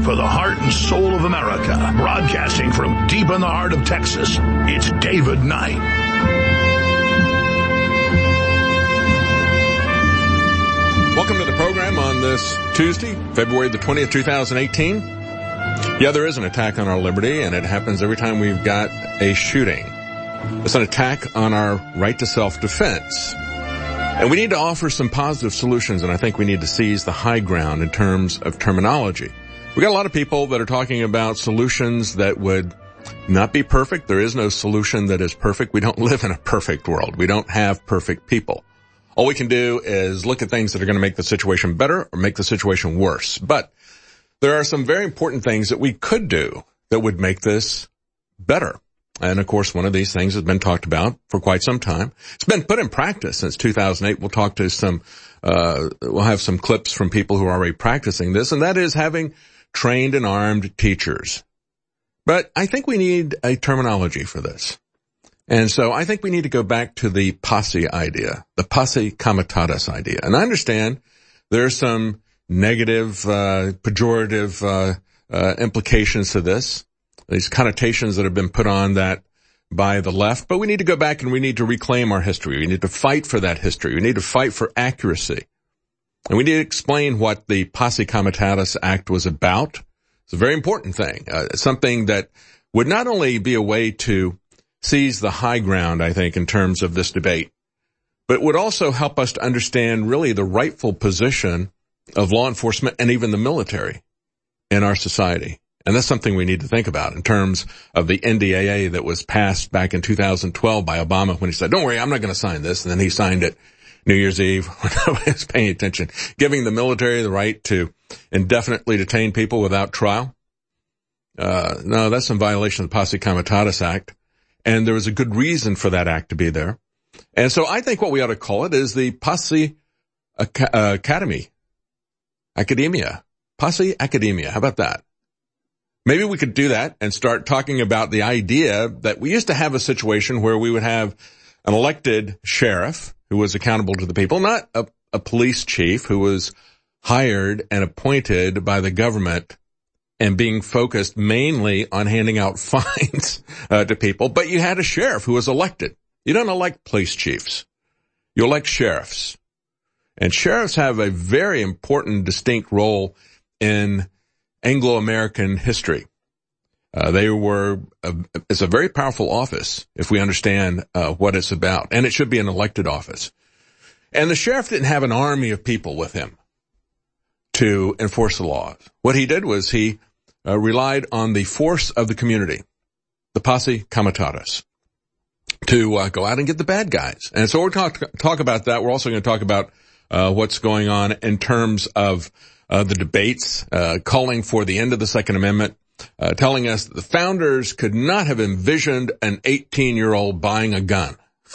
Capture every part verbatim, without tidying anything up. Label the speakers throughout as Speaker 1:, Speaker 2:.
Speaker 1: for the heart and soul of America. Broadcasting from deep in the heart of Texas, it's David Knight.
Speaker 2: Welcome to the program on this Tuesday, February the twentieth, twenty eighteen. Yeah, there is an attack on our liberty, and it happens every time we've got a shooting. It's an attack on our right to self-defense. And we need to offer some positive solutions, and I think we need to seize the high ground in terms of terminology. We got a lot of people that are talking about solutions that would not be perfect. There is no solution that is perfect. We don't live in a perfect world. We don't have perfect people. All we can do is look at things that are going to make the situation better or make the situation worse. But there are some very important things that we could do that would make this better. And, of course, one of these things has been talked about for quite some time. It's been put in practice since two thousand eight. We'll talk to some, uh, we'll have some clips from people who are already practicing this, and that is having trained and armed teachers. But I think we need a terminology for this. And so I think we need to go back to the posse idea, the posse comitatus idea. And I understand there's some negative, uh, pejorative, uh, uh, implications to this. These connotations that have been put on that by the left, but we need to go back and we need to reclaim our history. We need to fight for that history. We need to fight for accuracy. And we need to explain what the Posse Comitatus Act was about. It's a very important thing, uh, something that would not only be a way to seize the high ground, I think, in terms of this debate, but would also help us to understand really the rightful position of law enforcement and even the military in our society. And that's something we need to think about in terms of the N D A A that was passed back in two thousand twelve by Obama when he said, don't worry, I'm not going to sign this. And then he signed it New Year's Eve when nobody was paying attention, giving the military the right to indefinitely detain people without trial. Uh, no, that's in violation of the Posse Comitatus Act. And there was a good reason for that act to be there. And so I think what we ought to call it is the Posse Ac- uh, Academy, Academia, Posse Academia. How about that? Maybe we could do that and start talking about the idea that we used to have a situation where we would have an elected sheriff who was accountable to the people, not a, a police chief who was hired and appointed by the government and being focused mainly on handing out fines uh, to people, but you had a sheriff who was elected. You don't elect police chiefs. You elect sheriffs. And sheriffs have a very important, distinct role in Anglo-American history. Uh, they were, a, it's a very powerful office if we understand uh, what it's about. And it should be an elected office. And the sheriff didn't have an army of people with him to enforce the laws. What he did was he uh, relied on the force of the community, the Posse Comitatus, to uh, go out and get the bad guys. And so we're going to talk about that. We're also going to talk about uh, what's going on in terms of Uh, the debates, uh, calling for the end of the Second Amendment, uh, telling us that the founders could not have envisioned an eighteen-year-old buying a gun.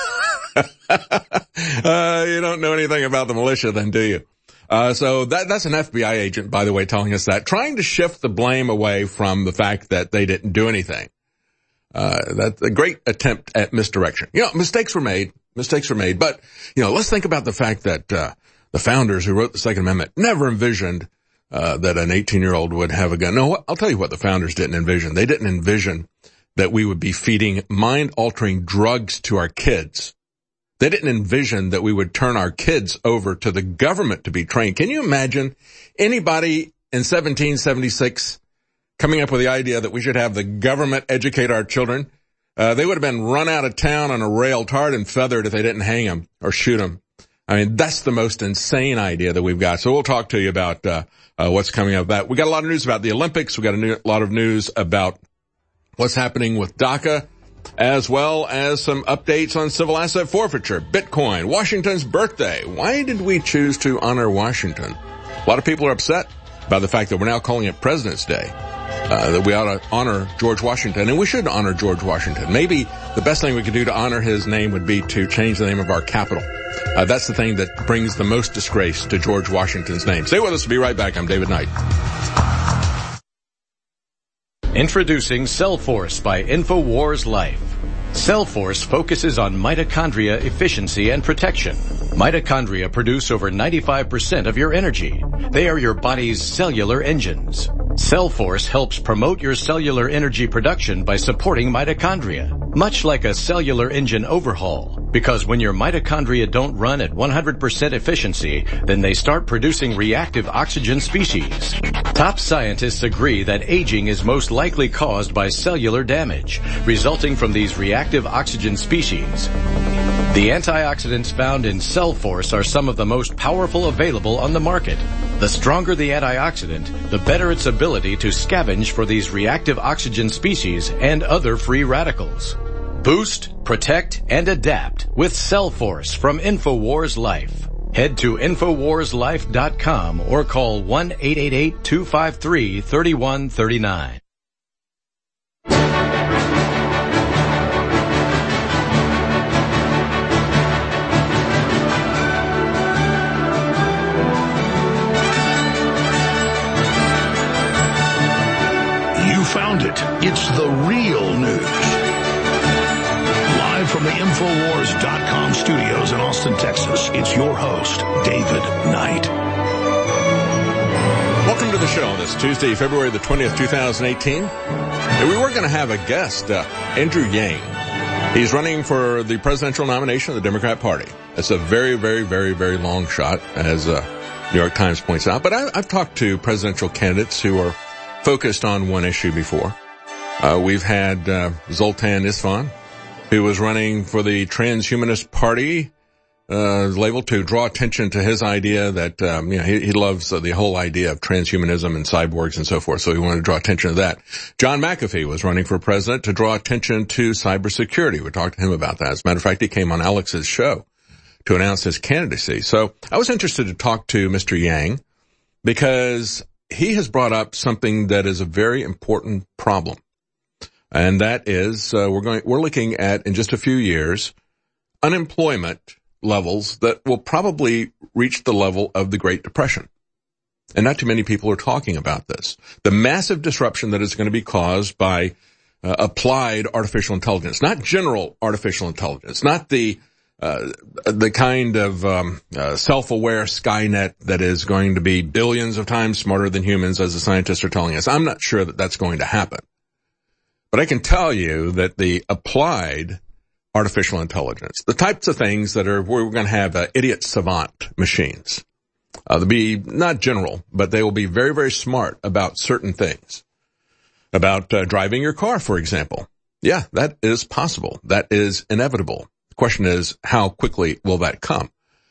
Speaker 2: uh, you don't know anything about the militia then, do you? Uh, so that, that's an F B I agent, by the way, telling us that, trying to shift the blame away from the fact that they didn't do anything. Uh, that's a great attempt at misdirection. You know, mistakes were made, mistakes were made, but, you know, let's think about the fact that, uh, the founders who wrote the Second Amendment never envisioned uh, that an eighteen-year-old would have a gun. No, I'll tell you what the founders didn't envision. They didn't envision that we would be feeding mind-altering drugs to our kids. They didn't envision that we would turn our kids over to the government to be trained. Can you imagine anybody in seventeen seventy-six coming up with the idea that we should have the government educate our children? Uh, they would have been run out of town on a rail, tarred and feathered if they didn't hang them or shoot them. I mean, that's the most insane idea that we've got. So we'll talk to you about uh, uh what's coming up. That we got a lot of news about the Olympics. We got a new, lot of news about what's happening with DACA, as well as some updates on civil asset forfeiture, Bitcoin, Washington's birthday. Why did we choose to honor Washington? A lot of people are upset by the fact that we're now calling it President's Day. Uh, that we ought to honor George Washington, and we should honor George Washington. Maybe the best thing we could do to honor his name would be to change the name of our capital. Uh, that's the thing that brings the most disgrace to George Washington's name. Stay with us. We'll be right back. I'm David Knight.
Speaker 3: Introducing Cellforce by InfoWars Life. Cellforce focuses on mitochondria efficiency and protection. Mitochondria produce over ninety-five percent of your energy. They are your body's cellular engines. Cellforce helps promote your cellular energy production by supporting mitochondria, much like a cellular engine overhaul. Because when your mitochondria don't run at one hundred percent efficiency, then they start producing reactive oxygen species. Top scientists agree that aging is most likely caused by cellular damage, resulting from these reactive oxygen species. The antioxidants found in Cellforce are some of the most powerful available on the market. The stronger the antioxidant, the better its ability to scavenge for these reactive oxygen species and other free radicals. Boost, protect, and adapt with Cellforce from InfoWars Life. Head to Infowars Life dot com or call one eight eight eight, two five three, three one three nine.
Speaker 1: Found it. It's the real news. Live from the Infowars dot com studios in Austin, Texas, it's your host, David Knight.
Speaker 2: Welcome to the show on this Tuesday, February the twentieth, twenty eighteen. And we were going to have a guest, uh, Andrew Yang. He's running for the presidential nomination of the Democrat Party. It's a very, very, very, very long shot, as uh, New York Times points out. But I, I've talked to presidential candidates who are focused on one issue before. Uh, we've had uh, Zoltan Isvan, who was running for the Transhumanist Party, uh, labeled to draw attention to his idea that, um, you know, he, he loves uh, the whole idea of transhumanism and cyborgs and so forth, so he wanted to draw attention to that. John McAfee was running for president to draw attention to cybersecurity. We talked to him about that. As a matter of fact, he came on Alex's show to announce his candidacy. So I was interested to talk to Mister Yang because he has brought up something that is a very important problem. And that is, uh, we're going, we're looking at, in just a few years, unemployment levels that will probably reach the level of the Great Depression. And not too many people are talking about this. The massive disruption that is going to be caused by uh, applied artificial intelligence, not general artificial intelligence, not the Uh, the kind of um, uh, self-aware Skynet that is going to be billions of times smarter than humans, as the scientists are telling us. I'm not sure that that's going to happen. But I can tell you that the applied artificial intelligence, the types of things that are, we're going to have uh, idiot savant machines. Uh, they'll be not general, but they will be very, very smart about certain things. About uh, driving your car, for example. Yeah, that is possible. That is inevitable. Question is, how quickly will that come?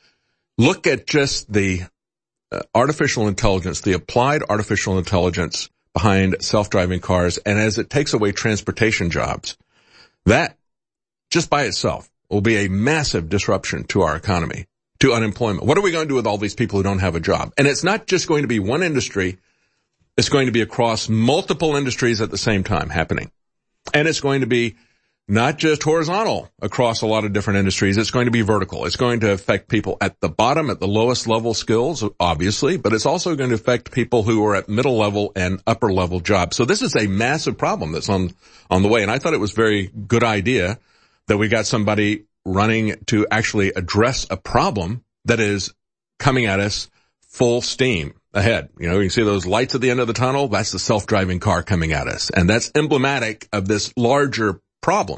Speaker 2: Look at just the uh, artificial intelligence, the applied artificial intelligence behind self-driving cars, and as it takes away transportation jobs, that just by itself will be a massive disruption to our economy, to unemployment. What are we going to do with all these people who don't have a job? And it's not just going to be one industry. It's going to be across multiple industries at the same time happening. And it's going to be not just horizontal across a lot of different industries. It's going to be vertical. It's going to affect people at the bottom, at the lowest level skills, obviously, but it's also going to affect people who are at middle level and upper level jobs. So this is a massive problem that's on, on the way. And I thought it was a very good idea that we got somebody running to actually address a problem that is coming at us full steam ahead. You know, you can see those lights at the end of the tunnel. That's the self-driving car coming at us. And that's emblematic of this larger problem.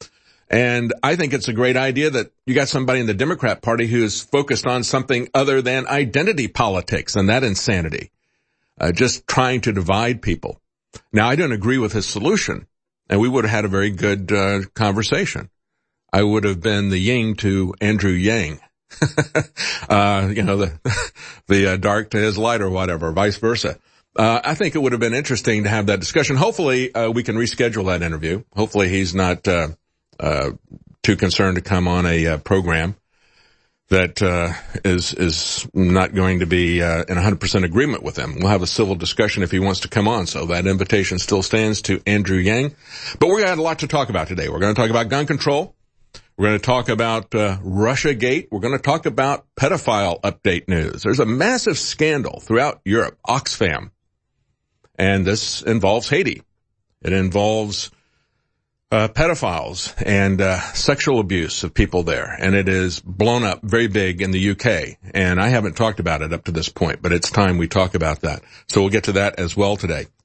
Speaker 2: And I think it's a great idea that you got somebody in the Democrat Party who is focused on something other than identity politics and that insanity, uh, just trying to divide people. Now, I don't agree with his solution, and we would have had a very good uh, conversation. I would have been the yin to Andrew Yang, uh, you know, the, the uh, dark to his light or whatever, vice versa. Uh, I think it would have been interesting to have that discussion. Hopefully, uh, we can reschedule that interview. Hopefully he's not, uh, uh, too concerned to come on a, uh, program that, uh, is, is not going to be, uh, in one hundred percent agreement with him. We'll have a civil discussion if he wants to come on. So that invitation still stands to Andrew Yang. But we're going to have a lot to talk about today. We're going to talk about gun control. We're going to talk about, uh, Russiagate. We're going to talk about pedophile update news. There's a massive scandal throughout Europe, Oxfam. And this involves Haiti. It involves uh pedophiles and uh sexual abuse of people there. And it is blown up very big in the U K. And I haven't talked about it up to this point, but it's time we talk about that. So we'll get to that as well today.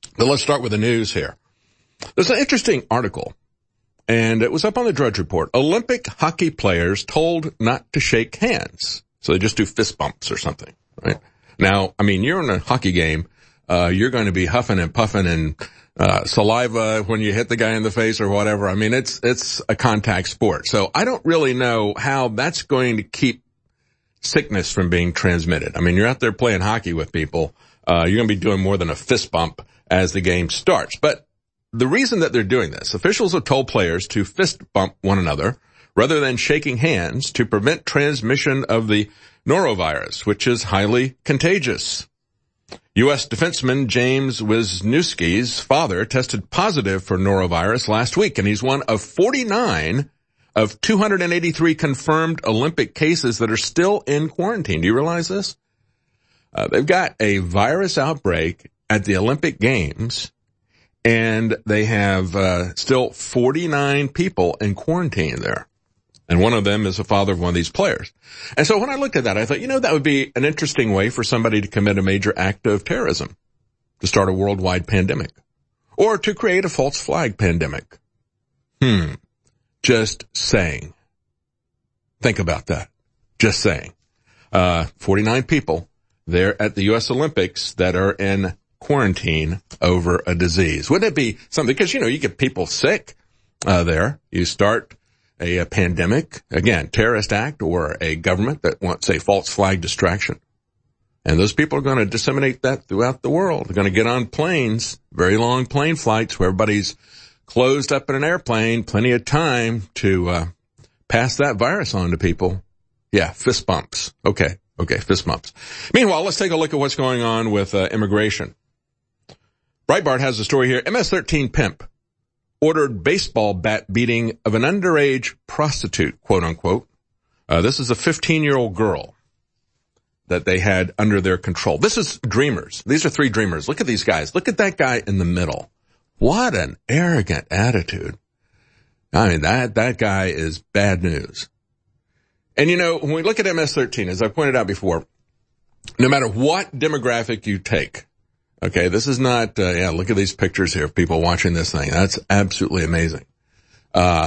Speaker 2: But let's start with the news here. There's an interesting article, and it was up on the Drudge Report. Olympic hockey players told not to shake hands. So they just do fist bumps or something, right? Now, I mean, you're in a hockey game. Uh, you're going to be huffing and puffing and uh, saliva when you hit the guy in the face or whatever. I mean, it's it's a contact sport. So I don't really know how that's going to keep sickness from being transmitted. I mean, you're out there playing hockey with people. Uh, you're going to be doing more than a fist bump as the game starts. But the reason that they're doing this, officials have told players to fist bump one another rather than shaking hands to prevent transmission of the norovirus, which is highly contagious. U S defenseman James Wisniewski's father tested positive for norovirus last week, and he's one of forty-nine of two hundred eighty-three confirmed Olympic cases that are still in quarantine. Do you realize this? Uh, they've got a virus outbreak at the Olympic Games, and they have uh, still forty-nine people in quarantine there. And one of them is the father of one of these players. And so when I looked at that, I thought, you know, that would be an interesting way for somebody to commit a major act of terrorism, to start a worldwide pandemic, or to create a false flag pandemic. Hmm. Just saying. Think about that. Just saying. Uh, forty-nine people there at the U S Olympics that are in quarantine over a disease. Wouldn't it be something? Because, you know, you get people sick uh, there. You start A, a pandemic, again, terrorist act, or a government that wants a false flag distraction. And those people are going to disseminate that throughout the world. They're going to get on planes, very long plane flights where everybody's closed up in an airplane, plenty of time to uh, pass that virus on to people. Yeah, fist bumps. Okay, okay, fist bumps. Meanwhile, let's take a look at what's going on with uh, immigration. Breitbart has a story here. M S thirteen pimp ordered baseball bat beating of an underage prostitute, quote unquote. Uh, this is a fifteen-year-old girl that they had under their control. This is dreamers. These are three dreamers. Look at these guys. Look at that guy in the middle. What an arrogant attitude. I mean, that, that guy is bad news. And you know, when we look at M S thirteen, as I pointed out before, no matter what demographic you take, okay, this is not, uh, yeah, look at these pictures here of people watching this thing. That's absolutely amazing. Uh,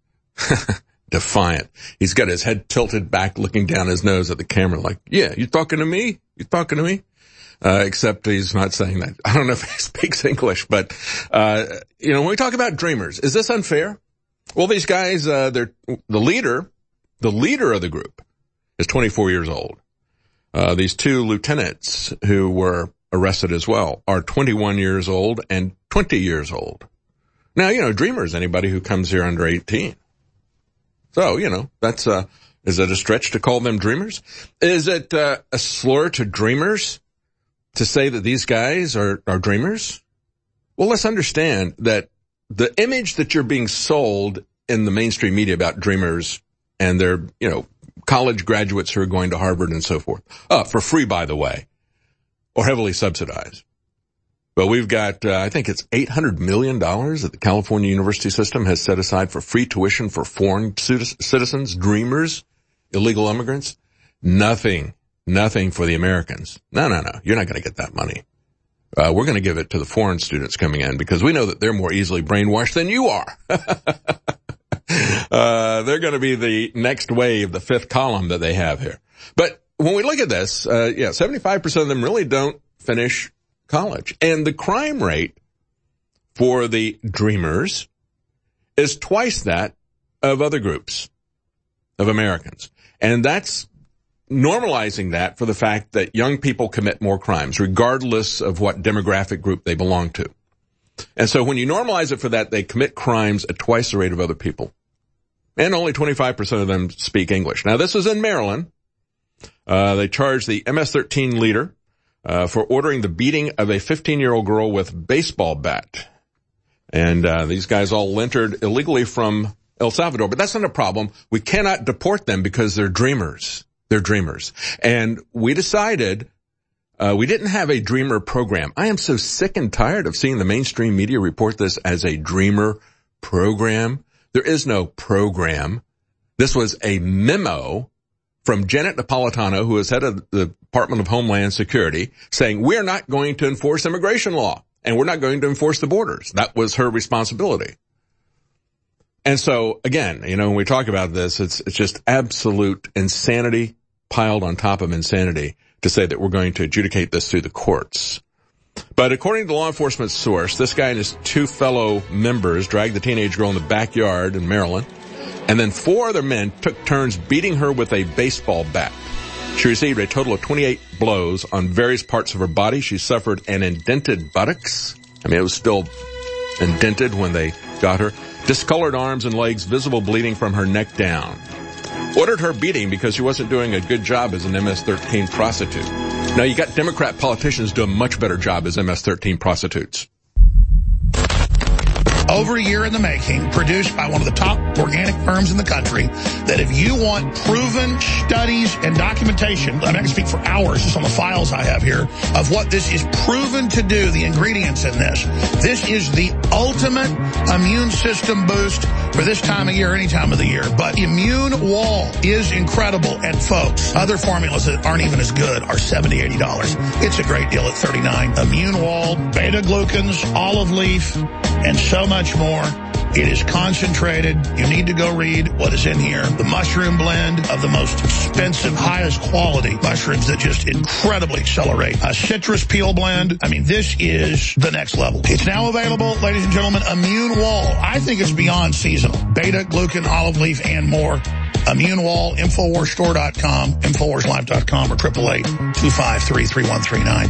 Speaker 2: defiant. He's got his head tilted back, looking down his nose at the camera like, yeah, you talking to me? You talking to me? Uh, except he's not saying that. I don't know if he speaks English, but, uh, you know, when we talk about dreamers, is this unfair? Well, these guys, uh, they're, the leader, the leader of the group is twenty-four years old. Uh, these two lieutenants who were arrested as well are twenty-one years old and twenty years old. Now, you know, dreamers, anybody who comes here under eighteen. So, you know, that's, uh, is it a stretch to call them dreamers? Is it, uh, a slur to dreamers to say that these guys are, are dreamers? Well, let's understand that the image that you're being sold in the mainstream media about dreamers and their, you know, college graduates who are going to Harvard and so forth, uh, for free, by the way, or heavily subsidized. But we've got, uh, I think it's eight hundred million dollars that the California university system has set aside for free tuition for foreign citizens, dreamers, illegal immigrants. Nothing, nothing for the Americans. No, no, no. You're not going to get that money. Uh, we're going to give it to the foreign students coming in because we know that they're more easily brainwashed than you are. uh, they're going to be the next wave, the fifth column that they have here. But when we look at this, uh, yeah, seventy-five percent of them really don't finish college. And the crime rate for the dreamers is twice that of other groups of Americans. And that's normalizing that for the fact that young people commit more crimes, regardless of what demographic group they belong to. And so when you normalize it for that, they commit crimes at twice the rate of other people. And only twenty-five percent of them speak English. Now, this is in Maryland. Uh, they charged the M S thirteen leader uh, for ordering the beating of a fifteen-year-old girl with baseball bat. And uh, these guys all entered illegally from El Salvador. But that's not a problem. We cannot deport them because they're dreamers. They're dreamers. And we decided uh, we didn't have a dreamer program. I am so sick and tired of seeing the mainstream media report this as a dreamer program. There is no program. This was a memo from Janet Napolitano, who is head of the Department of Homeland Security, saying we're not going to enforce immigration law. and we're not going to enforce the borders. That was her responsibility. And so, again, you know, when we talk about this, it's it's just absolute insanity piled on top of insanity to say that we're going to adjudicate this through the courts. But according to law enforcement source, this guy and his two fellow members dragged the teenage girl in the backyard in Maryland, and then four other men took turns beating her with a baseball bat. She received a total of twenty-eight blows on various parts of her body. She suffered an indented buttocks. I mean, it was still indented when they got her. Discolored arms and legs, visible bleeding from her neck down. Ordered her beating because she wasn't doing a good job as an M S thirteen prostitute. Now, you got Democrat politicians doing a much better job as M S thirteen prostitutes.
Speaker 1: Over a year in the making, produced by one of the top organic firms in the country, that if you want proven studies and documentation, I'm not going to speak for hours, just on the files I have here, of what this is proven to do, the ingredients in this. This is the ultimate immune system boost for this time of year, any time of the year. But Immune Wall is incredible. And folks, other formulas that aren't even as good are seventy dollars, eighty dollars. It's a great deal at thirty-nine dollars. Immune Wall, beta-glucans, olive leaf, and so much more. It is concentrated. You need to go read what is in here. The mushroom blend of the most expensive, highest quality mushrooms that just incredibly accelerate. A citrus peel blend. I mean, this is the next level. It's now available, ladies and gentlemen, Immune Wall. I think it's beyond seasonal. Beta, glucan, olive leaf, and more. Immune Wall, Infowars Store dot com, Infowars Life dot com, or eight eight eight, two five three, three one three nine.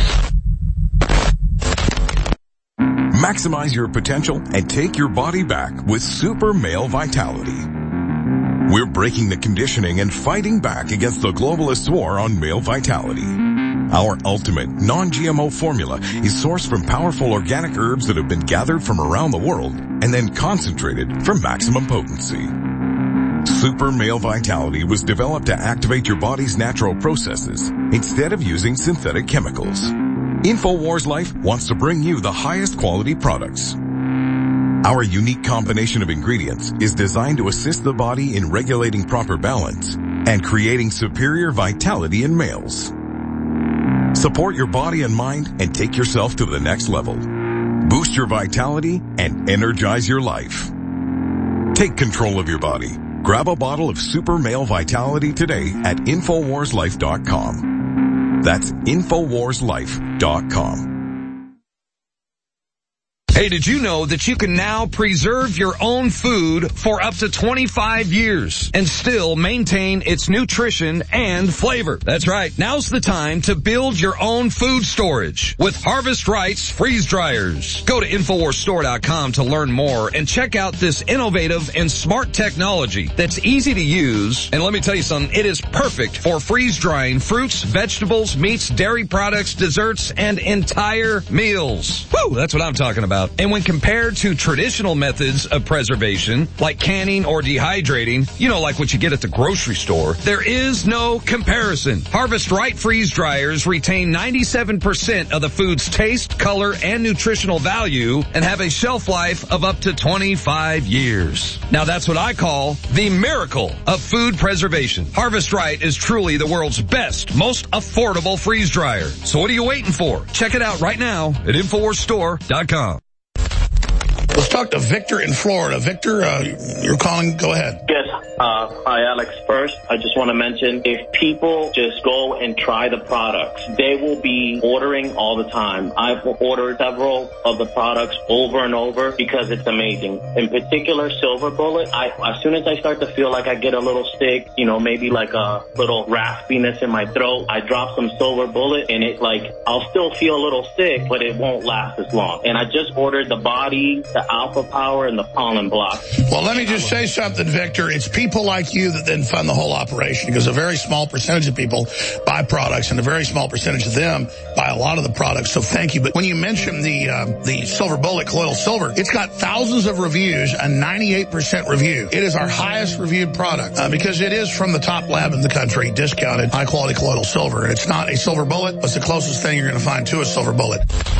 Speaker 4: Maximize your potential and take your body back with Super Male Vitality. We're breaking the conditioning and fighting back against the globalists' war on male vitality. Our ultimate non-G M O formula is sourced from powerful organic herbs that have been gathered from around the world and then concentrated for maximum potency. Super Male Vitality was developed to activate your body's natural processes instead of using synthetic chemicals. InfoWars Life wants to bring you the highest quality products. Our unique combination of ingredients is designed to assist the body in regulating proper balance and creating superior vitality in males. Support your body and mind and take yourself to the next level. Boost your vitality and energize your life. Take control of your body. Grab a bottle of Super Male Vitality today at Infowars Life dot com. That's Infowars Life dot com.
Speaker 5: Hey, did you know that you can now preserve your own food for up to twenty-five years and still maintain its nutrition and flavor? That's right. Now's the time to build your own food storage with Harvest Right's freeze dryers. Go to Infowars Store dot com to learn more and check out this innovative and smart technology that's easy to use. And let me tell you something, it is perfect for freeze drying fruits, vegetables, meats, dairy products, desserts, and entire meals. Woo, that's what I'm talking about. And when compared to traditional methods of preservation, like canning or dehydrating, you know, like what you get at the grocery store, there is no comparison. Harvest Right freeze dryers retain ninety-seven percent of the food's taste, color, and nutritional value and have a shelf life of up to twenty-five years. Now that's what I call the miracle of food preservation. Harvest Right is truly the world's best, most affordable freeze dryer. So what are you waiting for? Check it out right now at Infowars Store dot com.
Speaker 1: Let's talk to Victor in Florida. Victor, uh, you're calling. Go ahead.
Speaker 6: Yes. Uh, hi, Alex. First, I just want to mention, if people just go and try the products, they will be ordering all the time. I've ordered several of the products over and over because it's amazing. In particular, Silver Bullet, I, as soon as I start to feel like I get a little sick, you know, maybe like a little raspiness in my throat, I drop some Silver Bullet and it like, I'll still feel a little sick, but it won't last as long. And I just ordered the Body, the Alpha Power, and the Pollen Block.
Speaker 1: Well, let me just say something, Victor. It's people like you that then fund the whole operation, because a very small percentage of people buy products and a very small percentage of them buy a lot of the products. So thank you. But when you mention the uh, the Silver Bullet Colloidal Silver, it's got thousands of reviews, a ninety-eight percent review. It is our highest reviewed product uh, because it is from the top lab in the country, discounted, high quality colloidal silver. And it's not a silver bullet. It's the closest thing you're going to find to a silver bullet.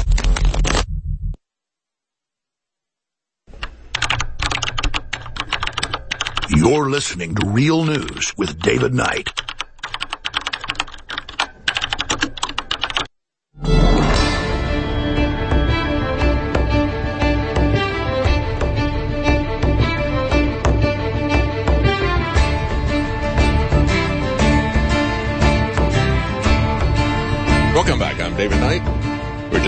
Speaker 1: You're listening to Real News with David Knight.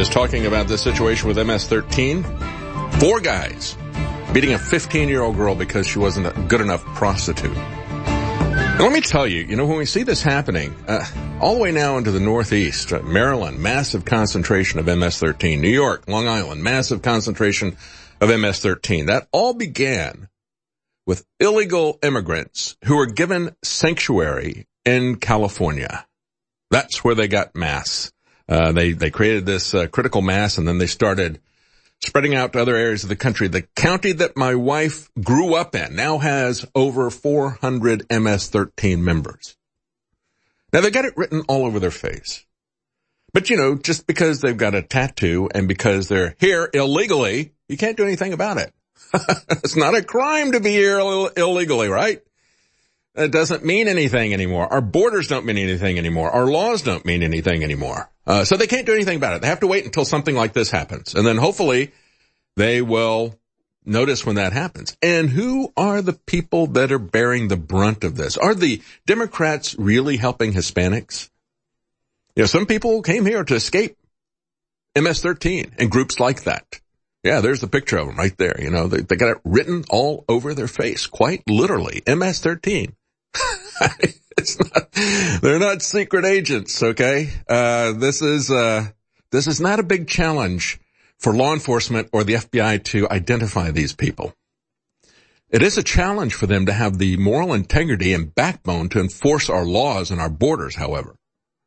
Speaker 2: is talking about the situation with M S thirteen. Four guys beating a fifteen-year-old girl because she wasn't a good enough prostitute. And let me tell you, you know, when we see this happening, uh, all the way now into the Northeast, uh, Maryland, massive concentration of M S thirteen. New York, Long Island, massive concentration of M S thirteen. That all began with illegal immigrants who were given sanctuary in California. That's where they got mass. Uh, they, they created this uh, critical mass, and then they started spreading out to other areas of the country. The county that my wife grew up in now has over four hundred M S thirteen members. Now, they got it written all over their face. But, you know, just because they've got a tattoo and because they're here illegally, you can't do anything about it. It's not a crime to be here Ill- illegally, right? It doesn't mean anything anymore. Our borders don't mean anything anymore. Our laws don't mean anything anymore. Uh, so they can't do anything about it. They have to wait until something like this happens. And then hopefully they will notice when that happens. And who are the people that are bearing the brunt of this? Are the Democrats really helping Hispanics? You know, some people came here to escape M S thirteen and groups like that. Yeah, there's the picture of them right there. You know, they, they got it written all over their face, quite literally, M S thirteen. It's not, they're not secret agents, okay? Uh, this is, uh, this is not a big challenge for law enforcement or the F B I to identify these people. It is a challenge for them to have the moral integrity and backbone to enforce our laws and our borders, however.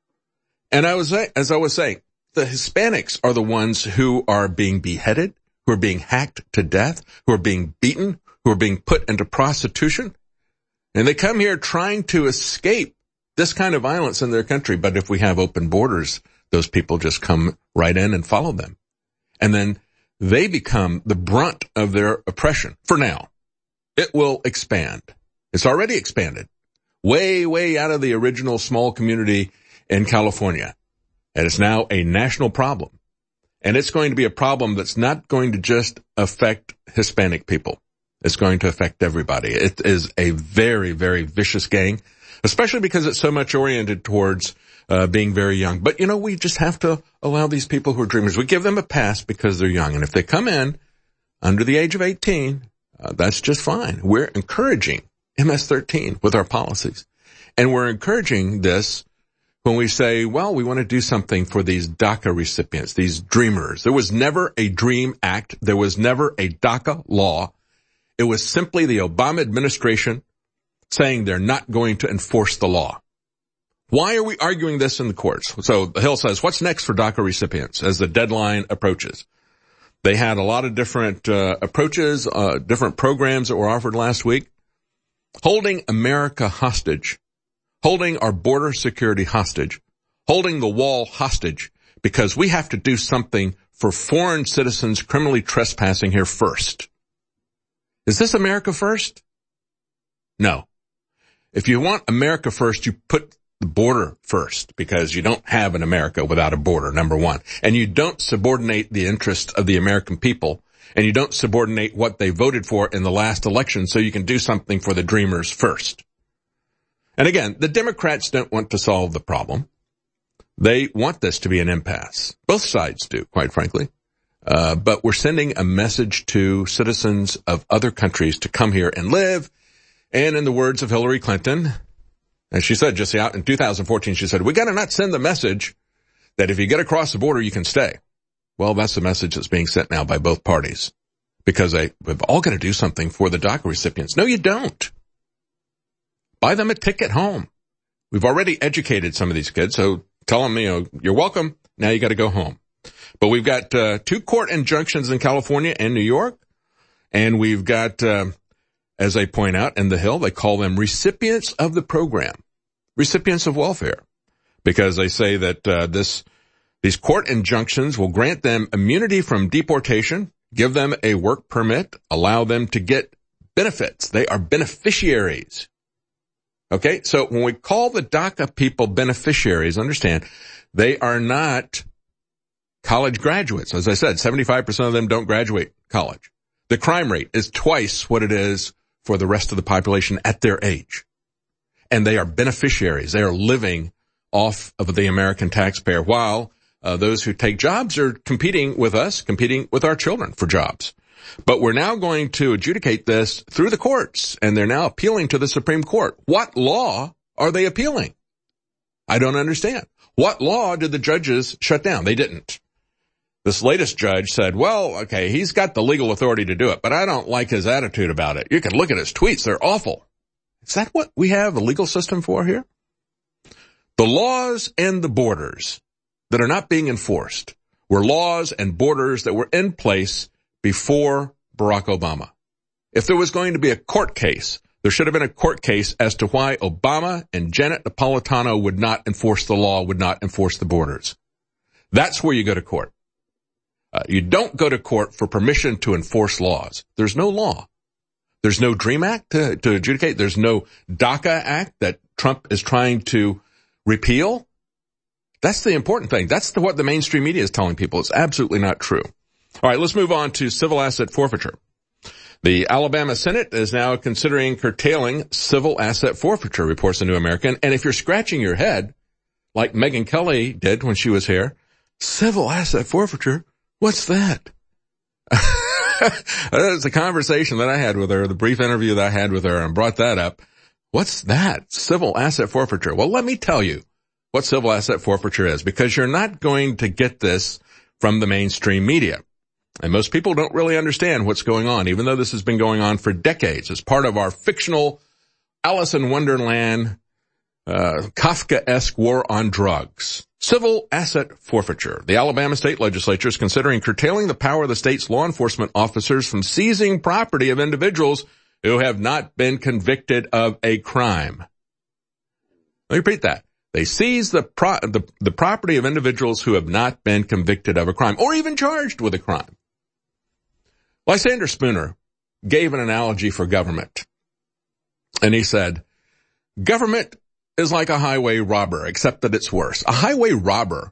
Speaker 2: And I was, as I was saying, the Hispanics are the ones who are being beheaded, who are being hacked to death, who are being beaten, who are being put into prostitution. And they come here trying to escape this kind of violence in their country. But if we have open borders, those people just come right in and follow them. And then they become the brunt of their oppression. For now, it will expand. It's already expanded way, way out of the original small community in California. And it's now a national problem. And it's going to be a problem that's not going to just affect Hispanic people. It's going to affect everybody. It is a very, very vicious gang, especially because it's so much oriented towards uh, being very young. But, you know, we just have to allow these people who are dreamers. We give them a pass because they're young. And if they come in under the age of eighteen, uh, that's just fine. We're encouraging M S thirteen with our policies. And we're encouraging this when we say, well, we want to do something for these DACA recipients, these dreamers. There was never a DREAM Act. There was never a DACA law. It was simply the Obama administration saying they're not going to enforce the law. Why are we arguing this in the courts? So the Hill says, what's next for DACA recipients as the deadline approaches? They had a lot of different uh, approaches, uh, different programs that were offered last week. Holding America hostage, holding our border security hostage, holding the wall hostage, because we have to do something for foreign citizens criminally trespassing here first. Is this America first? No. If you want America first, you put the border first, because you don't have an America without a border, number one. And you don't subordinate the interests of the American people, and you don't subordinate what they voted for in the last election so you can do something for the dreamers first. And again, the Democrats don't want to solve the problem. They want this to be an impasse. Both sides do, quite frankly. Uh, but we're sending a message to citizens of other countries to come here and live. And in the words of Hillary Clinton, as she said just out in two thousand fourteen, she said, we got to not send the message that if you get across the border, you can stay. Well, that's the message that's being sent now by both parties, because they, we've all got to do something for the DACA recipients. No, you don't. Buy them a ticket home. We've already educated some of these kids, so tell them, you know, you're welcome. Now you got to go home. But we've got uh, two court injunctions in California and New York, and we've got, uh, as they point out in the Hill, they call them recipients of the program, recipients of welfare, because they say that uh, this these court injunctions will grant them immunity from deportation, give them a work permit, allow them to get benefits. They are beneficiaries. Okay, so when we call the DACA people beneficiaries, understand, they are not college graduates. As I said, seventy-five percent of them don't graduate college. The crime rate is twice what it is for the rest of the population at their age. And they are beneficiaries. They are living off of the American taxpayer while Uh, those who take jobs are competing with us, competing with our children for jobs. But we're now going to adjudicate this through the courts, and they're now appealing to the Supreme Court. What law are they appealing? I don't understand. What law did the judges shut down? They didn't. This latest judge said, well, okay, he's got the legal authority to do it, but I don't like his attitude about it. You can look at his tweets. They're awful. Is that what we have a legal system for here? The laws and the borders that are not being enforced were laws and borders that were in place before Barack Obama. If there was going to be a court case, there should have been a court case as to why Obama and Janet Napolitano would not enforce the law, would not enforce the borders. That's where you go to court. Uh, you don't go to court for permission to enforce laws. There's no law. There's no DREAM Act to, to adjudicate. There's no DACA Act that Trump is trying to repeal. That's the important thing. That's the, what the mainstream media is telling people. It's absolutely not true. All right, let's move on to civil asset forfeiture. The Alabama Senate is now considering curtailing civil asset forfeiture, reports the New American. And if you're scratching your head, like Megyn Kelly did when she was here, civil asset forfeiture, what's that? That's a conversation that I had with her, the brief interview that I had with her, and brought that up. What's that? Civil asset forfeiture. Well, let me tell you what civil asset forfeiture is, because you're not going to get this from the mainstream media. And most people don't really understand what's going on, even though this has been going on for decades as part of our fictional Alice in Wonderland, uh, Kafkaesque war on drugs. Civil asset forfeiture. The Alabama state legislature is considering curtailing the power of the state's law enforcement officers from seizing property of individuals who have not been convicted of a crime. Let me repeat that. They seize the, pro- the, the property of individuals who have not been convicted of a crime or even charged with a crime. Lysander Spooner gave an analogy for government, and he said, government is like a highway robber, except that it's worse. A highway robber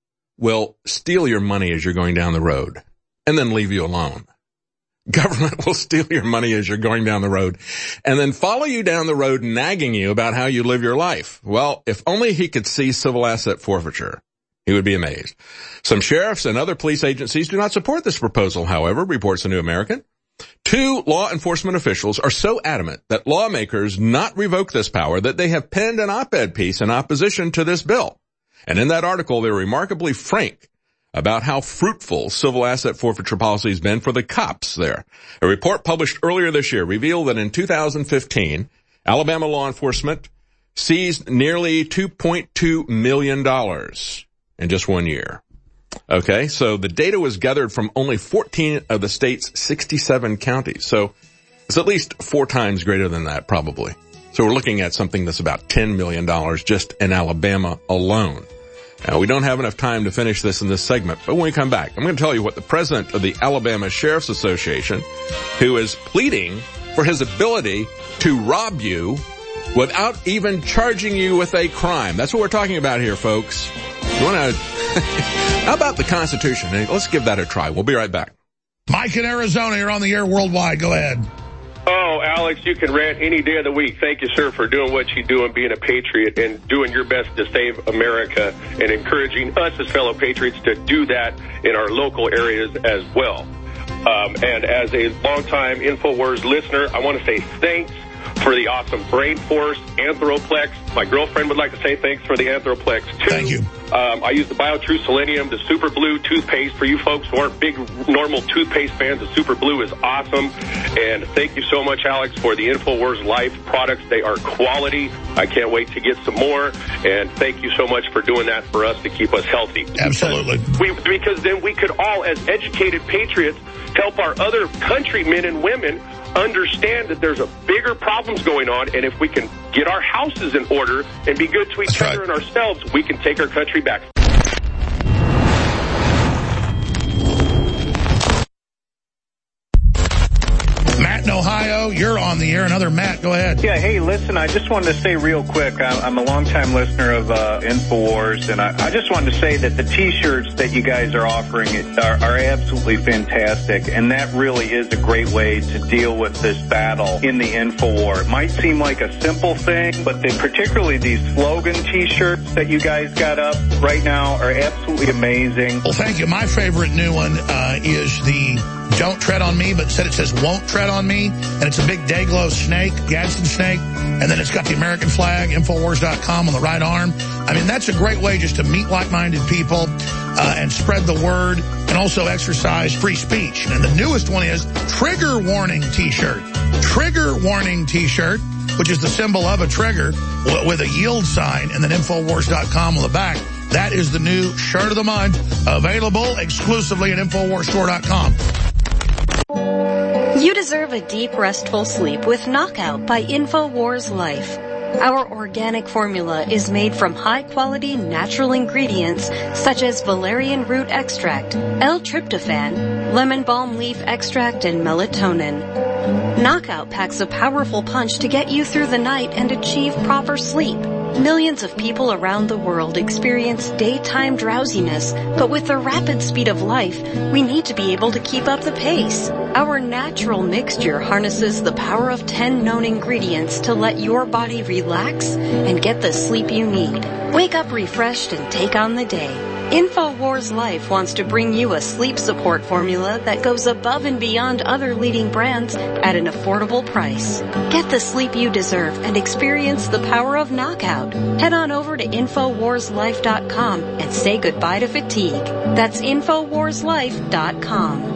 Speaker 2: will steal your money as you're going down the road and then leave you alone. Government will steal your money as you're going down the road and then follow you down the road nagging you about how you live your life. Well, if only he could see civil asset forfeiture, he would be amazed. Some sheriffs and other police agencies do not support this proposal, however, reports the New American. Two law enforcement officials are so adamant that lawmakers not revoke this power that they have penned an op-ed piece in opposition to this bill. And in that article, they're remarkably frank about how fruitful civil asset forfeiture policy has been for the cops there. A report published earlier this year revealed that in two thousand fifteen, Alabama law enforcement seized nearly two point two million dollars in just one year. Okay, so the data was gathered from only fourteen of the state's sixty-seven counties. So it's at least four times greater than that, probably. So we're looking at something that's about ten million dollars just in Alabama alone. Now, we don't have enough time to finish this in this segment, but when we come back, I'm going to tell you what the president of the Alabama Sheriff's Association, who is pleading for his ability to rob you without even charging you with a crime. That's what we're talking about here, folks. You want to... How about the Constitution? Let's give that a try. We'll be right back.
Speaker 1: Mike in Arizona, you're on the air worldwide. Go ahead.
Speaker 7: Oh, Alex, you can rant any day of the week. Thank you, sir, for doing what you do and being a patriot and doing your best to save America and encouraging us as fellow patriots to do that in our local areas as well. Um, and as a longtime InfoWars listener, I want to say thanks for the awesome Brain Force, Anthroplex. My girlfriend would like to say thanks for the Anthroplex, too.
Speaker 1: Thank you.
Speaker 7: Um, I use the BioTrue Selenium, the Super Blue toothpaste. For you folks who aren't big normal toothpaste fans, the Super Blue is awesome. And thank you so much, Alex, for the InfoWars Life products. They are quality. I can't wait to get some more. And thank you so much for doing that for us to keep us healthy.
Speaker 1: Absolutely.
Speaker 7: We, because then we could all, as educated patriots, help our other countrymen and women understand that there's a bigger problems going on, and if we can get our houses in order and be good to each
Speaker 1: That's
Speaker 7: other
Speaker 1: right.
Speaker 7: and ourselves, we can take our country back.
Speaker 1: Matt Matt in Ohio, you're on the air. Another Matt, go ahead.
Speaker 8: Yeah, hey, listen, I just wanted to say real quick, I'm a longtime listener of uh, InfoWars, and I, I just wanted to say that the T-shirts that you guys are offering are, are absolutely fantastic, and that really is a great way to deal with this battle in the InfoWar. It might seem like a simple thing, but they, particularly these slogan T-shirts that you guys got up right now are absolutely amazing.
Speaker 1: Well, thank you. My favorite new one uh, is the Don't Tread on Me, but instead it says Won't Tread on Me, and it's a big Dayglow snake, Gadsden snake, and then it's got the American flag, Infowars dot com on the right arm. I mean, that's a great way just to meet like-minded people uh, and spread the word and also exercise free speech. And the newest one is Trigger Warning T-shirt. Trigger Warning T-shirt, which is the symbol of a trigger with a yield sign and then Infowars dot com on the back. That is the new shirt of the month, available exclusively at Infowars Store dot com.
Speaker 9: You deserve a deep, restful sleep with Knockout by InfoWars Life. Our organic formula is made from high-quality natural ingredients such as valerian root extract, L-tryptophan, lemon balm leaf extract, and melatonin. Knockout packs a powerful punch to get you through the night and achieve proper sleep. Millions of people around the world experience daytime drowsiness, but with the rapid speed of life, we need to be able to keep up the pace. Our natural mixture harnesses the power of ten known ingredients to let your body relax and get the sleep you need. Wake up refreshed and take on the day. InfoWars Life wants to bring you a sleep support formula that goes above and beyond other leading brands at an affordable price. Get the sleep you deserve and experience the power of Knockout. Head on over to Infowars Life dot com and say goodbye to fatigue. That's Infowars Life dot com.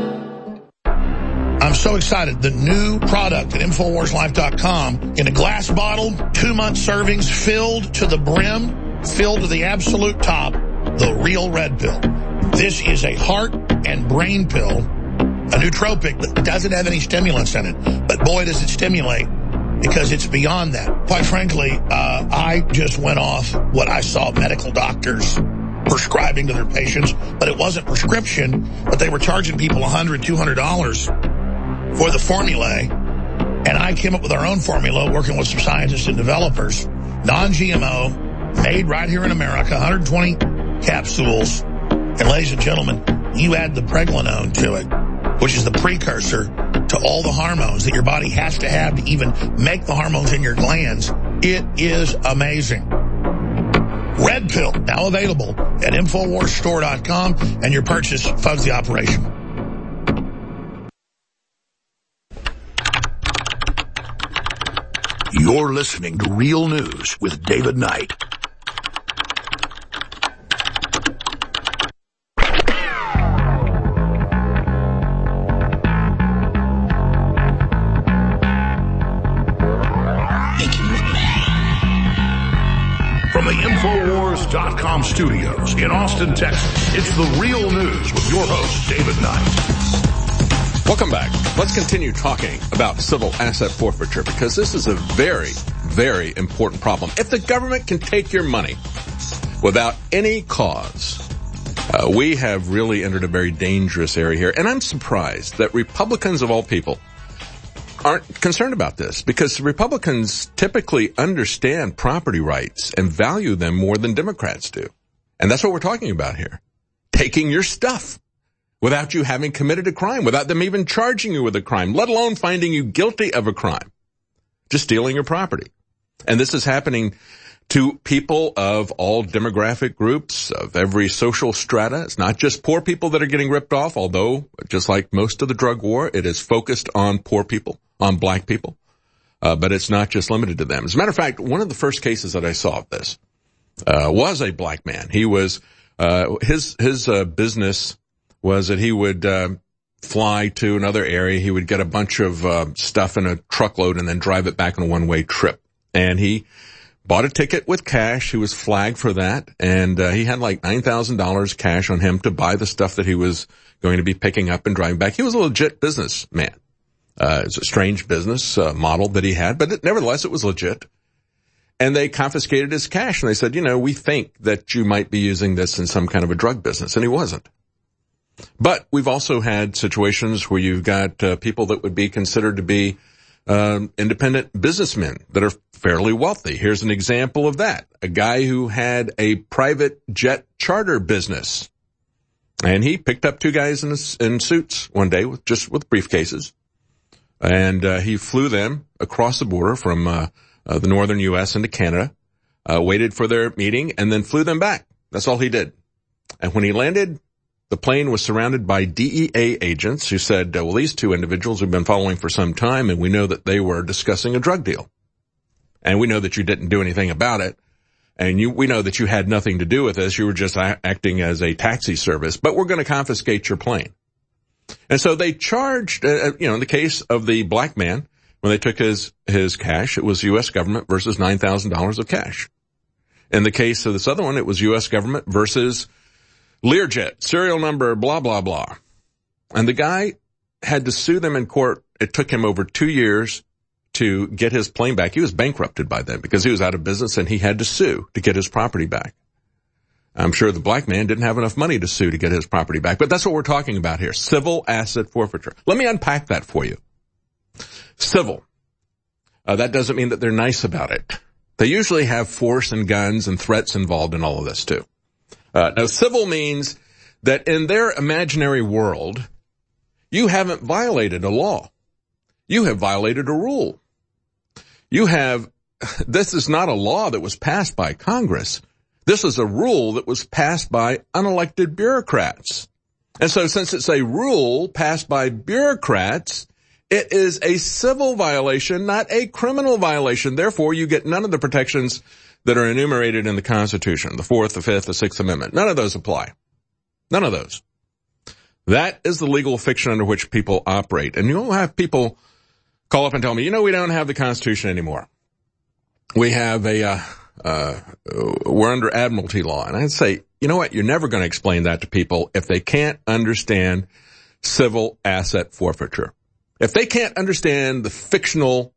Speaker 1: I'm so excited. The new product at Infowars Life dot com in a glass bottle, two-month servings, filled to the brim, filled to the absolute top, the Real Red Pill. This is a heart and brain pill, a nootropic that doesn't have any stimulants in it. But boy, does it stimulate, because it's beyond that. Quite frankly, uh, I just went off what I saw medical doctors prescribing to their patients, but it wasn't prescription, but they were charging people one hundred dollars, two hundred dollars for the formulae. And I came up with our own formula, working with some scientists and developers, non-G M O, made right here in America, one hundred twenty capsules. And ladies and gentlemen, you add the pregnenolone to it, which is the precursor to all the hormones that your body has to have to even make the hormones in your glands. It is amazing. Red Pill, now available at Infowars Store dot com, and your purchase funds the operation. You're listening to Real News with David Knight. From the Infowars dot com studios in Austin, Texas, it's The Real News with your host, David Knight.
Speaker 2: Welcome back. Let's continue talking about civil asset forfeiture, because this is a very, very important problem. If the government can take your money without any cause, uh, we have really entered a very dangerous area here. And I'm surprised that Republicans of all people aren't concerned about this, because Republicans typically understand property rights and value them more than Democrats do. And that's what we're talking about here. Taking your stuff without you having committed a crime, without them even charging you with a crime, let alone finding you guilty of a crime. Just stealing your property. And this is happening to people of all demographic groups, of every social strata. It's not just poor people that are getting ripped off, although, just like most of the drug war, it is focused on poor people, on black people. Uh, but it's not just limited to them. As a matter of fact, one of the first cases that I saw of this uh, was a black man. He was, uh, his, his uh, business was that he would uh, fly to another area. He would get a bunch of uh, stuff in a truckload and then drive it back on a one-way trip. And he bought a ticket with cash. He was flagged for that. And uh, he had like nine thousand dollars cash on him to buy the stuff that he was going to be picking up and driving back. He was a legit businessman. Uh, it's a strange business uh, model that he had, but it, nevertheless, it was legit. And they confiscated his cash. And they said, you know, we think that you might be using this in some kind of a drug business. And he wasn't. But we've also had situations where you've got uh, people that would be considered to be um, independent businessmen that are fairly wealthy. Here's an example of that. A guy who had a private jet charter business. And he picked up two guys in, in suits one day, with, just with briefcases. And uh, he flew them across the border from uh, uh, the northern U S into Canada, uh, waited for their meeting, and then flew them back. That's all he did. And when he landed, the plane was surrounded by D E A agents who said, uh, well, these two individuals have been following for some time, and we know that they were discussing a drug deal. And we know that you didn't do anything about it. And you, we know that you had nothing to do with this. You were just a- acting as a taxi service, but we're going to confiscate your plane. And so they charged, uh, you know, in the case of the black man, when they took his, his cash, it was U S government versus nine thousand dollars of cash. In the case of this other one, it was U S government versus Learjet, serial number, blah, blah, blah. And the guy had to sue them in court. It took him over two years to get his plane back. He was bankrupted by then because he was out of business and he had to sue to get his property back. I'm sure the black man didn't have enough money to sue to get his property back, but that's what we're talking about here. Civil asset forfeiture. Let me unpack that for you. Civil. Uh, that doesn't mean that they're nice about it. They usually have force and guns and threats involved in all of this too. Uh, now civil means that in their imaginary world, you haven't violated a law. You have violated a rule. You have, this is not a law that was passed by Congress. This is a rule that was passed by unelected bureaucrats. And so since it's a rule passed by bureaucrats, it is a civil violation, not a criminal violation. Therefore, you get none of the protections that are enumerated in the Constitution, the Fourth, the Fifth, the Sixth Amendment. None of those apply. None of those. That is the legal fiction under which people operate. And you'll have people call up and tell me, you know, we don't have the Constitution anymore. We have a, uh, uh, we're under admiralty law. And I'd say, you know what? You're never going to explain that to people if they can't understand civil asset forfeiture. If they can't understand the fictional,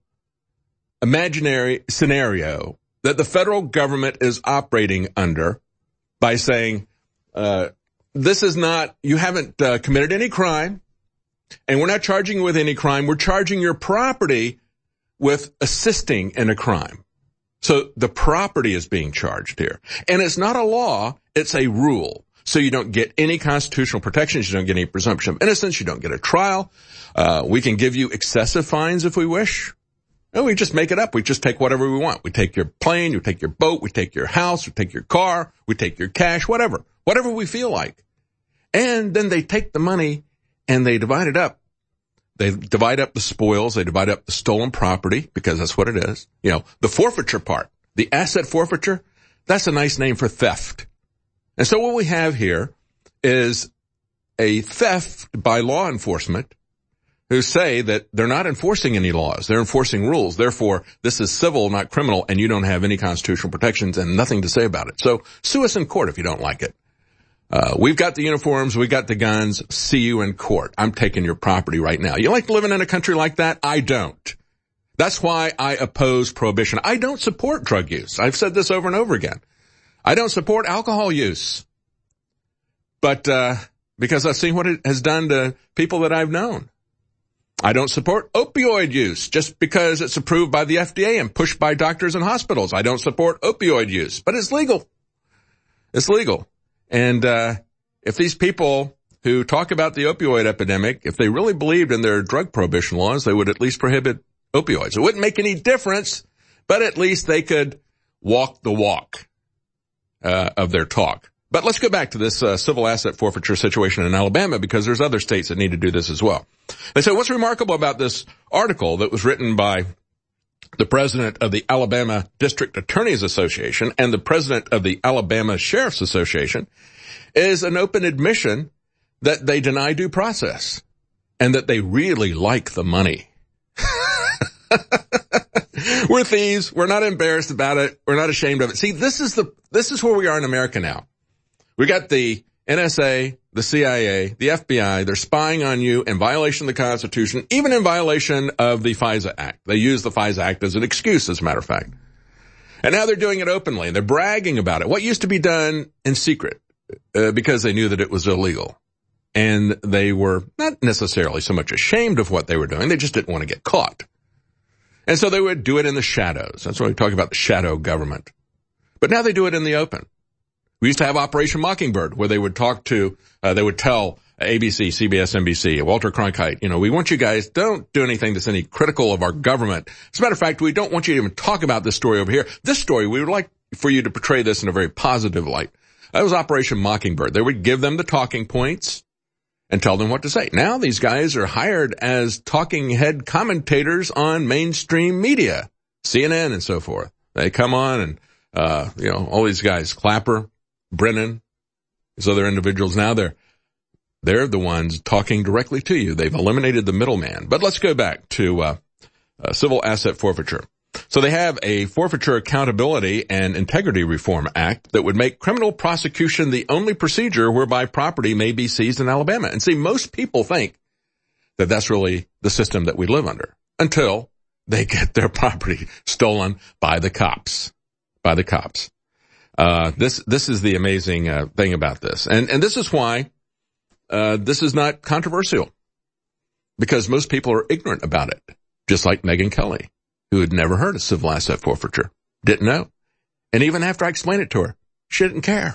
Speaker 2: imaginary scenario that the federal government is operating under by saying, uh, this is not, you haven't uh, committed any crime. And we're not charging you with any crime. We're charging your property with assisting in a crime. So the property is being charged here. And it's not a law, it's a rule. So you don't get any constitutional protections, you don't get any presumption of innocence, you don't get a trial. Uh, we can give you excessive fines if we wish. And we just make it up. We just take whatever we want. We take your plane, we take your boat, we take your house, we take your car, we take your cash, whatever. Whatever we feel like. And then they take the money and they divide it up. They divide up the spoils. They divide up the stolen property because that's what it is. You know, the forfeiture part, the asset forfeiture, that's a nice name for theft. And so what we have here is a theft by law enforcement who say that they're not enforcing any laws. They're enforcing rules. Therefore, this is civil, not criminal, and you don't have any constitutional protections and nothing to say about it. So sue us in court if you don't like it. Uh, we've got the uniforms, we got the guns, see you in court. I'm taking your property right now. You like living in a country like that? I don't. That's why I oppose prohibition. I don't support drug use. I've said this over and over again. I don't support alcohol use. But, uh, because I've seen what it has done to people that I've known. I don't support opioid use just because it's approved by the F D A and pushed by doctors and hospitals. I don't support opioid use, but it's legal. It's legal. And, uh, if these people who talk about the opioid epidemic, if they really believed in their drug prohibition laws, they would at least prohibit opioids. It wouldn't make any difference, but at least they could walk the walk, uh, of their talk. But let's go back to this, uh, civil asset forfeiture situation in Alabama because there's other states that need to do this as well. They say what's remarkable about this article that was written by the president of the Alabama District Attorneys Association and the president of the Alabama Sheriff's Association is an open admission that they deny due process and that they really like the money. We're thieves. We're not embarrassed about it. We're not ashamed of it. See, this is the, this is where we are in America now. We got the N S A, the C I A, the F B I, they're spying on you in violation of the Constitution, even in violation of the FISA Act. They use the FISA Act as an excuse, as a matter of fact. And now they're doing it openly. They're bragging about it. What used to be done in secret, uh, because they knew that it was illegal. and they were not necessarily so much ashamed of what they were doing. They just didn't want to get caught. And so they would do it in the shadows. That's why we talk about the shadow government. But now they do it in the open. We used to have Operation Mockingbird, where they would talk to, uh, they would tell A B C, C B S, N B C, Walter Cronkite, you know, we want you guys, don't do anything that's any critical of our government. As a matter of fact, we don't want you to even talk about this story over here. This story, we would like for you to portray this in a very positive light. That was Operation Mockingbird. They would give them the talking points and tell them what to say. Now these guys are hired as talking head commentators on mainstream media, C N N and so forth. They come on and, uh, you know, all these guys, Clapper, Brennan, these other individuals, now they're, they're the ones talking directly to you. They've eliminated the middleman. But let's go back to, uh, uh civil asset forfeiture. So they have a Forfeiture Accountability and Integrity Reform Act that would make criminal prosecution the only procedure whereby property may be seized in Alabama. And see, most people think that that's really the system that we live under until they get their property stolen by the cops, by the cops. Uh, this, this is the amazing uh, thing about this. And, and this is why, uh, this is not controversial, because most people are ignorant about it, just like Megyn Kelly, who had never heard of civil asset forfeiture, didn't know. And even after I explained it to her, she didn't care.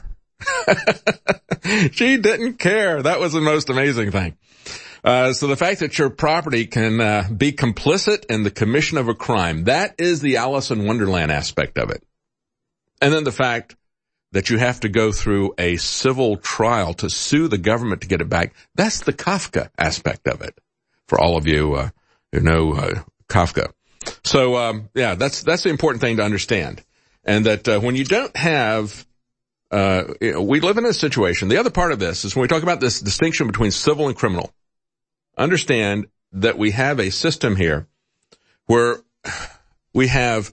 Speaker 2: She didn't care. That was the most amazing thing. Uh, so the fact that your property can uh, be complicit in the commission of a crime, that is the Alice in Wonderland aspect of it. And then the fact that you have to go through a civil trial to sue the government to get it back, that's the Kafka aspect of it. For all of you uh, who know uh, Kafka. So, um, yeah, that's, that's the important thing to understand. And that, uh, when you don't have, uh, you know, we live in a situation. The other part of this is when we talk about this distinction between civil and criminal, understand that we have a system here where we have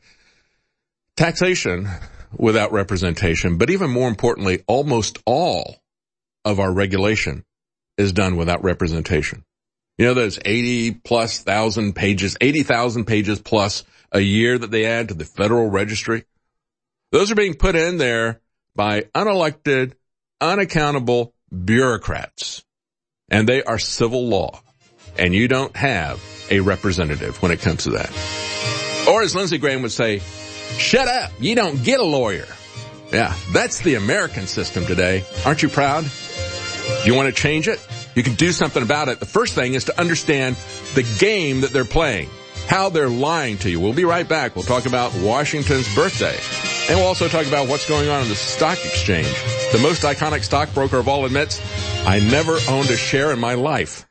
Speaker 2: taxation without representation, but even more importantly, almost all of our regulation is done without representation. You know, those eighty plus thousand pages, eighty thousand pages plus a year that they add to the Federal Registry. Those are being put in there by unelected, unaccountable bureaucrats. And they are civil law. And you don't have a representative when it comes to that. Or as Lindsey Graham would say, shut up. You don't get a lawyer. Yeah, that's the American system today. Aren't you proud? Do you want to change it? You can do something about it. The first thing is to understand the game that they're playing, how they're lying to you. We'll be right back. We'll talk about Washington's birthday. And we'll also talk about what's going on in the stock exchange. The most iconic stockbroker of all admits, I never owned a share in my life.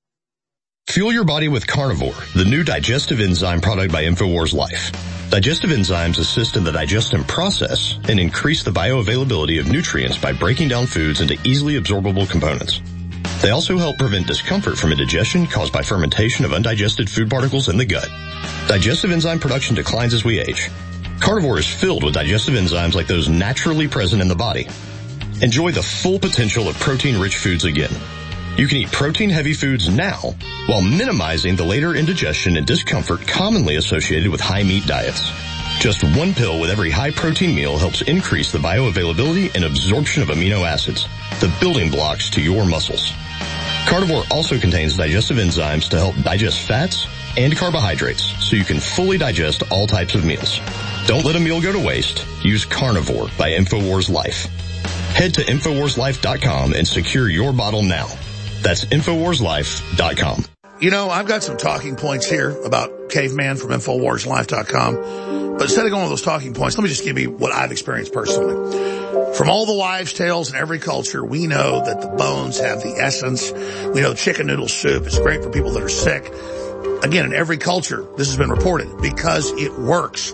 Speaker 10: Fuel your body with Carnivore, the new digestive enzyme product by InfoWars Life. Digestive enzymes assist in the digestion process and increase the bioavailability of nutrients by breaking down foods into easily absorbable components. They also help prevent discomfort from indigestion caused by fermentation of undigested food particles in the gut. Digestive enzyme production declines as we age. Carnivore is filled with digestive enzymes like those naturally present in the body. Enjoy the full potential of protein-rich foods again. You can eat protein-heavy foods now while minimizing the later indigestion and discomfort commonly associated with high-meat diets. Just one pill with every high-protein meal helps increase the bioavailability and absorption of amino acids, the building blocks to your muscles. Carnivore also contains digestive enzymes to help digest fats and carbohydrates so you can fully digest all types of meals. Don't let a meal go to waste. Use Carnivore by InfoWars Life. Head to InfoWars Life dot com and secure your bottle now. That's InfoWars Life dot com.
Speaker 1: You know, I've got some talking points here about Caveman from InfoWars Life dot com. But instead of going with those talking points, let me just give you what I've experienced personally. From all the wives' tales in every culture, we know that the bones have the essence. We know chicken noodle soup is great for people that are sick. Again, in every culture, this has been reported because it works.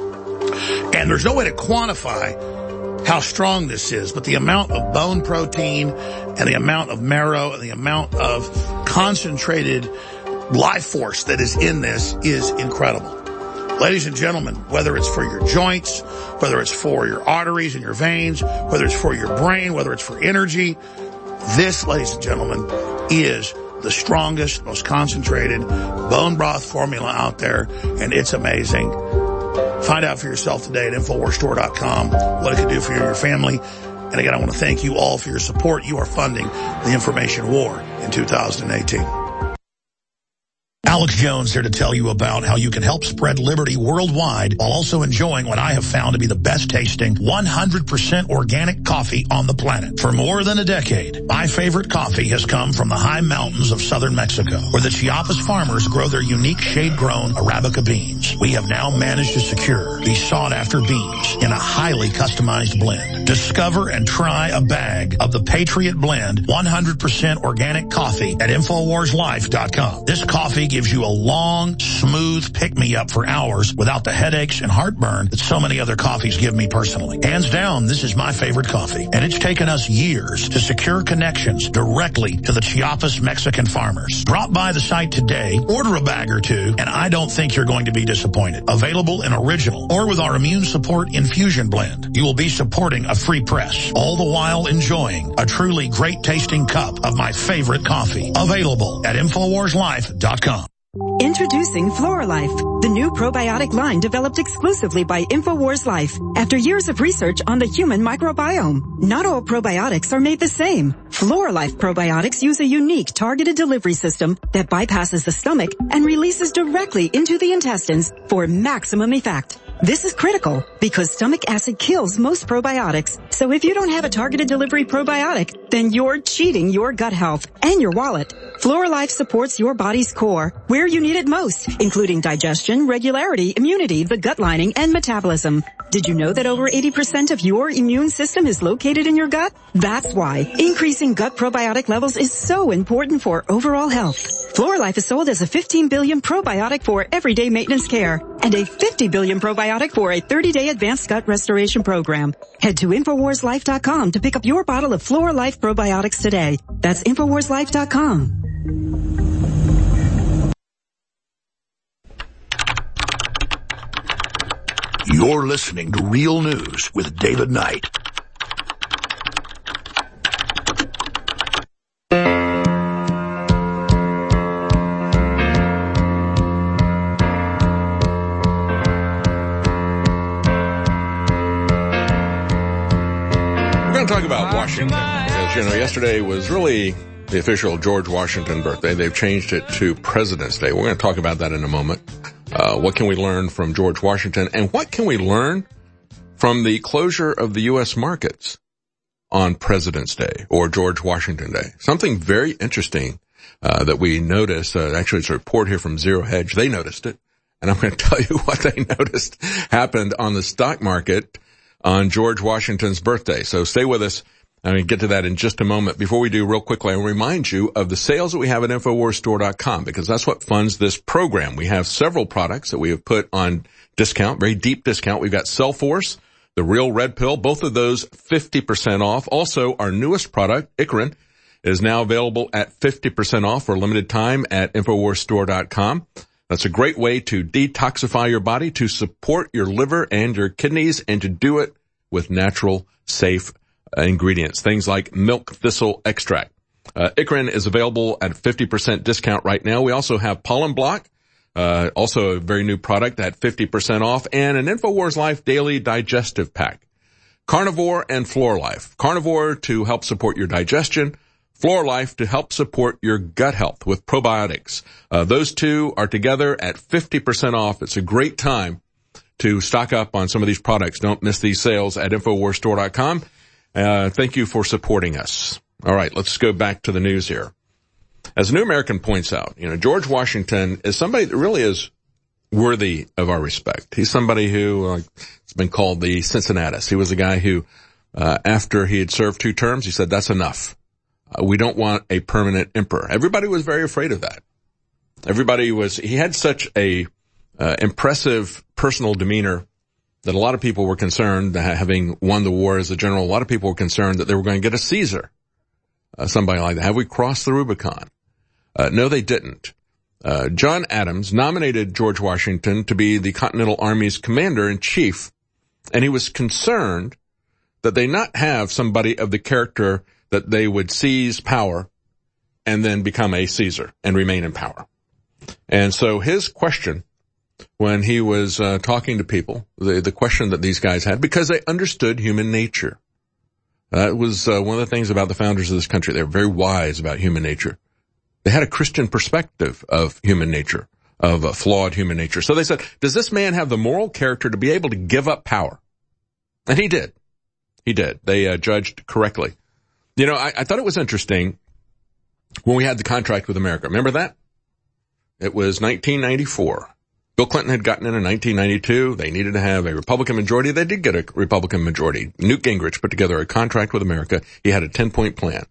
Speaker 1: And there's no way to quantify how strong this is, but the amount of bone protein and the amount of marrow and the amount of concentrated life force that is in this is incredible. Ladies and gentlemen, whether it's for your joints, whether it's for your arteries and your veins, whether it's for your brain, whether it's for energy, this, ladies and gentlemen, is the strongest, most concentrated bone broth formula out there, and it's amazing. Find out for yourself today at InfoWars Store dot com what it can do for you and your family. And again, I want to thank you all for your support. You are funding the information war in two thousand eighteen. Alex Jones here to tell you about how you can help spread liberty worldwide while also enjoying what I have found to be the best tasting one hundred percent organic coffee on the planet. For more than a decade, my favorite coffee has come from the high mountains of southern Mexico, where the Chiapas farmers grow their unique shade-grown Arabica beans. We have now managed to secure these sought-after beans in a highly customized blend. Discover and try a bag of the Patriot Blend one hundred percent organic coffee at Infowars Life dot com. This coffee gives you a long, smooth pick-me-up for hours without the headaches and heartburn that so many other coffees give me personally. Hands down, this is my favorite coffee, and it's taken us years to secure connections directly to the Chiapas Mexican farmers. Drop by the site today, order a bag or two, and I don't think you're going to be disappointed. Available in original or with our immune support infusion blend. You will be supporting a free press, all the while enjoying a truly great-tasting cup of my favorite coffee. Available at Infowars Life dot com.
Speaker 11: Introducing FloraLife, the new probiotic line developed exclusively by InfoWars Life after years of research on the human microbiome. Not all probiotics are made the same. FloraLife probiotics use a unique targeted delivery system that bypasses the stomach and releases directly into the intestines for maximum effect. This is critical because stomach acid kills most probiotics. So if you don't have a targeted delivery probiotic, then you're cheating your gut health and your wallet. FloraLife supports your body's core where you need it most, including digestion, regularity, immunity, the gut lining, and metabolism. Did you know that over eighty percent of your immune system is located in your gut? That's why increasing gut probiotic levels is so important for overall health. FloraLife is sold as a fifteen billion probiotic for everyday maintenance care and a fifty billion probiotic for a thirty-day advanced gut restoration program. Head to Infowars Life dot com to pick up your bottle of FloraLife probiotics today. That's Infowars Life dot com.
Speaker 1: You're listening to Real News with David Knight.
Speaker 2: We're going to talk about Washington. Because, you know, yesterday was really the official George Washington birthday. They've changed it to President's Day. We're going to talk about that in a moment. Uh, what can we learn from George Washington? And what can we learn from the closure of the U S markets on President's Day or George Washington Day? Something very interesting uh, that we noticed. Uh, actually, it's a report here from Zero Hedge. They noticed it. And I'm going to tell you what they noticed happened on the stock market on George Washington's birthday. So stay with us. I'm going to get to that in just a moment. Before we do, real quickly, I'll remind you of the sales that we have at Infowars Store dot com because that's what funds this program. We have several products that we have put on discount, very deep discount. We've got Cellforce, the Real Red Pill, both of those fifty percent off. Also, our newest product, Icrin, is now available at fifty percent off for a limited time at Infowars Store dot com. That's a great way to detoxify your body, to support your liver and your kidneys, and to do it with natural, safe ingredients, things like milk thistle extract. Uh, Icrin is available at fifty percent discount right now. We also have Pollen Block, uh, also a very new product at fifty percent off, and an InfoWars Life Daily Digestive Pack. Carnivore and Floor Life. Carnivore to help support your digestion. Floor Life to help support your gut health with probiotics. Uh, those two are together at fifty percent off. It's a great time to stock up on some of these products. Don't miss these sales at Infowars Store dot com. Uh, thank you for supporting us. All right, let's go back to the news here. As New American points out, you know, George Washington is somebody that really is worthy of our respect. He's somebody who uh, has been called the Cincinnatus. He was a guy who, uh, after he had served two terms, he said, that's enough. Uh, we don't want a permanent emperor. Everybody was very afraid of that. Everybody was, he had such a uh, impressive personal demeanor that a lot of people were concerned, having won the war as a general, a lot of people were concerned that they were going to get a Caesar, uh, somebody like that. Have we crossed the Rubicon? Uh, no, they didn't. Uh, John Adams nominated George Washington to be the Continental Army's commander-in-chief, and he was concerned that they not have somebody of the character that they would seize power and then become a Caesar and remain in power. And so his question when he was uh, talking to people, the, the question that these guys had, because they understood human nature. That uh, was uh, one of the things about the founders of this country. They were very wise about human nature. They had a Christian perspective of human nature, of a flawed human nature. So they said, does this man have the moral character to be able to give up power? And he did. He did. They uh, judged correctly. You know, I, I thought it was interesting when we had the contract with America. Remember that? It was nineteen ninety-four. Bill Clinton had gotten in in nineteen ninety-two. They needed to have a Republican majority. They did get a Republican majority. Newt Gingrich put together a contract with America. He had a ten-point plan.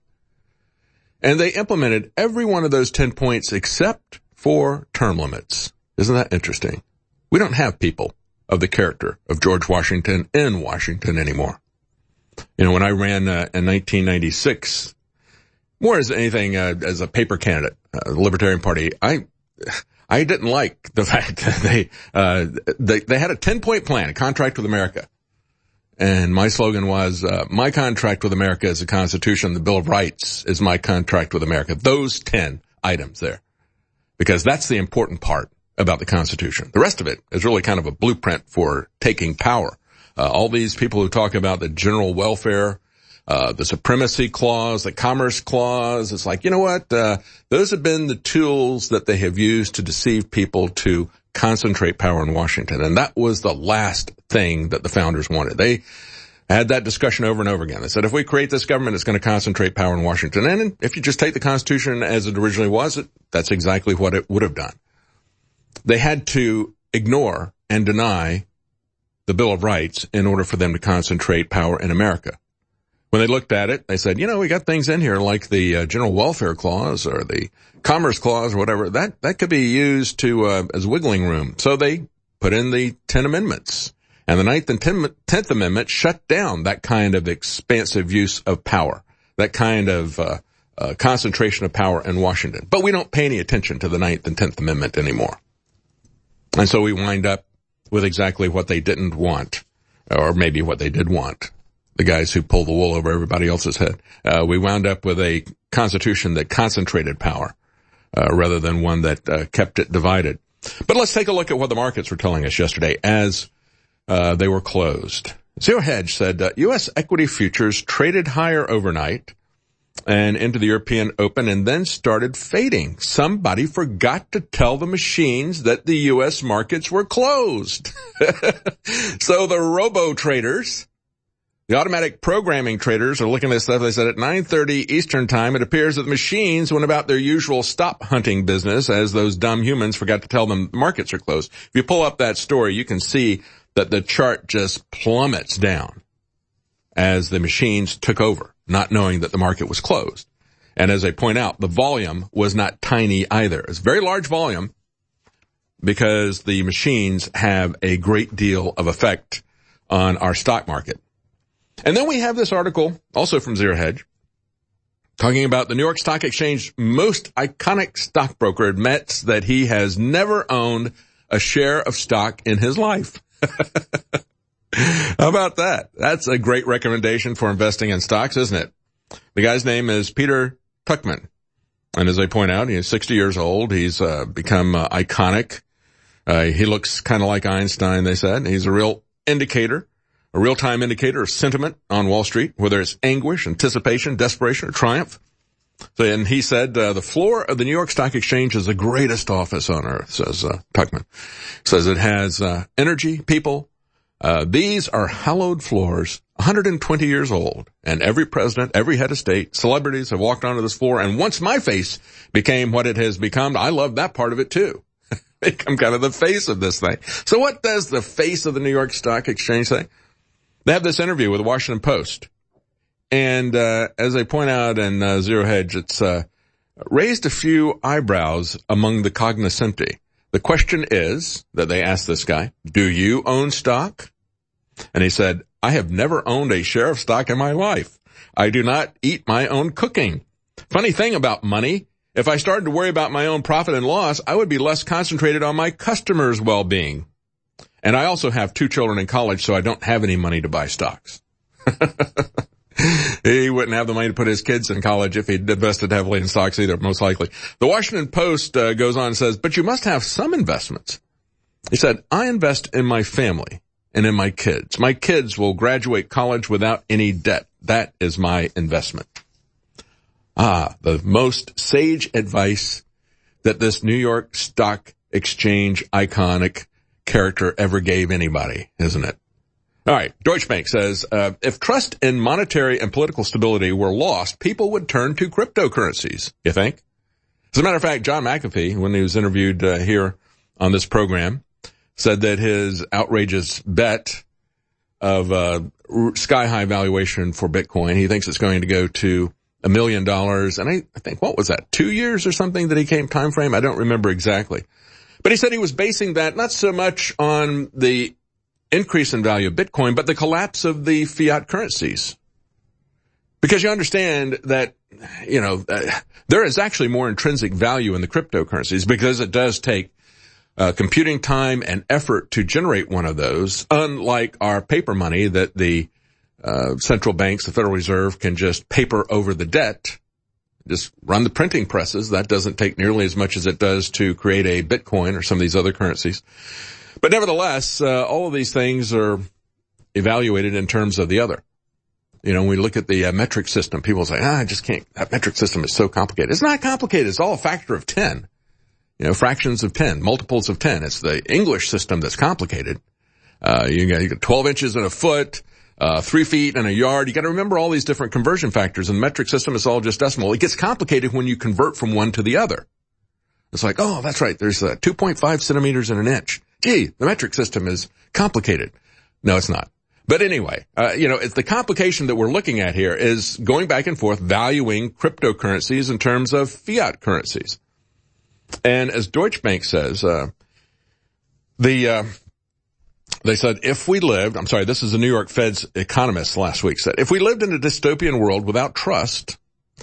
Speaker 2: And they implemented every one of those ten points except for term limits. Isn't that interesting? We don't have people of the character of George Washington in Washington anymore. You know, when I ran uh, in nineteen ninety-six, more as anything uh, as a paper candidate, uh, the Libertarian Party, I... I didn't like the fact that they, uh, they, they had a ten-point plan, a contract with America. And my slogan was, uh, my contract with America is the Constitution. The Bill of Rights is my contract with America. Those ten items there. Because that's the important part about the Constitution. The rest of it is really kind of a blueprint for taking power. Uh, all these people who talk about the general welfare, Uh, the supremacy clause, the commerce clause. It's like, you know what? Uh, those have been the tools that they have used to deceive people to concentrate power in Washington. And that was the last thing that the founders wanted. They had that discussion over and over again. They said, if we create this government, it's going to concentrate power in Washington. And if you just take the Constitution as it originally was, it, that's exactly what it would have done. They had to ignore and deny the Bill of Rights in order for them to concentrate power in America. When they looked at it, they said, you know, we got things in here like the uh, General Welfare Clause or the Commerce Clause or whatever. That that could be used to uh, as wiggling room. So they put in the Ten Amendments. And the Ninth and Tenth Amendment shut down that kind of expansive use of power, that kind of uh, uh concentration of power in Washington. But we don't pay any attention to the Ninth and Tenth Amendment anymore. And so we wind up with exactly what they didn't want, or maybe what they did want. The guys who pull the wool over everybody else's head. Uh, we wound up with a constitution that concentrated power, uh, rather than one that uh, kept it divided. But let's take a look at what the markets were telling us yesterday as uh, they were closed. Zero Hedge said uh, U S equity futures traded higher overnight and into the European Open and then started fading. Somebody forgot to tell the machines that the U S markets were closed. So the robo-traders, the automatic programming traders are looking at this stuff. They said at nine thirty Eastern time, it appears that the machines went about their usual stop hunting business as those dumb humans forgot to tell them markets are closed. If you pull up that story, you can see that the chart just plummets down as the machines took over, not knowing that the market was closed. And as I point out, the volume was not tiny either. It's very large volume because the machines have a great deal of effect on our stock market. And then we have this article, also from Zero Hedge, talking about the New York Stock Exchange most iconic stockbroker admits that he has never owned a share of stock in his life. How about that? That's a great recommendation for investing in stocks, isn't it? The guy's name is Peter Tuchman. And as I point out, he's sixty years old. He's uh, become uh, iconic. Uh, he looks kind of like Einstein, they said. He's a real indicator. A real-time indicator of sentiment on Wall Street, whether it's anguish, anticipation, desperation, or triumph. So, and he said, uh, the floor of the New York Stock Exchange is the greatest office on earth, says uh, Tuchman. Says it has uh, energy, people. Uh, these are hallowed floors, one hundred twenty years old, and every president, every head of state, celebrities have walked onto this floor, and once my face became what it has become, I love that part of it too. I'm kind of the face of this thing. So what does the face of the New York Stock Exchange say? They have this interview with the Washington Post. And, uh, as I point out in uh, Zero Hedge, it's, uh, raised a few eyebrows among the cognoscenti. The question is, that they asked this guy, do you own stock? And he said, I have never owned a share of stock in my life. I do not eat my own cooking. Funny thing about money, if I started to worry about my own profit and loss, I would be less concentrated on my customers' well-being. And I also have two children in college, so I don't have any money to buy stocks. He wouldn't have the money to put his kids in college if he'd invested heavily in stocks either, most likely. The Washington Post uh, goes on and says, but you must have some investments. He said, I invest in my family and in my kids. My kids will graduate college without any debt. That is my investment. Ah, the most sage advice that this New York Stock Exchange iconic character ever gave anybody, isn't it? All right, Deutsche Bank says, uh, if trust in monetary and political stability were lost, people would turn to cryptocurrencies, you think? As a matter of fact, John McAfee, when he was interviewed uh, here on this program, said that his outrageous bet of uh, sky-high valuation for Bitcoin, he thinks it's going to go to a million dollars. And I, I think, what was that, two years or something that he came time frame? I don't remember exactly. But he said he was basing that not so much on the increase in value of Bitcoin, but the collapse of the fiat currencies. Because you understand that, you know, uh, there is actually more intrinsic value in the cryptocurrencies because it does take uh, computing time and effort to generate one of those, unlike our paper money that the uh, central banks, the Federal Reserve, can just paper over the debt, just run the printing presses. That doesn't take nearly as much as it does to create a Bitcoin or some of these other currencies. But nevertheless, uh, all of these things are evaluated in terms of the other. You know, when we look at the uh, metric system, people say, ah, I just can't, that metric system is so complicated. It's not complicated. It's all a factor of ten. You know, fractions of ten, multiples of ten. It's the English system that's complicated. Uh, you got, you got twelve inches in a foot, uh, three feet in a yard. You got to remember all these different conversion factors. And the metric system is all just decimal. It gets complicated when you convert from one to the other. It's like, oh, that's right. There's uh, two point five centimeters in an inch. Gee, the metric system is complicated. No, it's not. But anyway, uh, you know, it's the complication that we're looking at here is going back and forth, valuing cryptocurrencies in terms of fiat currencies. And as Deutsche Bank says, uh, the, uh, they said, if we lived, I'm sorry, this is the New York Fed's economist last week said, if we lived in a dystopian world without trust,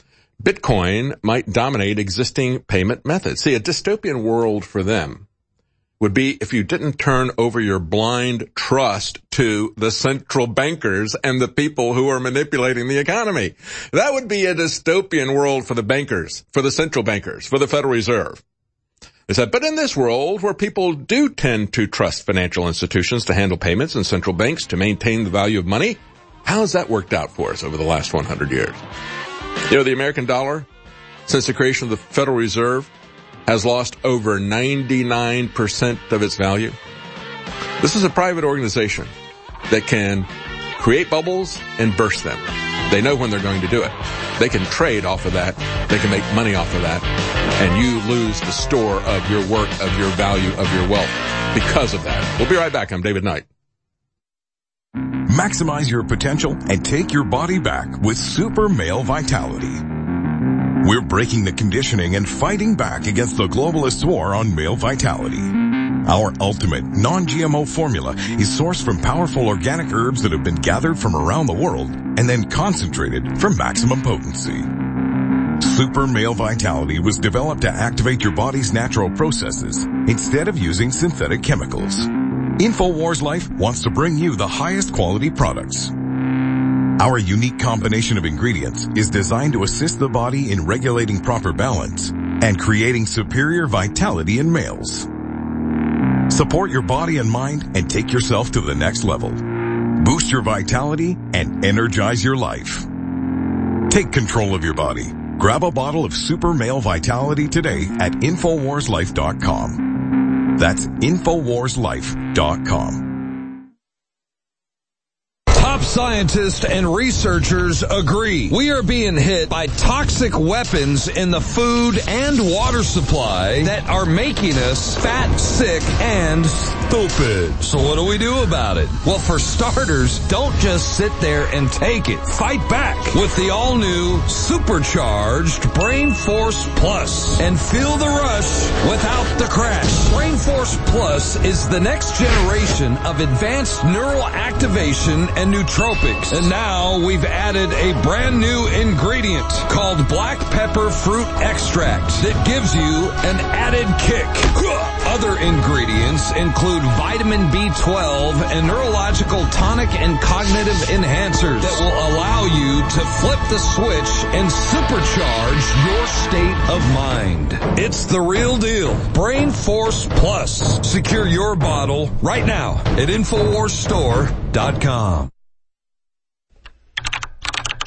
Speaker 2: Bitcoin might dominate existing payment methods. See, a dystopian world for them would be if you didn't turn over your blind trust to the central bankers and the people who are manipulating the economy. That would be a dystopian world for the bankers, for the central bankers, for the Federal Reserve. They said, but in this world where people do tend to trust financial institutions to handle payments and central banks to maintain the value of money, how has that worked out for us over the last one hundred years? You know, the American dollar, since the creation of the Federal Reserve, has lost over ninety-nine percent of its value. This is a private organization that can create bubbles and burst them. They know when they're going to do it. They can trade off of that. They can make money off of that. And you lose the store of your work, of your value, of your wealth because of that. We'll be right back. I'm David Knight.
Speaker 4: Maximize your potential and take your body back with Super Male Vitality. We're breaking the conditioning and fighting back against the globalist war on male vitality. Our ultimate non-G M O formula is sourced from powerful organic herbs that have been gathered from around the world and then concentrated for maximum potency. Super Male Vitality was developed to activate your body's natural processes instead of using synthetic chemicals. InfoWars Life wants to bring you the highest quality products. Our unique combination of ingredients is designed to assist the body in regulating proper balance and creating superior vitality in males. Support your body and mind and take yourself to the next level. Boost your vitality and energize your life. Take control of your body. Grab a bottle of Super Male Vitality today at Infowars Life dot com. That's Infowars Life dot com.
Speaker 5: Top scientists and researchers agree. We are being hit by toxic weapons in the food and water supply that are making us fat, sick, and stupid. So what do we do about it? Well, for starters, don't just sit there and take it. Fight back with the all-new supercharged Brain Force Plus and feel the rush without the crash. Brain Force Plus is the next generation of advanced neural activation and nootropics. And now we've added a brand new ingredient called black pepper fruit extract that gives you an added kick. Other ingredients include vitamin B twelve and neurological tonic and cognitive enhancers that will allow you to flip the switch and supercharge your state of mind. It's the real deal. Brain Force Plus. Secure your bottle right now at Infowars Store dot com.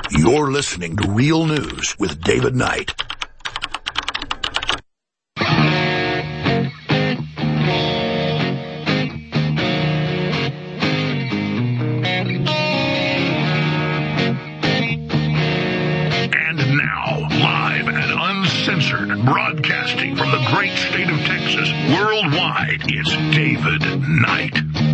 Speaker 1: You're listening to Real News with David Knight. Broadcasting from the great state of Texas, worldwide, it's David Knight.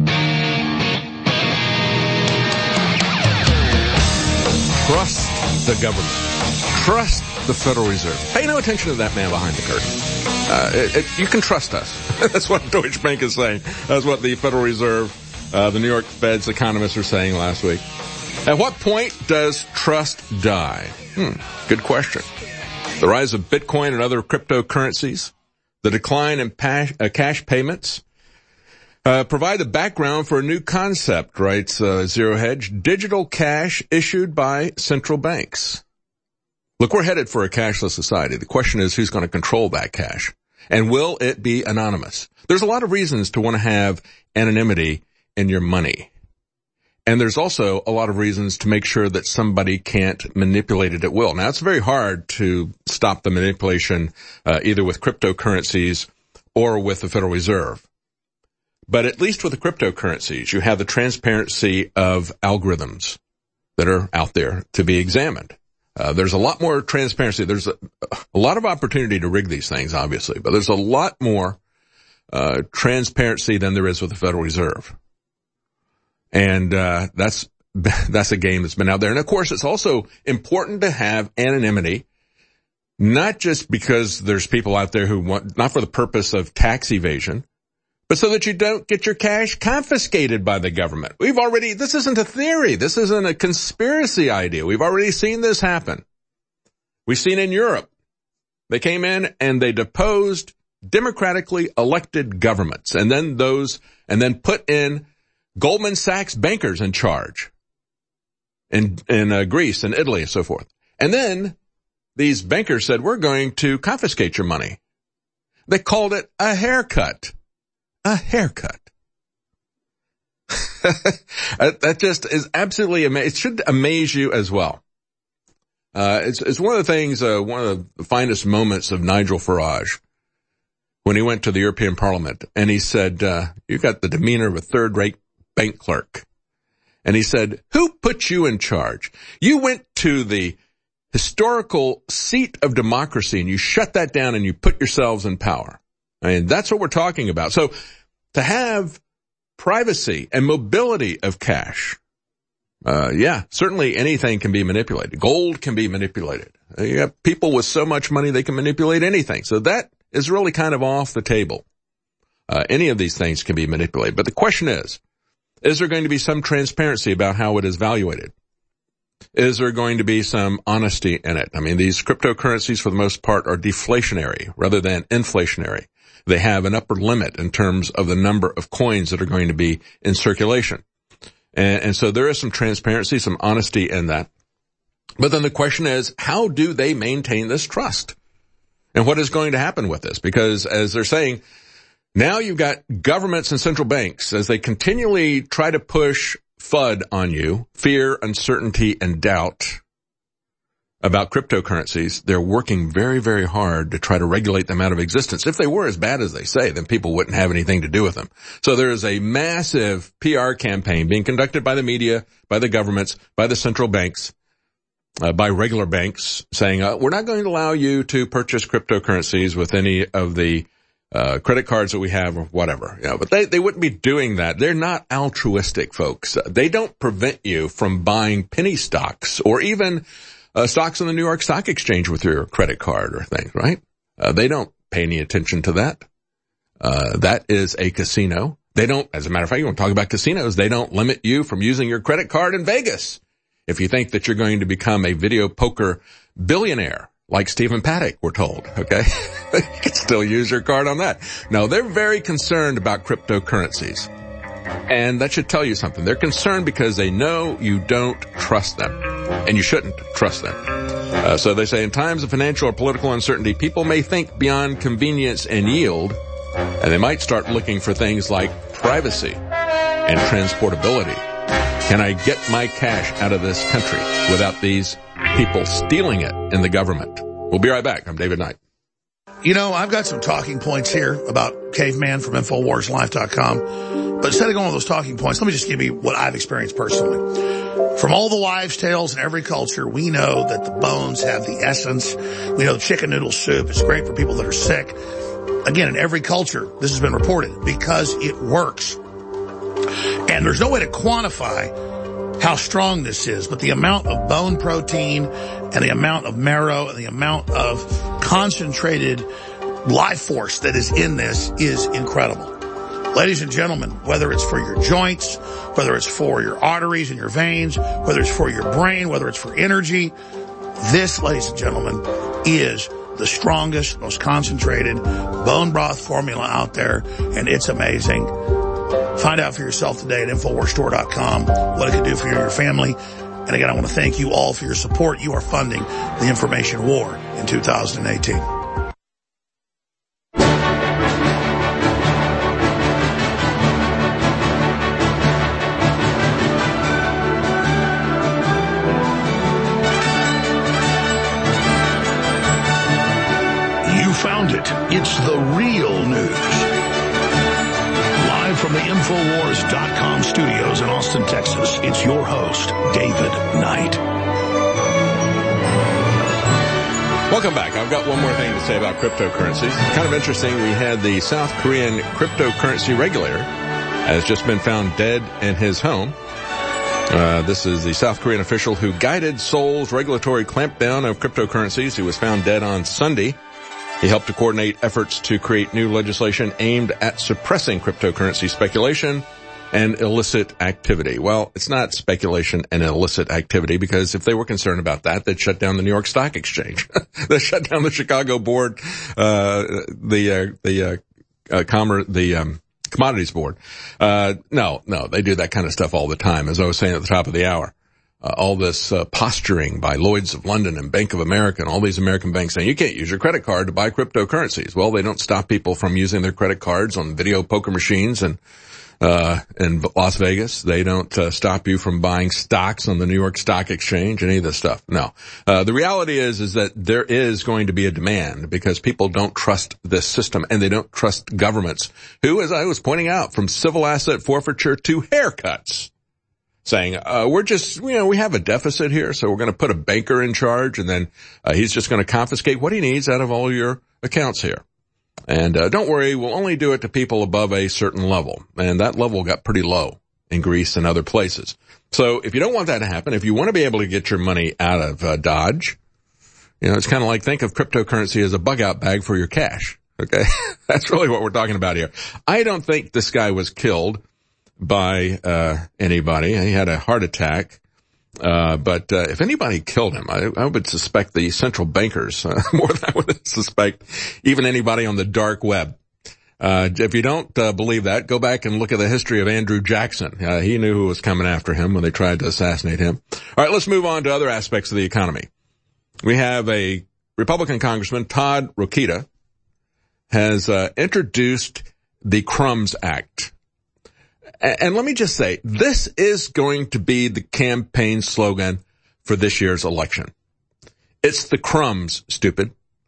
Speaker 2: Trust the government. Trust the Federal Reserve. Pay no attention to that man behind the curtain. Uh, it, it, you can trust us. That's what Deutsche Bank is saying. That's what the Federal Reserve, uh, the New York Fed's economists were saying last week. At what point does trust die? Hmm, good question. The rise of Bitcoin and other cryptocurrencies, the decline in pa- uh, cash payments, uh, provide the background for a new concept, writes uh, Zero Hedge, digital cash issued by central banks. Look, we're headed for a cashless society. The question is who's going to control that cash, and will it be anonymous? There's a lot of reasons to want to have anonymity in your money. And there's also a lot of reasons to make sure that somebody can't manipulate it at will. Now, it's very hard to stop the manipulation uh, either with cryptocurrencies or with the Federal Reserve. But at least with the cryptocurrencies, you have the transparency of algorithms that are out there to be examined. Uh, there's a lot more transparency. There's a, a lot of opportunity to rig these things, obviously, but there's a lot more uh, transparency than there is with the Federal Reserve. And, uh, that's, that's a game that's been out there. And of course, it's also important to have anonymity, not just because there's people out there who want, not for the purpose of tax evasion, but so that you don't get your cash confiscated by the government. We've already, this isn't a theory. This isn't a conspiracy idea. We've already seen this happen. We've seen in Europe. They came in and they deposed democratically elected governments and then those, and then put in Goldman Sachs bankers in charge in, in uh, Greece and Italy and so forth. And then these bankers said, we're going to confiscate your money. They called it a haircut. A haircut. That just is absolutely amazing. It should amaze you as well. Uh, it's, it's one of the things, uh, one of the finest moments of Nigel Farage when he went to the European Parliament and he said, uh, you got the demeanor of a third-rate bank clerk. And he said, who put you in charge? You went to the historical seat of democracy and you shut that down and you put yourselves in power. I mean, that's what we're talking about. So to have privacy and mobility of cash, uh, yeah, certainly anything can be manipulated. Gold can be manipulated. You have people with so much money they can manipulate anything. So that is really kind of off the table. Uh, any of these things can be manipulated. But the question is, is there going to be some transparency about how it is evaluated? Is there going to be some honesty in it? I mean, these cryptocurrencies for the most part are deflationary rather than inflationary. They have an upper limit in terms of the number of coins that are going to be in circulation. And, and so there is some transparency, some honesty in that. But then the question is, how do they maintain this trust? And what is going to happen with this? Because as they're saying, now you've got governments and central banks as they continually try to push FUD on you, fear, uncertainty, and doubt about cryptocurrencies. They're working very, very hard to try to regulate them out of existence. If they were as bad as they say, then people wouldn't have anything to do with them. So there is a massive P R campaign being conducted by the media, by the governments, by the central banks, uh, by regular banks saying, uh, we're not going to allow you to purchase cryptocurrencies with any of the Uh, credit cards that we have or whatever, you know, but they, they wouldn't be doing that. They're not altruistic folks. They don't prevent you from buying penny stocks or even, uh, stocks on the New York Stock Exchange with your credit card or things, right? Uh, they don't pay any attention to that. Uh, that is a casino. They don't, as a matter of fact, you want to talk about casinos, they don't limit you from using your credit card in Vegas if you think that you're going to become a video poker billionaire. Like Stephen Paddock, we're told, okay? You can still use your card on that. No, they're very concerned about cryptocurrencies. And that should tell you something. They're concerned because they know you don't trust them. And you shouldn't trust them. Uh, so they say in times of financial or political uncertainty, people may think beyond convenience and yield, and they might start looking for things like privacy and transportability. Can I get my cash out of this country without these people stealing it in the government? We'll be right back. I'm David Knight.
Speaker 1: You know, I've got some talking points here about Caveman from Infowars Life dot com. But instead of going with those talking points, let me just give you what I've experienced personally. From all the wives' tales in every culture, we know that the bones have the essence. We know chicken noodle soup is great for people that are sick. Again, in every culture, this has been reported because it works. And there's no way to quantify how strong this is, but the amount of bone protein and the amount of marrow and the amount of concentrated life force that is in this is incredible. Ladies and gentlemen, whether it's for your joints, whether it's for your arteries and your veins, whether it's for your brain, whether it's for energy, this, ladies and gentlemen, is the strongest, most concentrated bone broth formula out there, and it's amazing. Find out for yourself today at Infowars Store dot com what it can do for you and your family. And again, I want to thank you all for your support. You are funding the information war in two thousand eighteen. You found it. It's the real news. Live from the Infowars dot com studios in Austin, Texas, it's your host, David Knight.
Speaker 2: Welcome back. I've got one more thing to say about cryptocurrencies. It's kind of interesting. We had the South Korean cryptocurrency regulator has just been found dead in his home. Uh, this is the South Korean official who guided Seoul's regulatory clampdown of cryptocurrencies. He was found dead on Sunday. He helped to coordinate efforts to create new legislation aimed at suppressing cryptocurrency speculation and illicit activity. Well, it's not speculation and illicit activity, because if they were concerned about that, they'd shut down the New York Stock Exchange. They shut down the Chicago board, uh, the, uh, the, uh, uh, commerce, the, um, commodities board. Uh, no, no, they do that kind of stuff all the time, as I was saying at the top of the hour. Uh, all this uh, posturing by Lloyds of London and Bank of America and all these American banks saying you can't use your credit card to buy cryptocurrencies. Well, they don't stop people from using their credit cards on video poker machines and uh in Las Vegas. They don't uh, stop you from buying stocks on the New York Stock Exchange, any of this stuff. No. Uh the reality is is that there is going to be a demand, because people don't trust this system and they don't trust governments who, as I was pointing out, from civil asset forfeiture to haircuts, saying, uh, we're just, you know, we have a deficit here, so we're going to put a banker in charge, and then uh, he's just going to confiscate what he needs out of all your accounts here. And uh, don't worry, we'll only do it to people above a certain level. And that level got pretty low in Greece and other places. So if you don't want that to happen, if you want to be able to get your money out of uh, Dodge, you know, it's kind of like, think of cryptocurrency as a bug-out bag for your cash. Okay? That's really what we're talking about here. I don't think this guy was killed by uh anybody. He had a heart attack. Uh but uh, if anybody killed him, I, I would suspect the central bankers uh, more than I would suspect even anybody on the dark web. Uh if you don't uh, believe that, go back and look at the history of Andrew Jackson. Uh, he knew who was coming after him when they tried to assassinate him. All right, let's move on to other aspects of the economy. We have a Republican Congressman, Todd Rokita, has uh, introduced the Crumbs Act. And let me just say, this is going to be the campaign slogan for this year's election. It's the crumbs, stupid.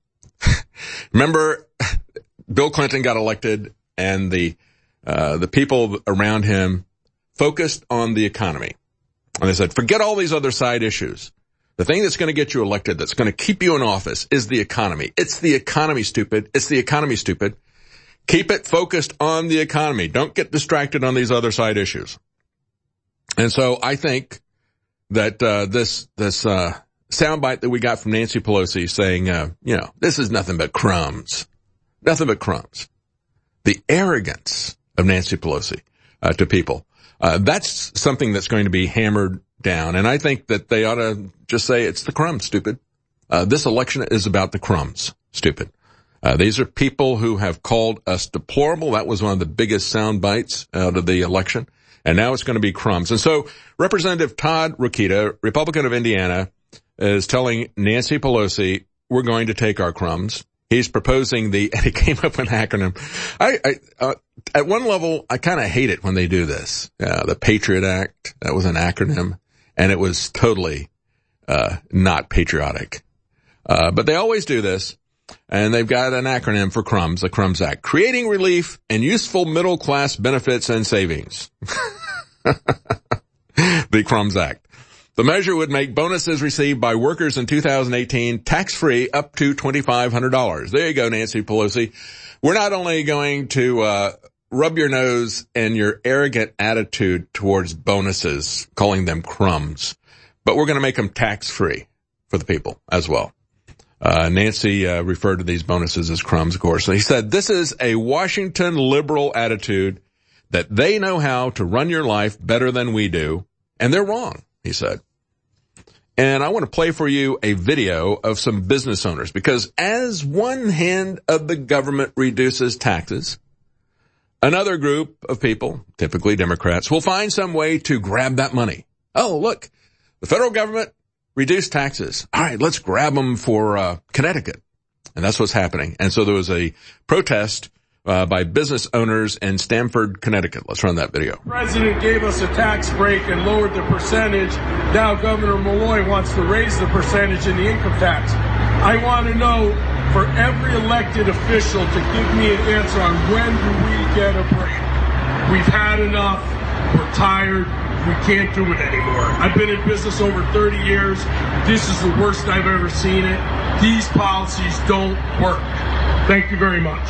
Speaker 2: Remember, Bill Clinton got elected, and the uh the people around him focused on the economy. And they said, forget all these other side issues. The thing that's going to get you elected, that's going to keep you in office, is the economy. It's the economy, stupid. It's the economy, stupid. Keep it focused on the economy. Don't get distracted on these other side issues. And so I think that uh this this uh soundbite that we got from Nancy Pelosi saying, uh, you know, this is nothing but crumbs. Nothing but crumbs. The arrogance of Nancy Pelosi uh, to people. Uh that's something that's going to be hammered down. And I think that they ought to just say it's the crumbs, stupid. Uh this election is about the crumbs, stupid. Uh, these are people who have called us deplorable. That was one of the biggest sound bites out of the election. And now it's going to be crumbs. And so Representative Todd Rokita, Republican of Indiana, is telling Nancy Pelosi, we're going to take our crumbs He's proposing the, and he came up with an acronym. I, I uh, at one level, I kind of hate it when they do this. Uh, the Patriot Act, that was an acronym, and it was totally uh not patriotic. Uh, but they always do this, and they've got an acronym for crumbs, the Crumbs Act. Creating relief and useful middle-class benefits and savings. The Crumbs Act. The measure would make bonuses received by workers in two thousand eighteen tax-free up to twenty-five hundred dollars. There you go, Nancy Pelosi. We're not only going to uh rub your nose and your arrogant attitude towards bonuses, calling them crumbs, but we're going to make them tax-free for the people as well. Uh Nancy uh, referred to these bonuses as crumbs, of course. So he said, this is a Washington liberal attitude that they know how to run your life better than we do, and they're wrong, he said. And I want to play for you a video of some business owners, because as one hand of the government reduces taxes, another group of people, typically Democrats, will find some way to grab that money. Oh, look, the federal government reduced taxes. All right, let's grab them for uh, Connecticut. And that's what's happening. And so there was a protest Uh, by business owners in Stamford, Connecticut. Let's run that video.
Speaker 12: The president gave us a tax break and lowered the percentage. Now Governor Malloy wants to raise the percentage in the income tax. I want to know, for every elected official, to give me an answer on when do we get a break. We've had enough. We're tired. We can't do it anymore. I've been in business over thirty years. This is the worst I've ever seen it. These policies don't work. Thank you very much.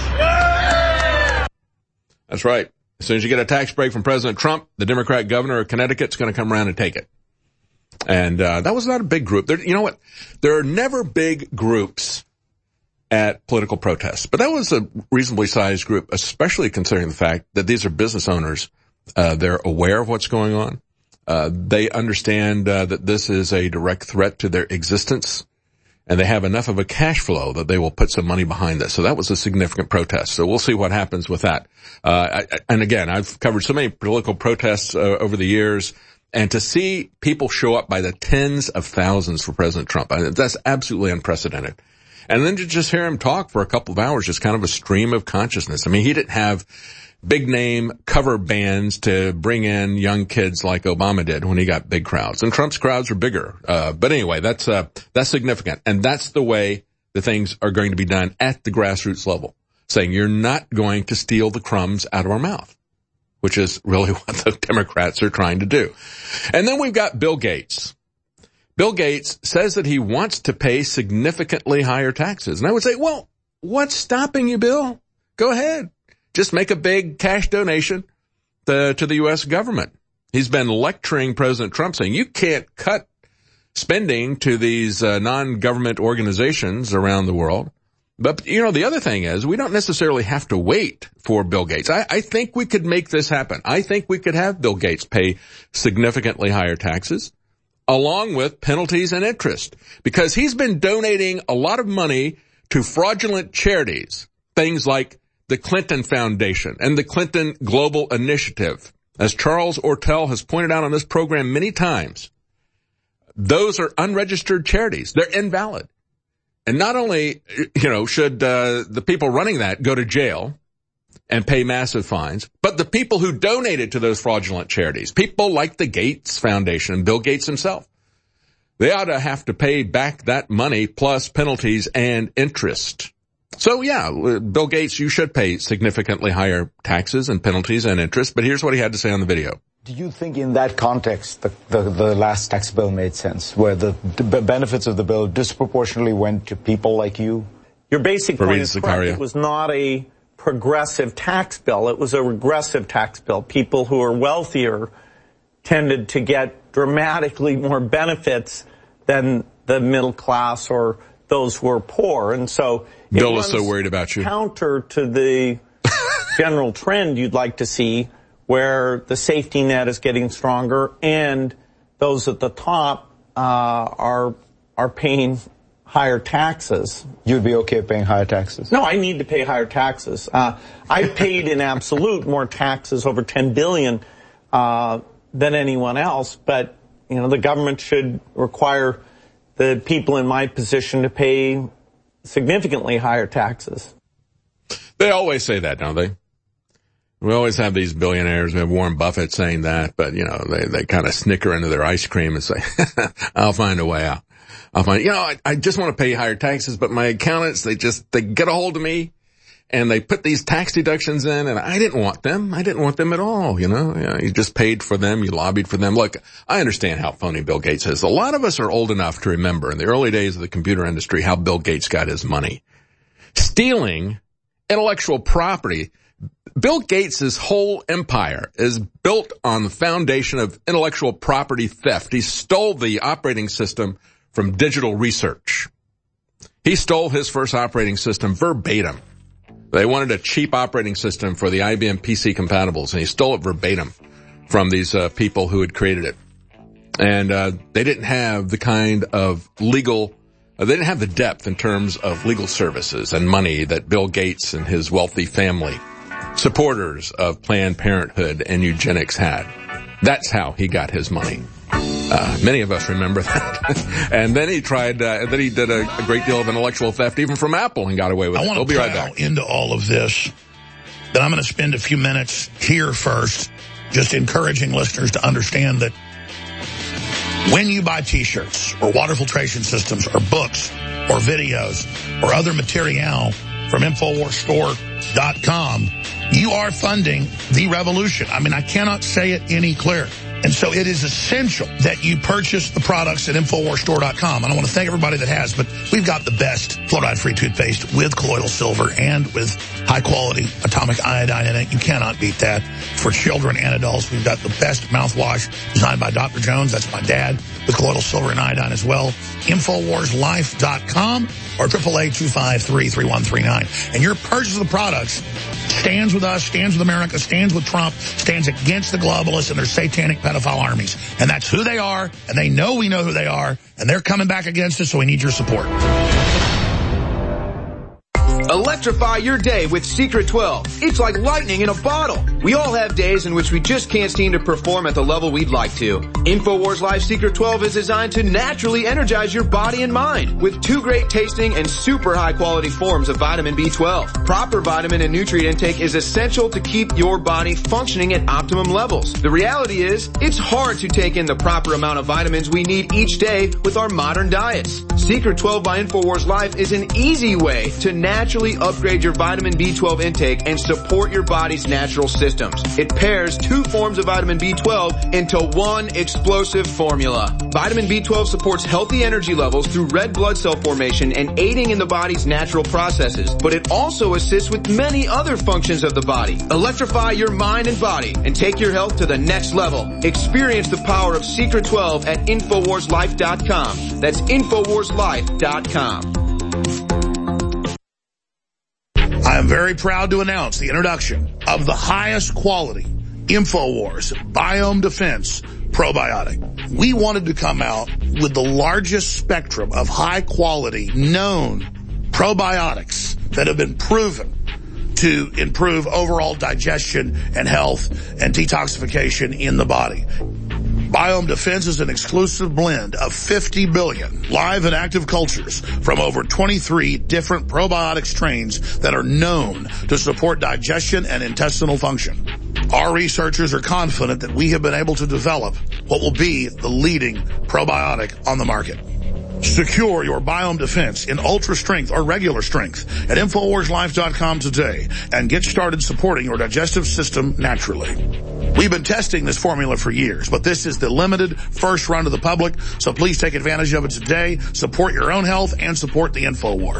Speaker 2: That's right. As soon as you get a tax break from President Trump, the Democrat governor of Connecticut's going to come around and take it. And uh that was not a big group. There, you know what? There are never big groups at political protests. But that was a reasonably sized group, especially considering the fact that these are business owners. Uh They're aware of what's going on. Uh They understand uh, that this is a direct threat to their existence. And they have enough of a cash flow that they will put some money behind this. So that was a significant protest. So we'll see what happens with that. Uh, I, and again, I've covered so many political protests uh, over the years. And to see people show up by the tens of thousands for President Trump, I mean, that's absolutely unprecedented. And then to just hear him talk for a couple of hours, just kind of a stream of consciousness. I mean, he didn't have big name cover bands to bring in young kids like Obama did when he got big crowds. And Trump's crowds are bigger. Uh, but anyway, that's, uh, that's significant. And that's the way the things are going to be done at the grassroots level, saying you're not going to steal the crumbs out of our mouth, which is really what the Democrats are trying to do. And then we've got Bill Gates. Bill Gates says that he wants to pay significantly higher taxes. And I would say, well, what's stopping you, Bill? Go ahead. Just make a big cash donation to, to the U S government. He's been lecturing President Trump, saying you can't cut spending to these uh, non-government organizations around the world. But, you know, the other thing is we don't necessarily have to wait for Bill Gates. I, I think we could make this happen. I think we could have Bill Gates pay significantly higher taxes along with penalties and interest, because he's been donating a lot of money to fraudulent charities, things like the Clinton Foundation and the Clinton Global Initiative. As Charles Ortel has pointed out on this program many times, those are unregistered charities. They're invalid. And not only, you know, should uh, the people running that go to jail and pay massive fines, but the people who donated to those fraudulent charities, people like the Gates Foundation and Bill Gates himself, they ought to have to pay back that money plus penalties and interest. So, yeah, Bill Gates, you should pay significantly higher taxes and penalties and interest. But here's what he had to say on the video.
Speaker 13: Do you think in that context the, the, the last tax bill made sense, where the, the benefits of the bill disproportionately went to people like you?
Speaker 14: Your basic point is correct. It was not a progressive tax bill. It was a regressive tax bill. People who are wealthier tended to get dramatically more benefits than the middle class or those who are poor. And so
Speaker 2: Bill is so worried about you.
Speaker 14: Counter to the general trend you'd like to see, where the safety net is getting stronger and those at the top uh, are are paying higher taxes.
Speaker 13: You'd be okay paying higher taxes?
Speaker 14: No, I need to pay higher taxes. Uh, I've paid in absolute more taxes, over ten billion dollars, uh, than anyone else. But, you know, the government should require the people in my position to pay significantly higher taxes.
Speaker 2: They always say that, don't they? We always have these billionaires. We have Warren Buffett saying that, but, you know, they, they kind of snicker into their ice cream and say, I'll find a way out. I'll find, you know, I, I just want to pay higher taxes, but my accountants, they just, they get a hold of me and they put these tax deductions in, and I didn't want them. I didn't want them at all, you know. You know, you just paid for them. You lobbied for them. Look, I understand how phony Bill Gates is. A lot of us are old enough to remember in the early days of the computer industry how Bill Gates got his money. Stealing intellectual property. Bill Gates' whole empire is built on the foundation of intellectual property theft. He stole the operating system from Digital Research. He stole his first operating system verbatim. They wanted a cheap operating system for the I B M P C compatibles, and he stole it verbatim from these uh, people who had created it. And uh, they didn't have the kind of legal, uh, they didn't have the depth in terms of legal services and money that Bill Gates and his wealthy family, supporters of Planned Parenthood and eugenics, had. That's how he got his money. Uh, many of us remember that. And then he tried, uh, then he did a, a great deal of intellectual theft even from Apple and got away with
Speaker 1: I
Speaker 2: it.
Speaker 1: want
Speaker 2: We'll
Speaker 1: to
Speaker 2: be right back.
Speaker 1: into all of this, but I'm going to spend a few minutes here first just encouraging listeners to understand that when you buy T-shirts or water filtration systems or books or videos or other material from Infowars Store dot com, you are funding the revolution. I mean, I cannot say it any clearer. And so it is essential that you purchase the products at Infowars Store dot com. And I want to thank everybody that has, but we've got the best fluoride-free toothpaste with colloidal silver and with high-quality atomic iodine in it. You cannot beat that. For children and adults, we've got the best mouthwash designed by Doctor Jones. That's my dad, with colloidal silver and iodine as well. Infowars Life dot com or eight eight eight, two five three, three one three nine. And your purchase of the products stands with us, stands with America, stands with Trump, stands against the globalists and their satanic pedophile armies. And that's who they are, and they know we know who they are, and they're coming back against us, so we need your support.
Speaker 15: Electrify your day with Secret twelve. It's like lightning in a bottle. We all have days in which we just can't seem to perform at the level we'd like to. InfoWars Life Secret twelve is designed to naturally energize your body and mind with two great tasting and super high quality forms of vitamin B twelve. Proper vitamin and nutrient intake is essential to keep your body functioning at optimum levels. The reality is, it's hard to take in the proper amount of vitamins we need each day with our modern diets. Secret twelve by InfoWars Life is an easy way to naturally upgrade your vitamin B twelve intake and support your body's natural systems. It pairs two forms of vitamin B twelve into one explosive formula. Vitamin B twelve supports healthy energy levels through red blood cell formation and aiding in the body's natural processes, but it also assists with many other functions of the body. Electrify your mind and body and take your health to the next level. Experience the power of Secret twelve at Infowars Life dot com. That's Infowars Life dot com.
Speaker 1: I am very proud to announce the introduction of the highest quality InfoWars Biome Defense Probiotic. We wanted to come out with the largest spectrum of high quality known probiotics that have been proven to improve overall digestion and health and detoxification in the body. Biome Defense is an exclusive blend of fifty billion live and active cultures from over twenty-three different probiotic strains that are known to support digestion and intestinal function. Our researchers are confident that we have been able to develop what will be the leading probiotic on the market. Secure your Biome Defense in ultra strength or regular strength at Infowars Life dot com today and get started supporting your digestive system naturally. We've been testing this formula for years, but this is the limited first run to the public, so please take advantage of it today. Support your own health and support the InfoWar.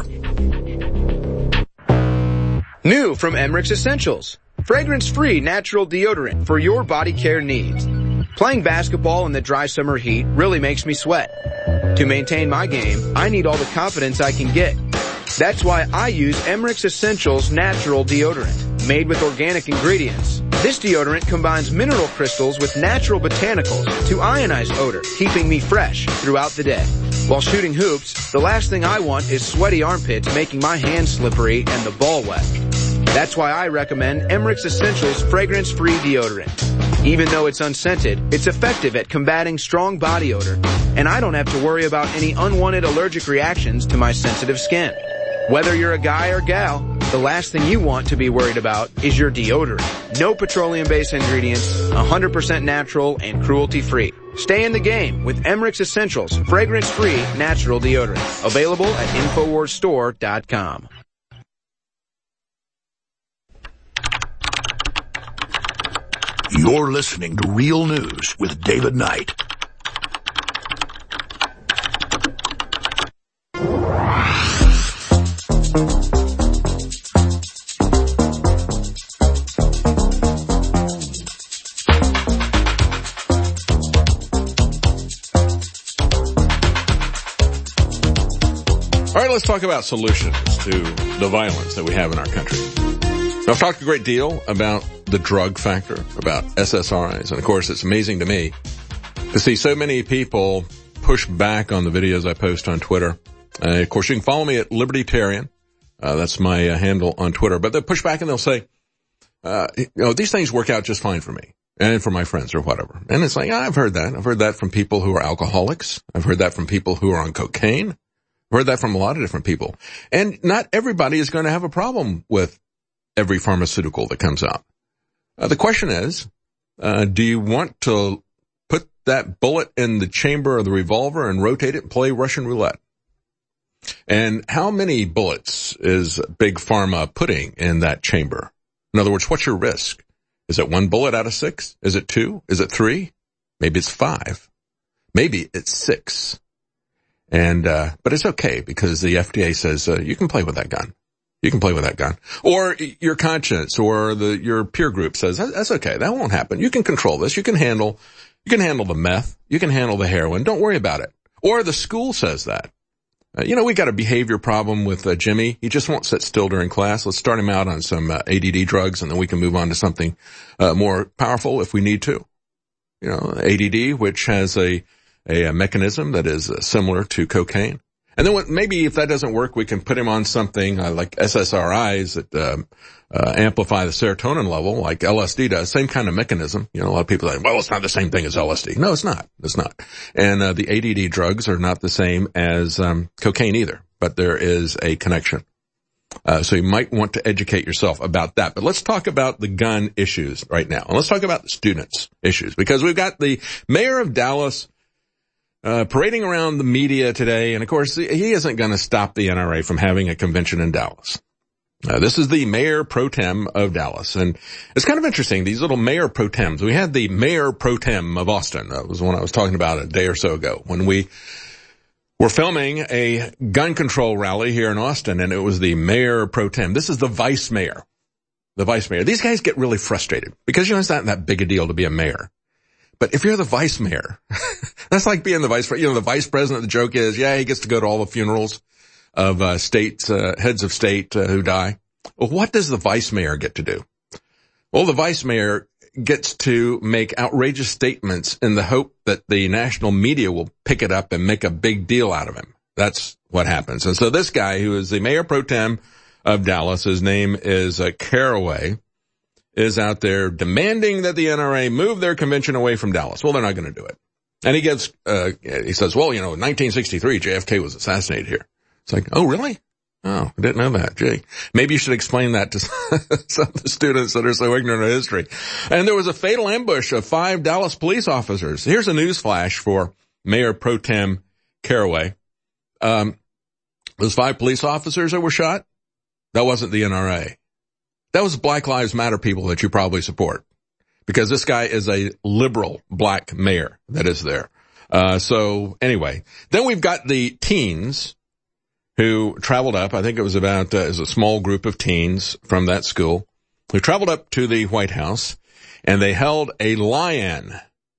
Speaker 15: New from Emmerich Essentials. Fragrance-free natural deodorant for your body care needs. Playing basketball in the dry summer heat really makes me sweat. To maintain my game, I need all the confidence I can get. That's why I use Emmerich Essentials Natural Deodorant. Made with organic ingredients, this deodorant combines mineral crystals with natural botanicals to ionize odor, keeping me fresh throughout the day. While shooting hoops, the last thing I want is sweaty armpits making my hands slippery and the ball wet. That's why I recommend Emmerich's Essentials Fragrance-Free Deodorant. Even though it's unscented, it's effective at combating strong body odor, and I don't have to worry about any unwanted allergic reactions to my sensitive skin. Whether you're a guy or gal, the last thing you want to be worried about is your deodorant. No petroleum-based ingredients, one hundred percent natural and cruelty-free. Stay in the game with Emmerich's Essentials fragrance-free natural deodorant. Available at infowars store dot com.
Speaker 1: You're listening to Real News with David Knight.
Speaker 2: All right, let's talk about solutions to the violence that we have in our country. Now, I've talked a great deal about the drug factor, about S S R Is, and of course it's amazing to me to see so many people push back on the videos I post on Twitter. Uh, of course, you can follow me at Libertarian. Uh, that's my uh, handle on Twitter. But they'll push back and they'll say, uh, you know, these things work out just fine for me and for my friends or whatever. And it's like, yeah, I've heard that. I've heard that from people who are alcoholics. I've heard that from people who are on cocaine. I've heard that from a lot of different people. And not everybody is going to have a problem with every pharmaceutical that comes out. Uh, the question is, uh, do you want to put that bullet in the chamber of the revolver and rotate it and play Russian roulette? And how many bullets is Big Pharma putting in that chamber? In other words, what's your risk? Is it one bullet out of six? Is it two? Is it three? Maybe it's five. Maybe it's six. And, uh, but it's okay because the F D A says, uh, you can play with that gun. You can play with that gun. Or your conscience or the, your peer group says, that's okay. That won't happen. You can control this. You can handle, you can handle the meth. You can handle the heroin. Don't worry about it. Or the school says that. Uh, you know, we got a behavior problem with uh, Jimmy. He just won't sit still during class. Let's start him out on some uh, A D D drugs and then we can move on to something, uh, more powerful if we need to. You know, A D D, which has a, a, a mechanism that is uh, similar to cocaine. And then what, maybe if that doesn't work, we can put him on something uh, like S S R Is that uh, uh, amplify the serotonin level, like L S D does. Same kind of mechanism. You know, a lot of people say, well, it's not the same thing as L S D. No, it's not. It's not. And uh, the A D D drugs are not the same as um, cocaine either, but there is a connection. Uh, so you might want to educate yourself about that. But let's talk about the gun issues right now. And let's talk about the students' issues, because we've got the mayor of Dallas Uh, parading around the media today, and of course, he isn't going to stop the N R A from having a convention in Dallas. Uh, this is the mayor pro tem of Dallas, and it's kind of interesting, these little mayor pro tems. We had the mayor pro tem of Austin. That was one I was talking about a day or so ago, when we were filming a gun control rally here in Austin, and it was the mayor pro tem. This is the vice mayor. The vice mayor. These guys get really frustrated, because, you know, it's not that big a deal to be a mayor. But if you're the vice mayor, that's like being the vice, you know, the vice president, the joke is, yeah, he gets to go to all the funerals of, uh, states, uh, heads of state, uh, who die. Well, what does the vice mayor get to do? Well, the vice mayor gets to make outrageous statements in the hope that the national media will pick it up and make a big deal out of him. That's what happens. And so this guy, who is the mayor pro tem of Dallas, his name is, uh, Caraway, is out there demanding that the N R A move their convention away from Dallas. Well, they're not going to do it. And he gives, uh, he says, well, you know, in nineteen sixty-three, J F K was assassinated here. It's like, oh, really? Oh, I didn't know that. Gee, maybe you should explain that to some of the students that are so ignorant of history. And there was a fatal ambush of five Dallas police officers. Here's a news flash for Mayor Pro Tem Caraway. Um, those five police officers that were shot, that wasn't the N R A. That was Black Lives Matter people that you probably support, because this guy is a liberal black mayor that is there. Uh, so anyway, then we've got the teens who traveled up. I think it was about, uh, it was a small group of teens from that school who traveled up to the White House, and they held a lion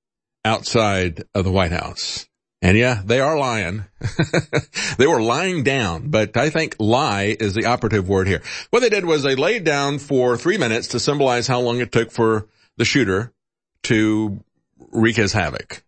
Speaker 2: outside of the White House. And yeah, they are lying. They were lying down, but I think lie is the operative word here. What they did was they laid down for three minutes to symbolize how long it took for the shooter to wreak his havoc.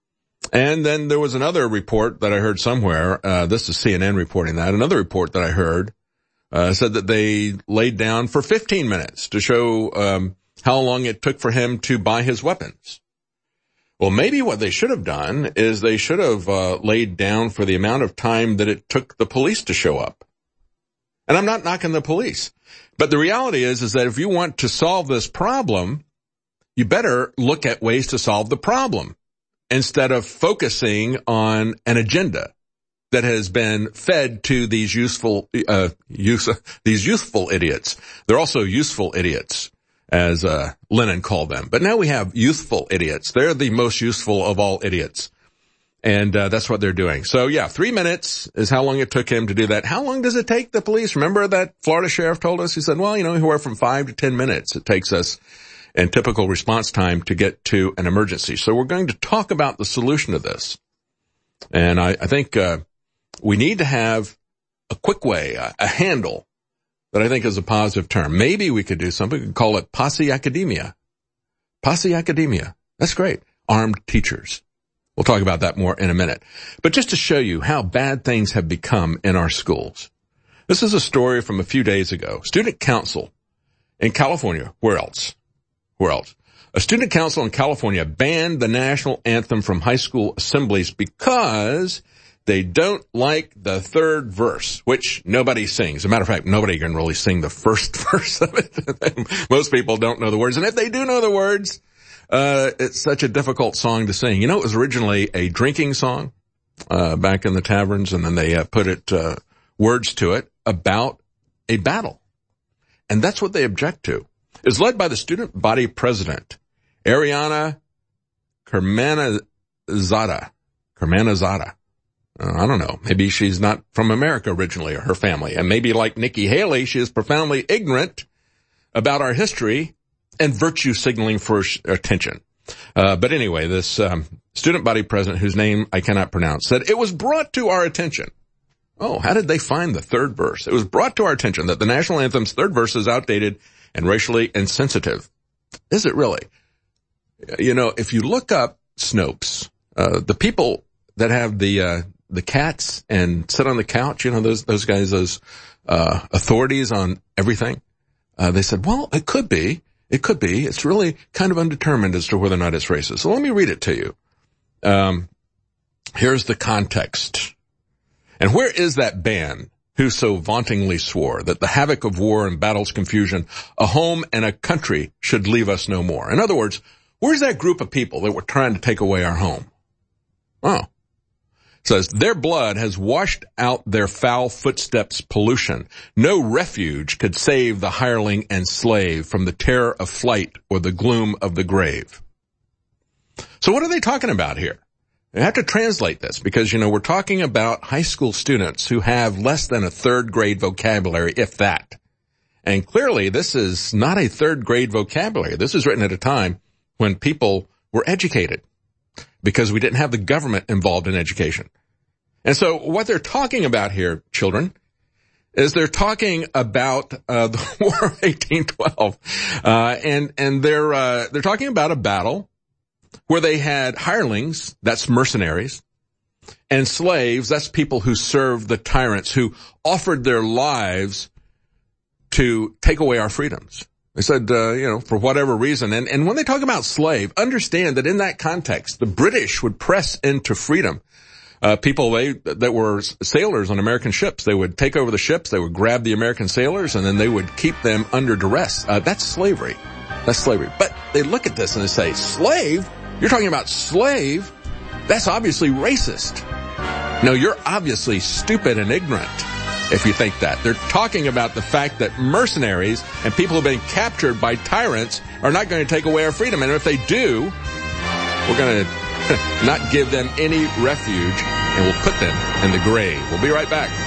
Speaker 2: And then there was another report that I heard somewhere, uh, this is C N N reporting that, another report that I heard, uh, said that they laid down for fifteen minutes to show, um, how long it took for him to buy his weapons. Well, maybe what they should have done is they should have uh, laid down for the amount of time that it took the police to show up. And I'm not knocking the police. But the reality is, is that if you want to solve this problem, you better look at ways to solve the problem instead of focusing on an agenda that has been fed to these useful, uh, use, these youthful idiots. They're also useful idiots, as, uh, Lenin called them. But now we have youthful idiots. They're the most useful of all idiots. And, uh, that's what they're doing. So yeah, three minutes is how long it took him to do that. How long does it take the police? Remember that Florida sheriff told us? He said, well, you know, anywhere from five to ten minutes it takes us in typical response time to get to an emergency. So we're going to talk about the solution to this. And I, I think, uh, we need to have a quick way, a, a handle that I think is a positive term. Maybe we could do something. We could call it Posse Academia. Posse Academia. That's great. Armed teachers. We'll talk about that more in a minute. But just to show you how bad things have become in our schools. This is a story from a few days ago. Student council in California. Where else? Where else? A student council in California banned the national anthem from high school assemblies because they don't like the third verse, which nobody sings. As a matter of fact, nobody can really sing the first verse of it. Most people don't know the words. And if they do know the words, uh, it's such a difficult song to sing. You know, it was originally a drinking song, uh, back in the taverns, and then they uh, put it, uh, words to it about a battle. And that's what they object to. It's led by the student body president, Ariana Kermanizada. Kermanizada. Uh, I don't know. Maybe she's not from America originally, or her family. And maybe like Nikki Haley, she is profoundly ignorant about our history and virtue signaling for sh- attention. Uh, but anyway, this um, student body president, whose name I cannot pronounce, said, it was brought to our attention. Oh, how did they find the third verse? It was brought to our attention that the national anthem's third verse is outdated and racially insensitive. Is it really? You know, if you look up Snopes, uh, the people that have the, uh, the cats and sit on the couch, you know, those, those guys, those, uh, authorities on everything. Uh, they said, well, it could be, it could be. It's really kind of undetermined as to whether or not it's racist. So let me read it to you. Um, here's the context. And where is that band who so vauntingly swore that the havoc of war and battle's confusion, a home and a country should leave us no more? In other words, where's that group of people that were trying to take away our home? Oh. Says, their blood has washed out their foul footsteps pollution. No refuge could save the hireling and slave from the terror of flight or the gloom of the grave. So what are they talking about here? I have to translate this because, you know, we're talking about high school students who have less than a third grade vocabulary, if that. And clearly this is not a third grade vocabulary. This is written at a time when people were educated, because we didn't have the government involved in education. And so what they're talking about here, children, is they're talking about uh the War of eighteen twelve. Uh and and they're uh they're talking about a battle where they had hirelings, that's mercenaries, and slaves, that's people who served the tyrants, who offered their lives to take away our freedoms. They said, uh, you know, for whatever reason. And, and when they talk about slave, understand that in that context, the British would press into freedom. Uh, people they, that were sailors on American ships, they would take over the ships, they would grab the American sailors, and then they would keep them under duress. Uh, that's slavery. That's slavery. But they look at this and they say, slave? You're talking about slave? That's obviously racist. No, you're obviously stupid and ignorant if you think that. They're talking about the fact that mercenaries and people who have been captured by tyrants are not going to take away our freedom. And if they do, we're going to not give them any refuge, and we'll put them in the grave. We'll be right back.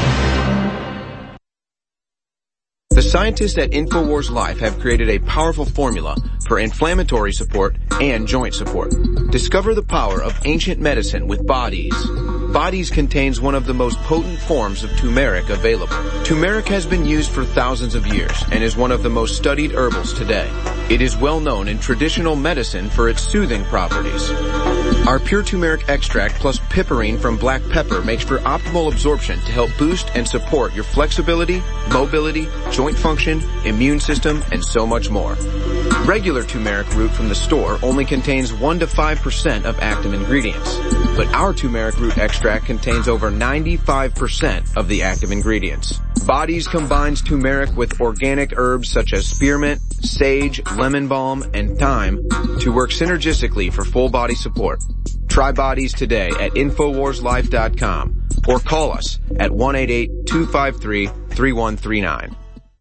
Speaker 15: The scientists at InfoWars Life have created a powerful formula for inflammatory support and joint support. Discover the power of ancient medicine with Bodies. Bodies contains one of the most potent forms of turmeric available. Turmeric has been used for thousands of years and is one of the most studied herbals today. It is well known in traditional medicine for its soothing properties. Our pure turmeric extract plus piperine from black pepper makes for optimal absorption to help boost and support your flexibility, mobility, joint function, immune system, and so much more. Regular turmeric root from the store only contains one to five percent of active ingredients, but our turmeric root extract contains over ninety-five percent of the active ingredients. Bodies combines turmeric with organic herbs such as spearmint, sage, lemon balm, and thyme to work synergistically for full body support. Try Bodies today at Infowars Life dot com or call us at one eight eight, two five three, three one three nine.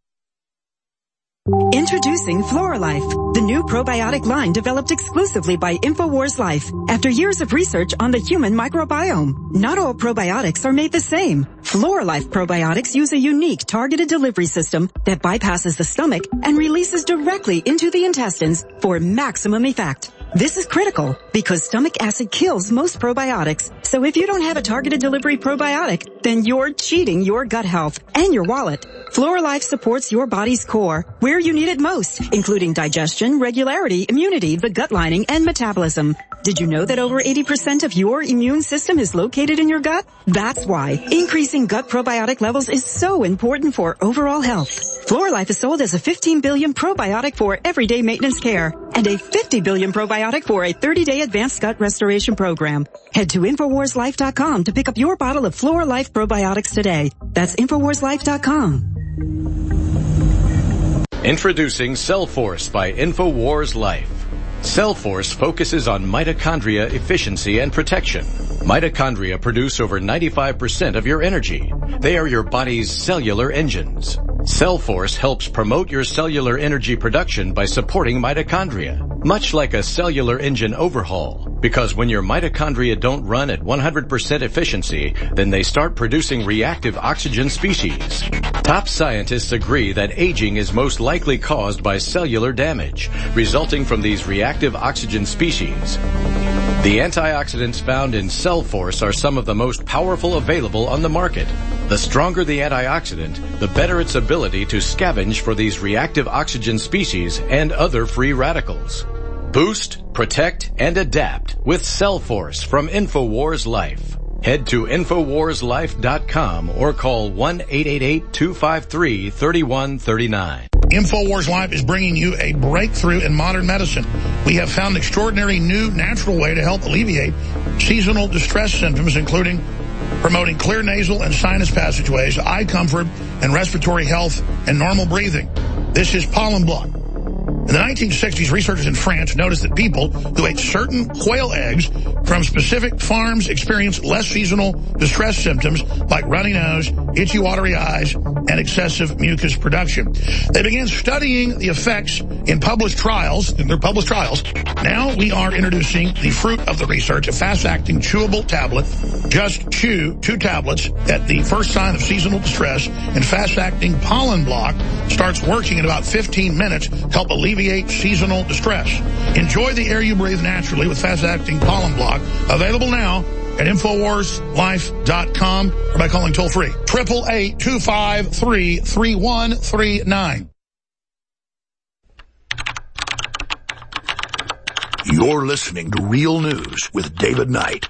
Speaker 11: Introducing Floralife, the new probiotic line developed exclusively by InfoWars Life after years of research on the human microbiome. Not all probiotics are made the same. Floralife probiotics use a unique targeted delivery system that bypasses the stomach and releases directly into the intestines for maximum effect. This is critical because stomach acid kills most probiotics. So if you don't have a targeted delivery probiotic, then you're cheating your gut health and your wallet. Floralife supports your body's core where you need it most, including digestion, regularity, immunity, the gut lining, and metabolism. Did you know that over eighty percent of your immune system is located in your gut? That's why increasing gut probiotic levels is so important for overall health. Floralife is sold as a fifteen billion probiotic for everyday maintenance care and a fifty billion probiotic for a thirty-day advanced gut restoration program. Head to Infowars Life dot com to pick up your bottle of Floralife probiotics today. That's Infowars Life dot com.
Speaker 3: Introducing Cellforce by Infowars Life. Cellforce focuses on mitochondria efficiency and protection. Mitochondria produce over ninety-five percent of your energy. They are your body's cellular engines. Cellforce helps promote your cellular energy production by supporting mitochondria, much like a cellular engine overhaul. Because when your mitochondria don't run at one hundred percent efficiency, then they start producing reactive oxygen species. Top scientists agree that aging is most likely caused by cellular damage, resulting from these reactive oxygen species. The antioxidants found in Cellforce are some of the most powerful available on the market. The stronger the antioxidant, the better its ability to scavenge for these reactive oxygen species and other free radicals. Boost, protect, and adapt with Cellforce from Infowars Life. Head to Infowars Life dot com or call one eight eight eight, two five three, three one three nine.
Speaker 1: InfoWars Life is bringing you a breakthrough in modern medicine. We have found an extraordinary new natural way to help alleviate seasonal distress symptoms, including promoting clear nasal and sinus passageways, eye comfort, and respiratory health and normal breathing. This is Pollen Block. In the nineteen sixties, researchers in France noticed that people who ate certain quail eggs from specific farms experienced less seasonal distress symptoms like runny nose, itchy watery eyes, and excessive mucus production. They began studying the effects in published trials, in their published trials. Now we are introducing the fruit of the research, a fast-acting chewable tablet. Just chew two tablets at the first sign of seasonal distress, and fast-acting Pollen Block starts working in about fifteen minutes to help alleviate seasonal distress. Enjoy the air you breathe naturally with fast-acting Pollen Block. Available now at Infowars Life dot com or by calling toll-free. eight eight eight, two five three, three one three nine.
Speaker 16: You're listening to Real News with David Knight.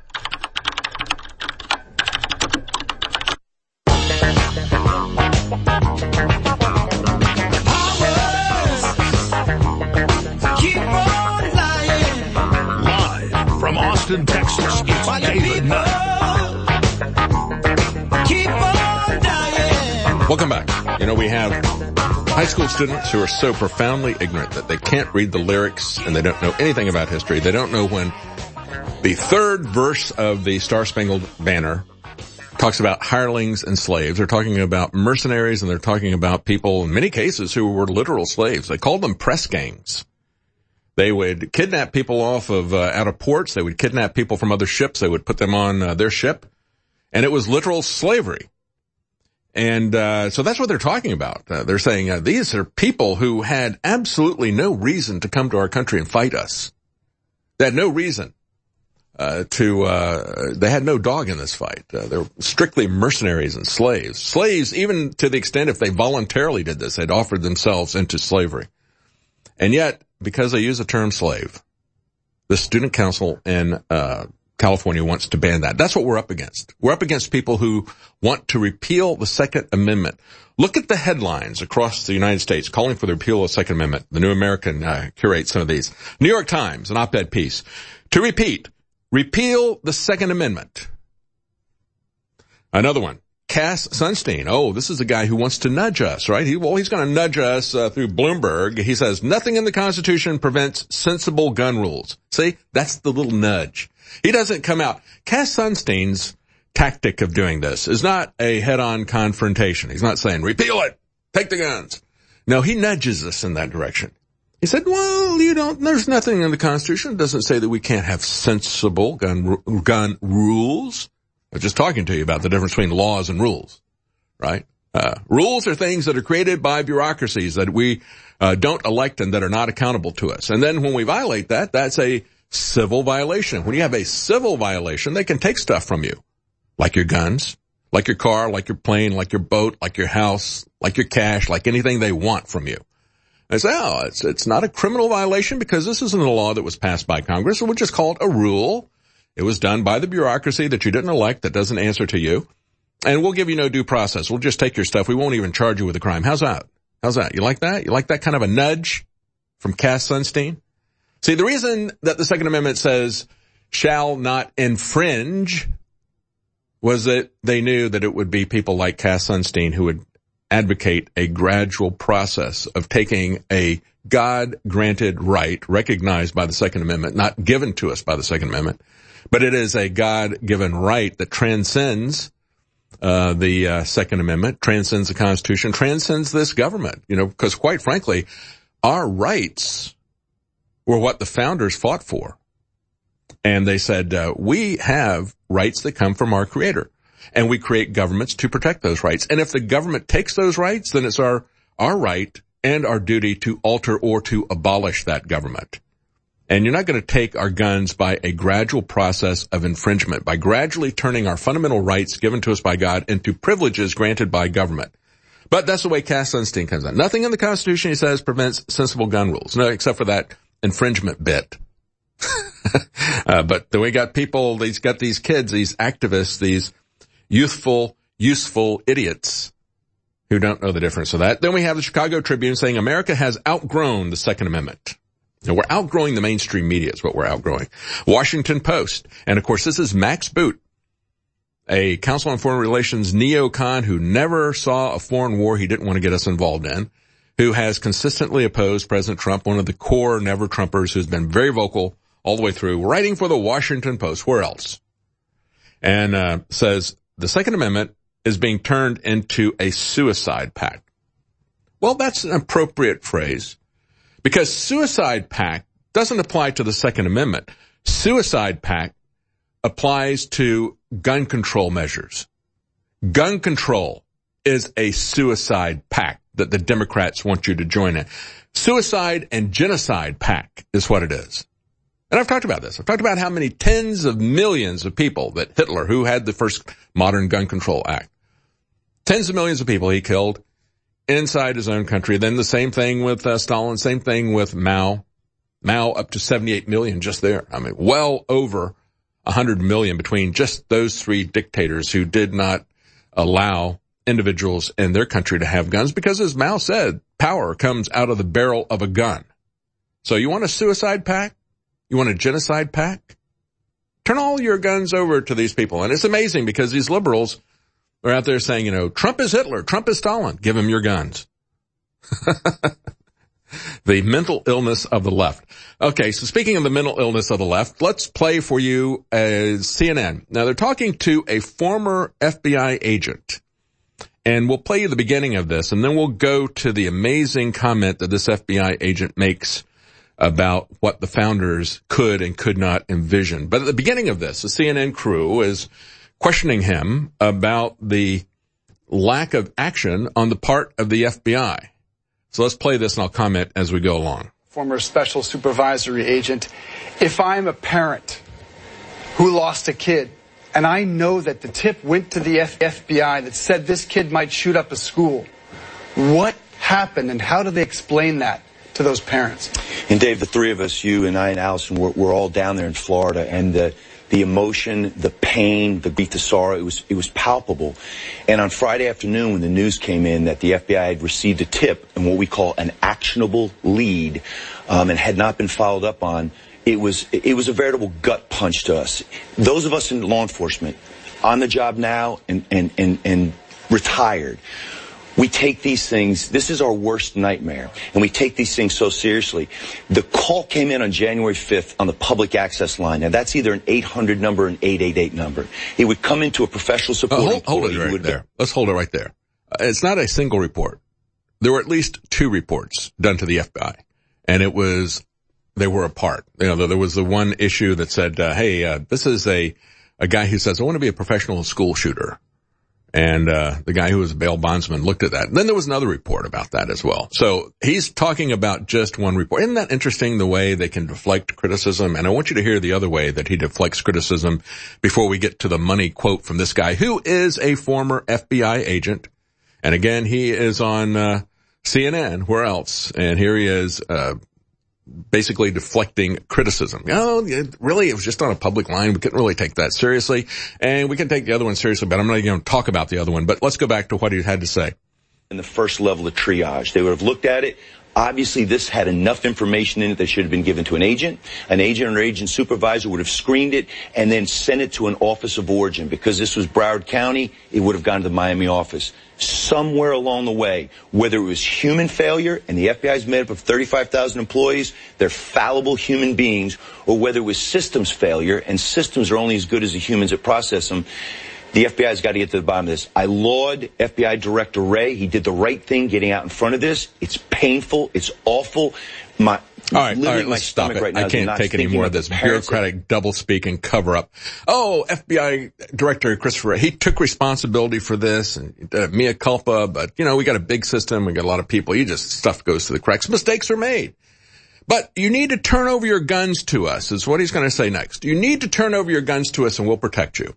Speaker 1: From Austin, Texas, it's David Knight.
Speaker 2: Welcome back. You know, we have high school students who are so profoundly ignorant that they can't read the lyrics and they don't know anything about history. They don't know when the third verse of the Star-Spangled Banner talks about hirelings and slaves. They're talking about mercenaries, and they're talking about people, in many cases, who were literal slaves. They called them press gangs. They would kidnap people off of, uh, out of ports. They would kidnap people from other ships. They would put them on uh, their ship. And it was literal slavery. And, uh, so that's what they're talking about. Uh, they're saying, uh, these are people who had absolutely no reason to come to our country and fight us. They had no reason, uh, to, uh, they had no dog in this fight. Uh, they're strictly mercenaries and slaves. Slaves, even to the extent if they voluntarily did this, they'd offered themselves into slavery. And yet, because they use the term slave, the Student Council in uh California wants to ban that. That's what we're up against. We're up against people who want to repeal the Second Amendment. Look at the headlines across the United States calling for the repeal of the Second Amendment. The New American uh, curates some of these. New York Times, an op-ed piece. To repeat, repeal the Second Amendment. Another one. Cass Sunstein. Oh, this is a guy who wants to nudge us, right? He, well, he's going to nudge us uh, through Bloomberg. He says, nothing in the Constitution prevents sensible gun rules. See, that's the little nudge. He doesn't come out. Cass Sunstein's tactic of doing this is not a head-on confrontation. He's not saying, repeal it, take the guns. No, he nudges us in that direction. He said, well, you don't, there's nothing in the Constitution that doesn't say that we can't have sensible gun, gun rules. I'm just talking to you about the difference between laws and rules, right? Uh, rules are things that are created by bureaucracies that we uh, don't elect and that are not accountable to us. And then when we violate that, that's a civil violation. When you have a civil violation, they can take stuff from you, like your guns, like your car, like your plane, like your boat, like your house, like your cash, like anything they want from you. I say, oh, it's, it's not a criminal violation because this isn't a law that was passed by Congress. We'll just call it a rule. It was done by the bureaucracy that you didn't elect, that doesn't answer to you. And we'll give you no due process. We'll just take your stuff. We won't even charge you with a crime. How's that? How's that? You like that? You like that kind of a nudge from Cass Sunstein? See, the reason that the Second Amendment says shall not infringe was that they knew that it would be people like Cass Sunstein who would advocate a gradual process of taking a God-granted right recognized by the Second Amendment, not given to us by the Second Amendment, but it is a God-given right that transcends uh the uh, Second Amendment, transcends the Constitution, transcends this government, you know, because quite frankly, our rights were what the founders fought for. And they said, uh, we have rights that come from our Creator. And we create governments to protect those rights. And if the government takes those rights, then it's our, our right and our duty to alter or to abolish that government. And you're not going to take our guns by a gradual process of infringement, by gradually turning our fundamental rights given to us by God into privileges granted by government. But that's the way Cass Sunstein comes out. Nothing in the Constitution, he says, prevents sensible gun rules. No, except for that infringement bit. uh, but then we got people, he's got these kids, these activists, these youthful, useful idiots who don't know the difference of that. Then we have the Chicago Tribune saying America has outgrown the Second Amendment. Now, we're outgrowing the mainstream media is what we're outgrowing. Washington Post. And, of course, this is Max Boot, a Council on Foreign Relations neocon who never saw a foreign war he didn't want to get us involved in, who has consistently opposed President Trump, one of the core never-Trumpers who's been very vocal all the way through, writing for the Washington Post. Where else? And uh says the Second Amendment is being turned into a suicide pact. Well, that's an appropriate phrase because suicide pact doesn't apply to the Second Amendment. Suicide pact applies to gun control measures. Gun control is a suicide pact that the Democrats want you to join in. Suicide and genocide pact is what it is. And I've talked about this. I've talked about how many tens of millions of people that Hitler, who had the first modern gun control act, tens of millions of people he killed inside his own country. Then the same thing with uh, Stalin, same thing with Mao. Mao up to seventy-eight million just there. I mean, well over one hundred million between just those three dictators who did not allow individuals in their country to have guns because, as Mao said, power comes out of the barrel of a gun. So you want a suicide pact? You want a genocide pact? Turn all your guns over to these people. And it's amazing because these liberals are out there saying, you know, Trump is Hitler, Trump is Stalin. Give him your guns. The mental illness of the left. Okay, so speaking of the mental illness of the left, let's play for you uh, C N N. Now, they're talking to a former F B I agent. And we'll play you the beginning of this, and then we'll go to the amazing comment that this F B I agent makes about what the founders could and could not envision. But at the beginning of this, the C N N crew is questioning him about the lack of action on the part of the F B I. So let's play this and I'll comment as we go along.
Speaker 17: Former special supervisory agent, if I'm a parent who lost a kid and I know that the tip went to the F B I that said this kid might shoot up a school, what happened and how do they explain that to those parents?
Speaker 18: And Dave, the three of us, you and I and Allison, we're, we're all down there in Florida, and the the emotion, the pain, the grief, the sorrow, it was it was palpable. And on Friday afternoon, when the news came in that the F B I had received a tip and what we call an actionable lead, um, and had not been followed up on, it was it was a veritable gut punch to us. Those of us in law enforcement, on the job now and, and, and, and retired. We take these things, this is our worst nightmare, and we take these things so seriously. The call came in on January fifth on the public access line. Now, that's either an eight hundred number or an eight eight eight number. It would come into a professional support.
Speaker 2: Uh, hold, hold it right there. Let's hold it right there. Uh, it's not a single report. There were at least two reports done to the F B I, and it was, they were apart. You know, there was the one issue that said, uh, hey, uh, this is a, a guy who says, I want to be a professional school shooter. And, uh, the guy who was a bail bondsman looked at that. And then there was another report about that as well. So he's talking about just one report. Isn't that interesting, the way they can deflect criticism? And I want you to hear the other way that he deflects criticism before we get to the money quote from this guy, who is a former F B I agent. And again, he is on, uh, C N N. Where else? And here he is, uh, basically deflecting criticism. Oh, it really, it was just on a public line. We couldn't really take that seriously. And we can take the other one seriously, but I'm not even going to talk about the other one. But let's go back to what he had to say.
Speaker 18: In the first level of triage, they would have looked at it. Obviously, this had enough information in it that should have been given to an agent. An agent or agent supervisor would have screened it and then sent it to an office of origin. Because this was Broward County, it would have gone to the Miami office. Somewhere along the way, whether it was human failure, and the F B I is made up of thirty-five thousand employees, they're fallible human beings, or whether it was systems failure, and systems are only as good as the humans that process them, the F B I has got to get to the bottom of this. I laud F B I Director Wray. He did the right thing getting out in front of this. It's painful. It's awful. My,
Speaker 2: all right, all right, let's stop it. Right, I can't take any more of this bureaucratic doublespeak and cover up. Oh, F B I Director Christopher Wray, he took responsibility for this, and uh, mea culpa, but, you know, we got a big system. We got a lot of people. You just, stuff goes to the cracks. Mistakes are made. But you need to turn over your guns to us, is what he's going to say next. You need to turn over your guns to us, and we'll protect you.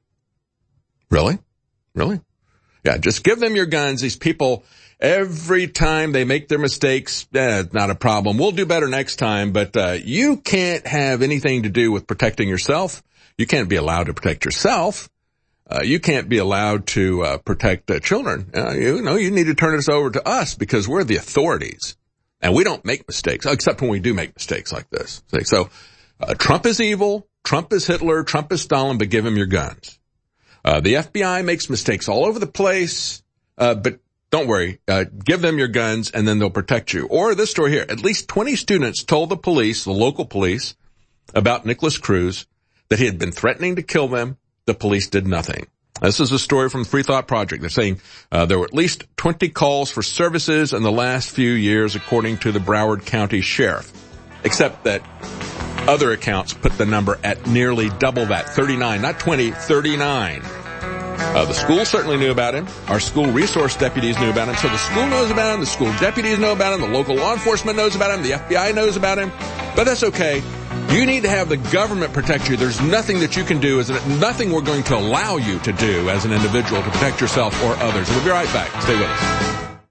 Speaker 2: Really? Really? Yeah, just give them your guns. These people, every time they make their mistakes, eh, not a problem. We'll do better next time, but uh, you can't have anything to do with protecting yourself. You can't be allowed to protect yourself. Uh, you can't be allowed to uh, protect uh, children. Uh, you know, you need to turn this over to us because we're the authorities. And we don't make mistakes, except when we do make mistakes like this. So uh, Trump is evil, Trump is Hitler, Trump is Stalin, but give him your guns. Uh, the F B I makes mistakes all over the place, uh, but don't worry, uh, give them your guns and then they'll protect you. Or this story here, at least twenty students told the police, the local police, about Nicholas Cruz, that he had been threatening to kill them. The police did nothing. This is a story from the Free Thought Project. They're saying, uh, there were at least twenty calls for services in the last few years, according to the Broward County Sheriff. Except that other accounts put the number at nearly double that, thirty-nine, not twenty, thirty-nine. Uh, the school certainly knew about him. Our school resource deputies knew about him. So the school knows about him, the school deputies know about him, the local law enforcement knows about him, the F B I knows about him. But that's okay. You need to have the government protect you. There's nothing that you can do, is nothing we're going to allow you to do as an individual to protect yourself or others. We'll be right back. Stay with us.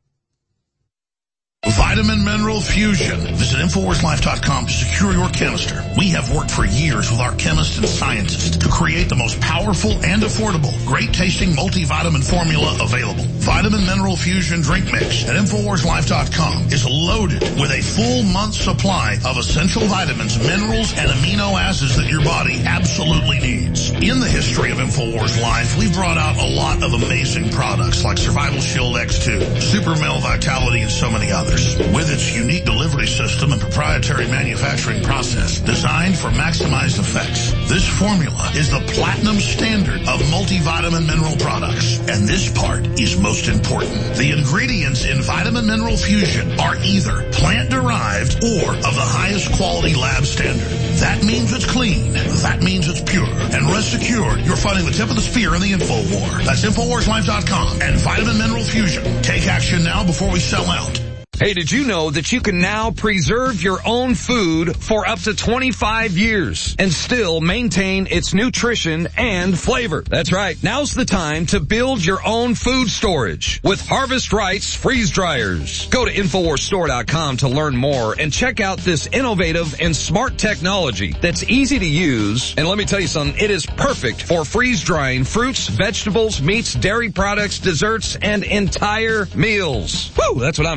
Speaker 1: Vitamin Mineral Fusion. Visit Infowars Life dot com to secure your canister. We have worked for years with our chemists and scientists to create the most powerful and affordable, great-tasting multivitamin formula available. Vitamin Mineral Fusion Drink Mix at Infowars Life dot com is loaded with a full month's supply of essential vitamins, minerals, and amino acids that your body absolutely needs. In the history of Infowars Life, we've brought out a lot of amazing products like Survival Shield X two, Super Male Vitality, and so many others. With its unique delivery system and proprietary manufacturing process designed for maximized effects, this formula is the platinum standard of multivitamin mineral products. And this part is most important. The ingredients in Vitamin Mineral Fusion are either plant-derived or of the highest quality lab standard. That means it's clean. That means it's pure. And rest assured, you're fighting the tip of the spear in the info war. That's Infowars Life dot com and Vitamin Mineral Fusion. Take action now before we sell out.
Speaker 5: Hey, did you know that you can now preserve your own food for up to twenty-five years and still maintain its nutrition and flavor? That's right. Now's the time to build your own food storage with Harvest Rights freeze dryers. Go to Infowars Store dot com to learn more and check out this innovative and smart technology that's easy to use. And let me tell you something, it is perfect for freeze drying fruits, vegetables, meats, dairy products, desserts, and entire meals. Woo, that's what I'm talking about.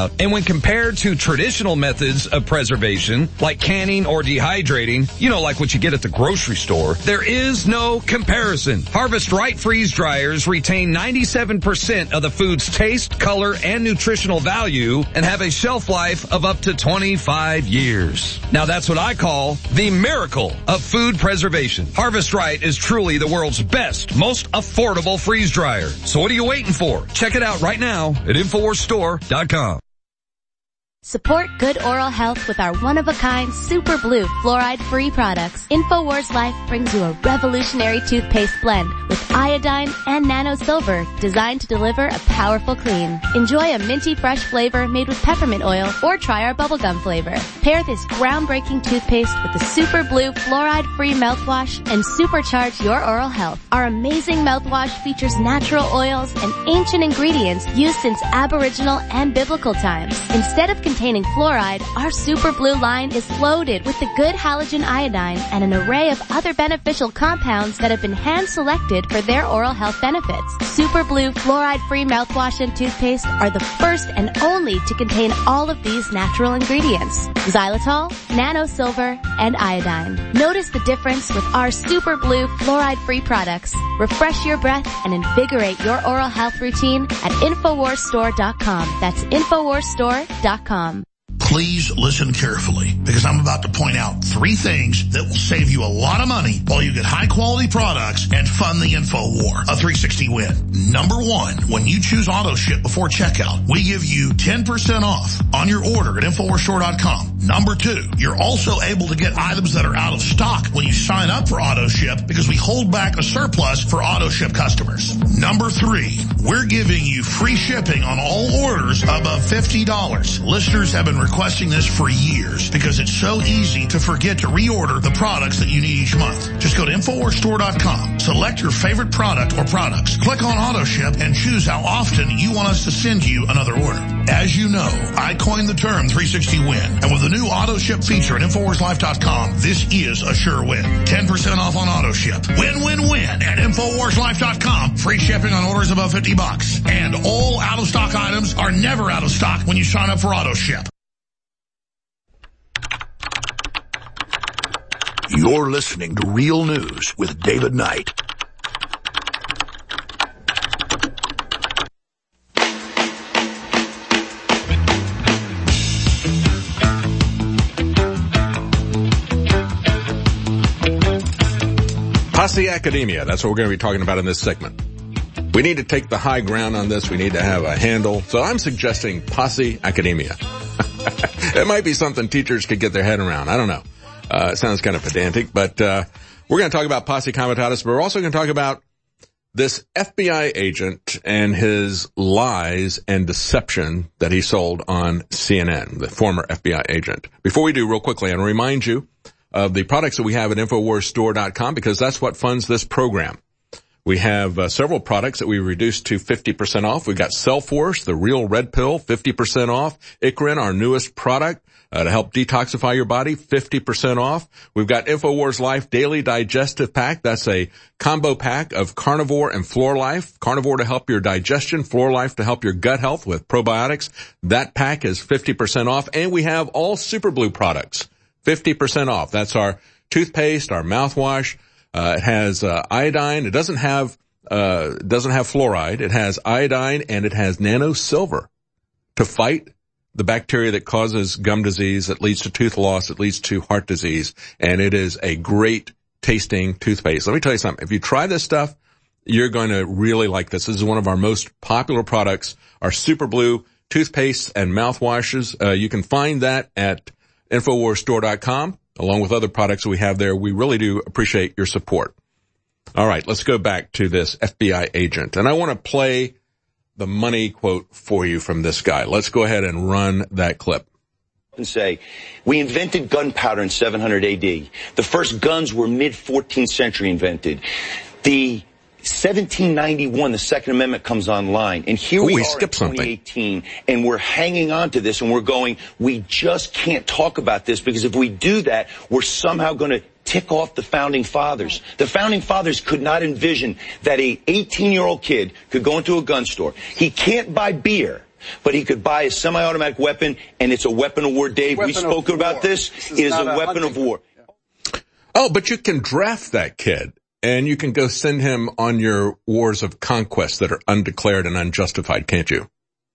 Speaker 5: out. And when compared to traditional methods of preservation, like canning or dehydrating, you know, like what you get at the grocery store, there is no comparison. Harvest Right freeze dryers retain ninety-seven percent of the food's taste, color, and nutritional value and have a shelf life of up to twenty-five years. Now that's what I call the miracle of food preservation. Harvest Right is truly the world's best, most affordable freeze dryer. So what are you waiting for? Check it out right now at Infowars Store dot com.
Speaker 19: Support good oral health with our one-of-a-kind Super Blue fluoride-free products. InfoWars Life brings you a revolutionary toothpaste blend with iodine and nano silver designed to deliver a powerful clean. Enjoy a minty fresh flavor made with peppermint oil or try our bubblegum flavor. Pair this groundbreaking toothpaste with the Super Blue fluoride-free mouthwash and supercharge your oral health. Our amazing mouthwash features natural oils and ancient ingredients used since Aboriginal and biblical times. Instead of containing fluoride, our Super Blue line is loaded with the good halogen iodine and an array of other beneficial compounds that have been hand-selected for their oral health benefits. Super Blue fluoride-free mouthwash and toothpaste are the first and only to contain all of these natural ingredients: xylitol, nano silver, and iodine. Notice the difference with our Super Blue fluoride-free products. Refresh your breath and invigorate your oral health routine at Infowars Store dot com. That's Infowars Store dot com.
Speaker 1: Please listen carefully, because I'm about to point out three things that will save you a lot of money while you get high-quality products and fund the info war. A three sixty win. Number one, when you choose auto ship before checkout, we give you ten percent off on your order at Infowars Store dot com. Number two, you're also able to get items that are out of stock when you sign up for auto ship, because we hold back a surplus for auto ship customers. Number three, we're giving you free shipping on all orders above fifty dollars. Listeners have been requesting this for years because it's so easy to forget to reorder the products that you need each month. Just go to Infowars Store dot com, select your favorite product or products, click on auto ship, and choose how often you want us to send you another order. As you know, I coined the term three sixty win, and with the new auto ship feature at Infowars Life dot com, this is a sure win. ten percent off on auto ship. Win, win, win at Infowars Life dot com. Free shipping on orders above fifty bucks. And all out-of-stock items are never out of stock when you sign up for auto ship.
Speaker 16: You're listening to Real News with David Knight.
Speaker 2: Posse Academia, that's what we're going to be talking about in this segment. We need to take the high ground on this. We need to have a handle. So I'm suggesting Posse Academia. It might be something teachers could get their head around. I don't know. Uh, it sounds kind of pedantic, but uh we're going to talk about Posse Comitatus, but we're also going to talk about this F B I agent and his lies and deception that he sold on C N N, the former F B I agent. Before we do, real quickly, I want to remind you of the products that we have at Infowars Store dot com, because that's what funds this program. We have uh, several products that we reduced to fifty percent off. We've got Cellforce, the real red pill, fifty percent off. Ikrin, our newest product, uh, to help detoxify your body, fifty percent off. We've got Infowars Life Daily Digestive Pack. That's a combo pack of Carnivore and Floor Life. Carnivore to help your digestion, Floor Life to help your gut health with probiotics. That pack is fifty percent off. And we have all Super Blue products, fifty percent off. That's our toothpaste, our mouthwash. Uh, it has, uh, iodine. It doesn't have, uh, doesn't have fluoride. It has iodine and it has nano silver to fight the bacteria that causes gum disease, that leads to tooth loss, that leads to heart disease. And it is a great tasting toothpaste. Let me tell you something. If you try this stuff, you're going to really like this. This is one of our most popular products, our Super Blue toothpastes and mouthwashes. Uh, you can find that at Infowars Store dot com. Along with other products that we have there. We really do appreciate your support. All right, let's go back to this F B I agent. And I want to play the money quote for you from this guy. Let's go ahead and run that clip.
Speaker 18: And say, we invented gunpowder in seven hundred A D. The first guns were mid fourteenth century invented. The seventeen ninety-one, the Second Amendment comes online, and here
Speaker 2: Ooh,
Speaker 18: we,
Speaker 2: we
Speaker 18: are
Speaker 2: skipped
Speaker 18: in twenty eighteen, something. And we're hanging on to this, and we're going, we just can't talk about this, because if we do that, we're somehow going to tick off the Founding Fathers. The Founding Fathers could not envision that a eighteen-year-old kid could go into a gun store. He can't buy beer. But he could buy a semi-automatic weapon, and it's a weapon of war. Dave, we spoke about this. It is a weapon of war.
Speaker 2: Oh, but you can draft that kid, and you can go send him on your wars of conquest that are undeclared and unjustified, can't you?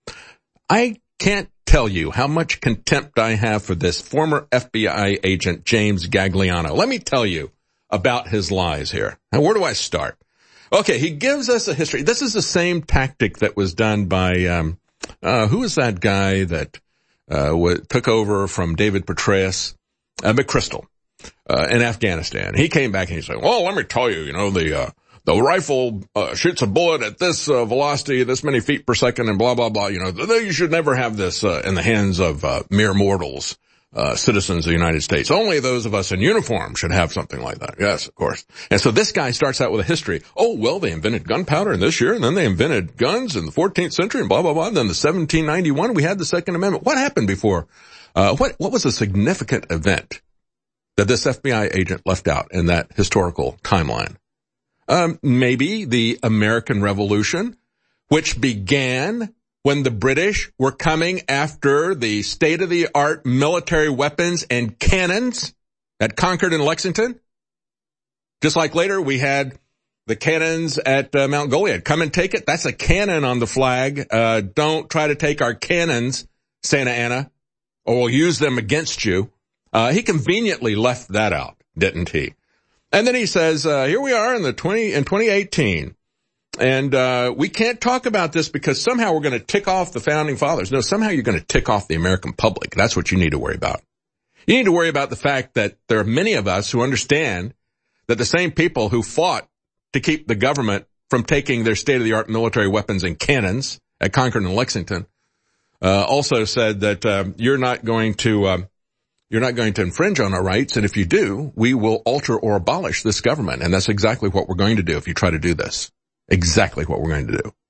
Speaker 2: I can't tell you how much contempt I have for this former F B I agent, James Gagliano. Let me tell you about his lies here. Now, where do I start? Okay, he gives us a history. This is the same tactic that was done by, um, uh, who was that guy that, uh, w- took over from David Petraeus? Uh, McChrystal. Uh, in Afghanistan. He came back and he said, well, let me tell you, you know, the, uh, the rifle, uh, shoots a bullet at this, uh, velocity, this many feet per second and blah, blah, blah. You know, th- you should never have this, uh, in the hands of, uh, mere mortals, uh, citizens of the United States. Only those of us in uniform should have something like that. Yes, of course. And so this guy starts out with a history. Oh, well, they invented gunpowder in this year, and then they invented guns in the fourteenth century and blah, blah, blah. And then the seventeen ninety-one, we had the Second Amendment. What happened before? Uh, what, what was a significant event that this F B I agent left out in that historical timeline? Um, maybe the American Revolution, which began when the British were coming after the state-of-the-art military weapons and cannons at Concord and Lexington. Just like later we had the cannons at uh, Mount Goliad. Come and take it. That's a cannon on the flag. Uh, don't try to take our cannons, Santa Anna, or we'll use them against you. Uh, he conveniently left that out, didn't he? And then he says, uh, here we are in the twenty, in twenty eighteen. And, uh, we can't talk about this because somehow we're going to tick off the founding fathers. No, somehow you're going to tick off the American public. That's what you need to worry about. You need to worry about the fact that there are many of us who understand that the same people who fought to keep the government from taking their state-of-the-art military weapons and cannons at Concord and Lexington, uh, also said that, um, you're not going to, um, You're not going to infringe on our rights, and if you do, we will alter or abolish this government. And that's exactly what we're going to do if you try to do this. Exactly what we're going to do.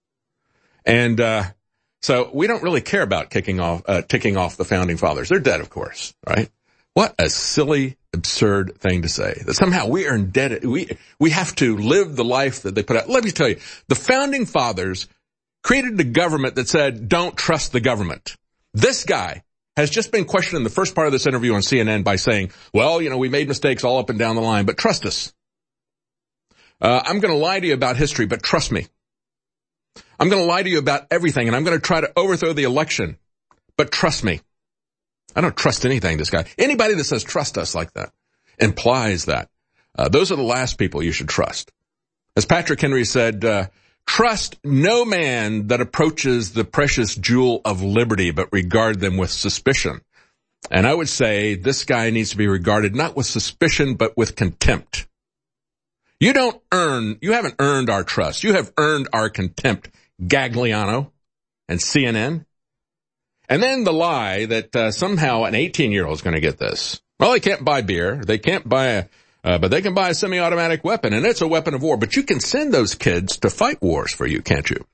Speaker 2: And uh so we don't really care about kicking off, uh, ticking off the founding fathers. They're dead, of course, right? What a silly, absurd thing to say. That somehow we are indebted, we, we have to live the life that they put out. Let me tell you, the founding fathers created a government that said, don't trust the government. This guy has just been questioned in the first part of this interview on C N N by saying, well, you know, we made mistakes all up and down the line, but trust us. Uh, I'm going to lie to you about history, but trust me. I'm going to lie to you about everything, and I'm going to try to overthrow the election, but trust me. I don't trust anything, this guy. Anybody that says trust us like that implies that. Uh, those are the last people you should trust. As Patrick Henry said, uh, trust no man that approaches the precious jewel of liberty, but regard them with suspicion. And I would say this guy needs to be regarded not with suspicion, but with contempt. You don't earn, you haven't earned our trust. You have earned our contempt, Gagliano and C N N. And then the lie that uh, somehow an eighteen-year-old is going to get this. Well, they can't buy beer. They can't buy a Uh, but they can buy a semi-automatic weapon, and it's a weapon of war. But you can send those kids to fight wars for you, can't you?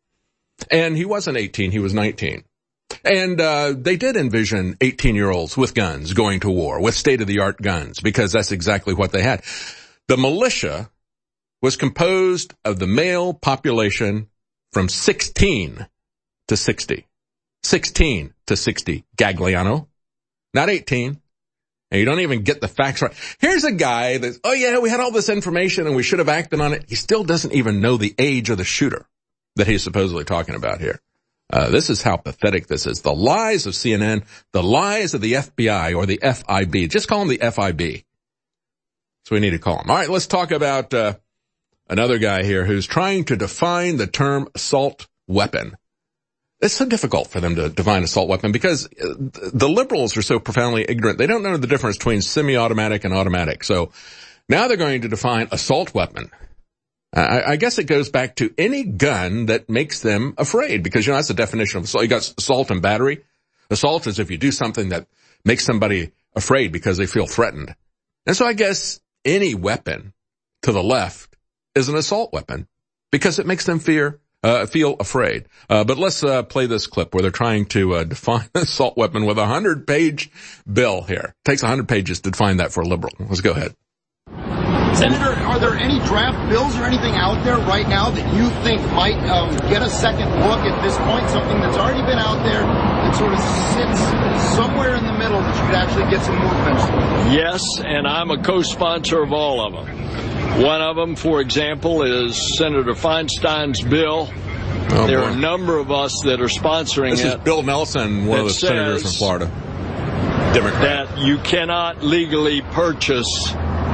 Speaker 2: And he wasn't eighteen, he was nineteen. And uh they did envision eighteen-year-olds with guns going to war, with state-of-the-art guns, because that's exactly what they had. The militia was composed of the male population from sixteen to sixty. sixteen to sixty, Gagliano. Not eighteen. And you don't even get the facts right. Here's a guy that's, oh yeah, we had all this information and we should have acted on it. He still doesn't even know the age of the shooter that he's supposedly talking about here. Uh, this is how pathetic this is. The lies of C N N, the lies of the F B I or the F I B. Just call them the F I B. So we need to call them. All right, let's talk about uh, another guy here who's trying to define the term assault weapon. It's so difficult for them to define assault weapon because the liberals are so profoundly ignorant. They don't know the difference between semi-automatic and automatic. So now they're going to define assault weapon. I, I guess it goes back to any gun that makes them afraid because, you know, that's the definition of assault. You got assault and battery. Assault is if you do something that makes somebody afraid because they feel threatened. And so I guess any weapon to the left is an assault weapon because it makes them fear Uh, feel afraid. Uh, but let's, uh, play this clip where they're trying to, uh, define an assault weapon with a hundred page bill here. It takes a hundred pages to define that for a liberal. Let's go ahead.
Speaker 20: Senator, are there any draft bills or anything out there right now that you think might um, get a second look at this point, something that's already been out there that sort of sits somewhere in the middle that you could actually get some movement?
Speaker 21: Yes, and I'm a co-sponsor of all of them. One of them, for example, is Senator Feinstein's bill. Oh, there boy. are a number of us that are sponsoring
Speaker 2: this
Speaker 21: it.
Speaker 2: This is Bill Nelson, one of the senators from Florida. Democrat.
Speaker 21: That you cannot legally purchase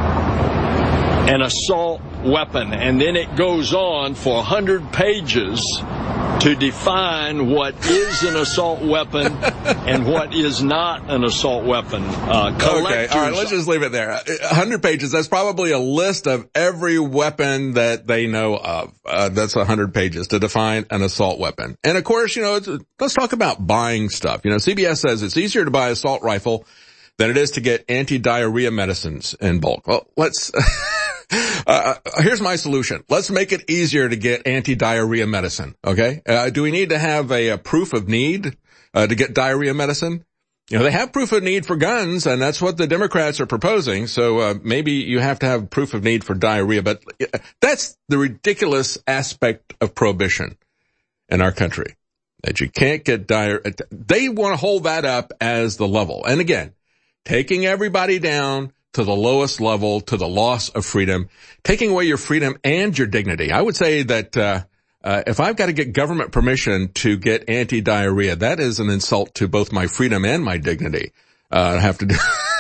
Speaker 21: an assault weapon. And then it goes on for one hundred pages to define what is an assault weapon and what is not an assault weapon. Uh,
Speaker 2: okay, all right, let's just leave it there. one hundred pages, that's probably a list of every weapon that they know of. Uh, that's one hundred pages to define an assault weapon. And of course, you know, it's, let's talk about buying stuff. You know, C B S says it's easier to buy an assault rifle than it is to get anti-diarrhea medicines in bulk. Well, let's... Uh, here's my solution. Let's make it easier to get anti-diarrhea medicine, okay? Uh, do we need to have a, a proof of need uh, to get diarrhea medicine? You know, they have proof of need for guns, and that's what the Democrats are proposing, so uh, maybe you have to have proof of need for diarrhea, but that's the ridiculous aspect of prohibition in our country, that you can't get diarrhea. They want to hold that up as the level. And again, taking everybody down to the lowest level, to the loss of freedom, taking away your freedom and your dignity. I would say that uh, uh if I've got to get government permission to get anti-diarrhea, that is an insult to both my freedom and my dignity. Uh, I have to do...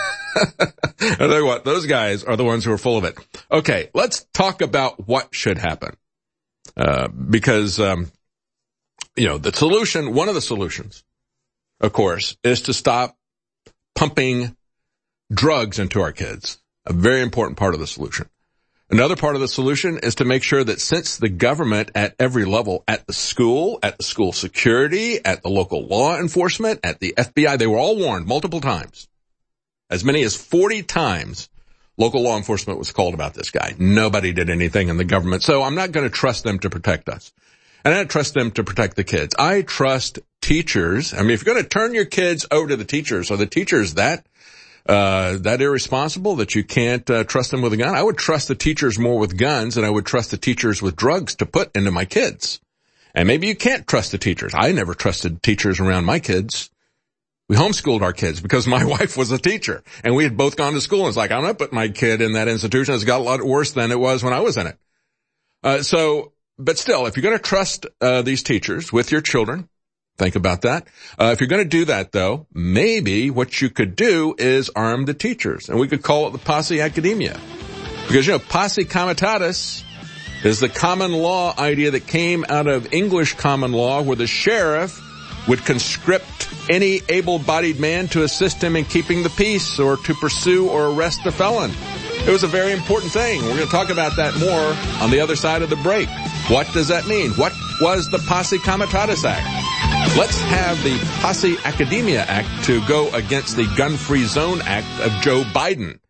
Speaker 2: I tell you what, those guys are the ones who are full of it. Okay, let's talk about what should happen. Uh, because, um, you know, the solution, one of the solutions, of course, is to stop pumping drugs into our kids. A very important part of the solution. Another part of the solution is to make sure that since the government at every level, at the school, at the school security, at the local law enforcement, at the F B I, they were all warned multiple times. As many as forty times, local law enforcement was called about this guy. Nobody did anything in the government. So I'm not going to trust them to protect us. And I don't trust them to protect the kids. I trust teachers. I mean, if you're going to turn your kids over to the teachers, are the teachers that Uh, that irresponsible that you can't uh, trust them with a gun? I would trust the teachers more with guns than I would trust the teachers with drugs to put into my kids. And maybe you can't trust the teachers. I never trusted teachers around my kids. We homeschooled our kids because my wife was a teacher and we had both gone to school. And it's like, I'm not putting my kid in that institution. It's got a lot worse than it was when I was in it. Uh, so, but still, if you're going to trust uh, these teachers with your children, think about that. Uh, if you're going to do that, though, maybe what you could do is arm the teachers. And we could call it the posse academia. Because, you know, posse comitatus is the common law idea that came out of English common law where the sheriff would conscript any able-bodied man to assist him in keeping the peace or to pursue or arrest the felon. It was a very important thing. We're going to talk about that more on the other side of the break. What does that mean? What was the Posse Comitatus Act? Let's have the Posse Academia Act to go against the Gun-Free Zone Act of Joe Biden.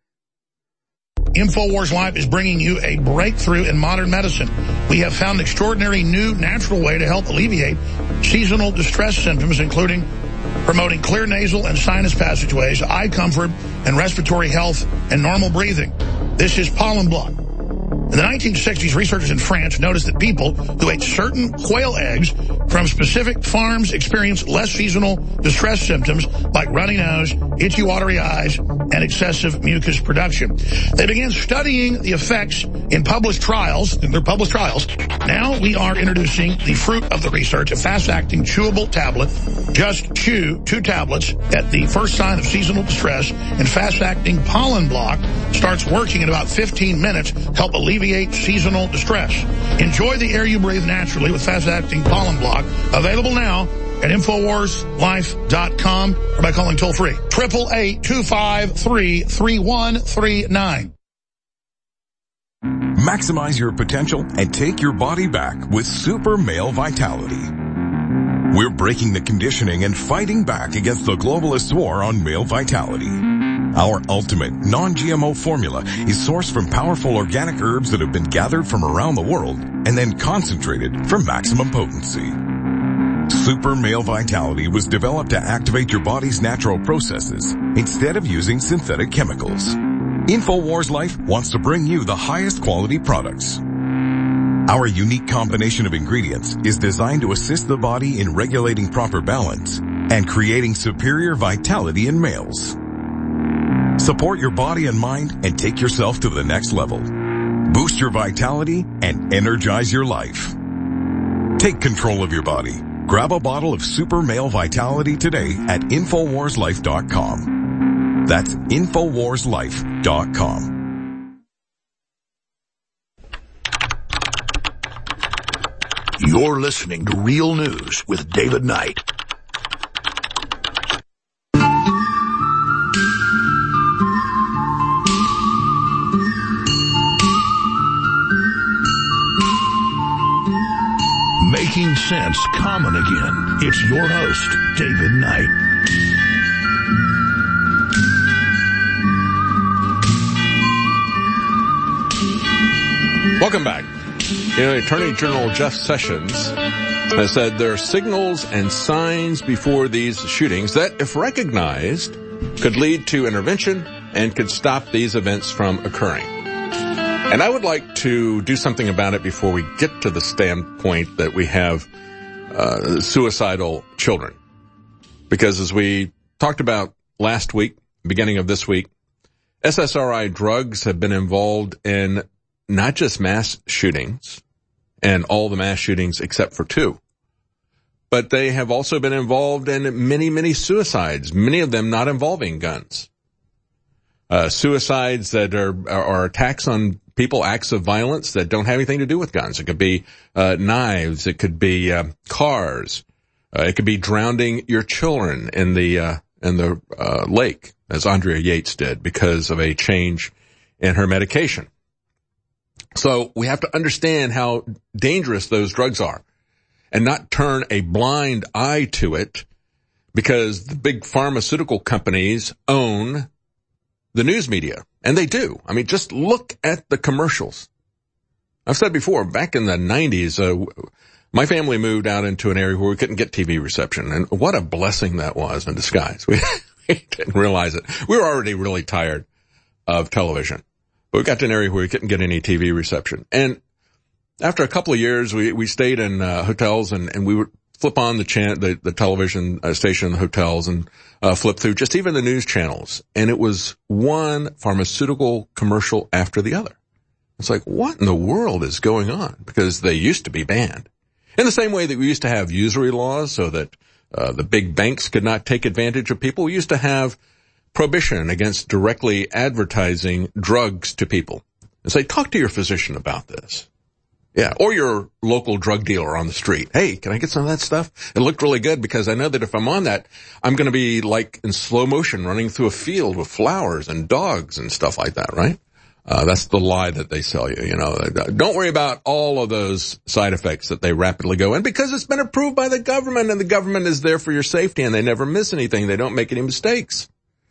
Speaker 1: InfoWars Life is bringing you a breakthrough in modern medicine. We have found an extraordinary new natural way to help alleviate seasonal distress symptoms, including promoting clear nasal and sinus passageways, eye comfort, and respiratory health and normal breathing. This is Pollen Block. In the nineteen sixties, researchers in France noticed that people who ate certain quail eggs from specific farms experienced less seasonal distress symptoms like runny nose, itchy watery eyes, and excessive mucus production. They began studying the effects in published trials, in their published trials. Now we are introducing the fruit of the research, a fast-acting chewable tablet. Just chew two tablets at the first sign of seasonal distress, and fast-acting Pollen Block starts working in about fifteen minutes to help alleviate seasonal distress. Enjoy the air you breathe naturally with fast-acting Pollen Block. Available now at Infowars Life dot com or by calling toll-free. eight eight eight, two five three, three one three nine.
Speaker 4: Maximize your potential and take your body back with Super Male Vitality. We're breaking the conditioning and fighting back against the globalist war on male vitality. Our ultimate non-G M O formula is sourced from powerful organic herbs that have been gathered from around the world and then concentrated for maximum potency. Super Male Vitality was developed to activate your body's natural processes instead of using synthetic chemicals. InfoWars Life wants to bring you the highest quality products. Our unique combination of ingredients is designed to assist the body in regulating proper balance and creating superior vitality in males. Support your body and mind and take yourself to the next level. Boost your vitality and energize your life. Take control of your body. Grab a bottle of Super Male Vitality today at Infowars Life dot com. That's Infowars Life dot com.
Speaker 16: You're listening to Real News with David Knight. Making sense common again. It's your host, David Knight.
Speaker 2: Welcome back. You know, Attorney General Jeff Sessions has said there are signals and signs before these shootings that, if recognized, could lead to intervention and could stop these events from occurring. And I would like to do something about it before we get to the standpoint that we have uh, suicidal children. Because as we talked about last week, beginning of this week, S S R I drugs have been involved in not just mass shootings and all the mass shootings except for two, but they have also been involved in many, many suicides, many of them not involving guns. Uh, suicides that are, are attacks on people, acts of violence that don't have anything to do with guns. It could be uh, knives. It could be uh, cars. Uh, it could be drowning your children in the uh, in the uh, lake, as Andrea Yates did, because of a change in her medication. So we have to understand how dangerous those drugs are and not turn a blind eye to it because the big pharmaceutical companies own the news media. And they do. I mean, just look at the commercials. I've said before, back in the nineties, uh, my family moved out into an area where we couldn't get T V reception. And what a blessing that was in disguise. We, we didn't realize it. We were already really tired of television. But we got to an area where we couldn't get any T V reception. And after a couple of years, we, we stayed in uh, hotels and, and we would flip on the chan- the, the television uh, station in the hotels and uh, flip through just even the news channels. And it was one pharmaceutical commercial after the other. It's like, what in the world is going on? Because they used to be banned. In the same way that we used to have usury laws so that uh, the big banks could not take advantage of people, we used to have prohibition against directly advertising drugs to people. And say, talk to your physician about this. Yeah, or your local drug dealer on the street. Hey, can I get some of that stuff? It looked really good because I know that if I'm on that, I'm going to be like in slow motion running through a field with flowers and dogs and stuff like that, right? Uh, that's the lie that they sell you, you know. Don't worry about all of those side effects that they rapidly go in because it's been approved by the government and the government is there for your safety and they never miss anything. They don't make any mistakes.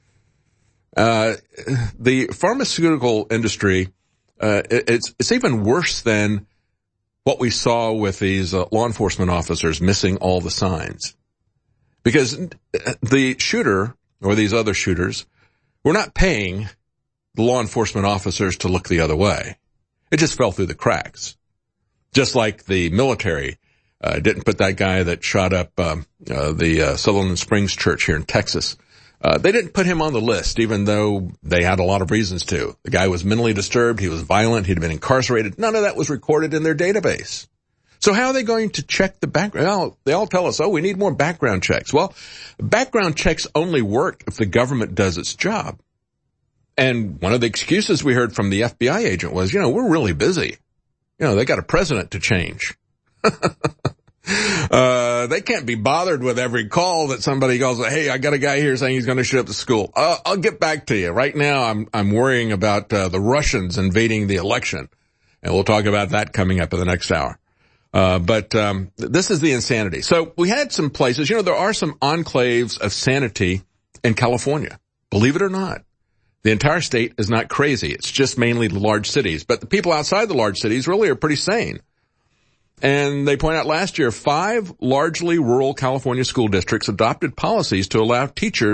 Speaker 2: Uh, the pharmaceutical industry, uh, it, it's, it's even worse than what we saw with these uh, law enforcement officers missing all the signs. Because the shooter, or these other shooters, were not paying the law enforcement officers to look the other way. It just fell through the cracks. Just like the military uh, didn't put that guy that shot up um, uh, the uh, Sutherland Springs Church here in Texas. Uh, they didn't put him on the list, even though they had a lot of reasons to. The guy was mentally disturbed. He was violent. He'd been incarcerated. None of that was recorded in their database. So how are they going to check the background? Well, they all tell us, oh, we need more background checks. Well, background checks only work if the government does its job. And one of the excuses we heard from the F B I agent was, you know, we're really busy. You know, they got a president to change. Uh, they can't be bothered with every call that somebody goes, hey, I got a guy here saying he's going to shoot up the school. Uh, I'll get back to you. Right now, I'm, I'm worrying about, uh, the Russians invading the election. And we'll talk about that coming up in the next hour. Uh, but, um, this is the insanity. So we had some places, you know, there are some enclaves of sanity in California. Believe it or not. The entire state is not crazy. It's just mainly the large cities. But the people outside the large cities really are pretty sane. And they point out last year, five largely rural California school districts adopted policies to allow teachers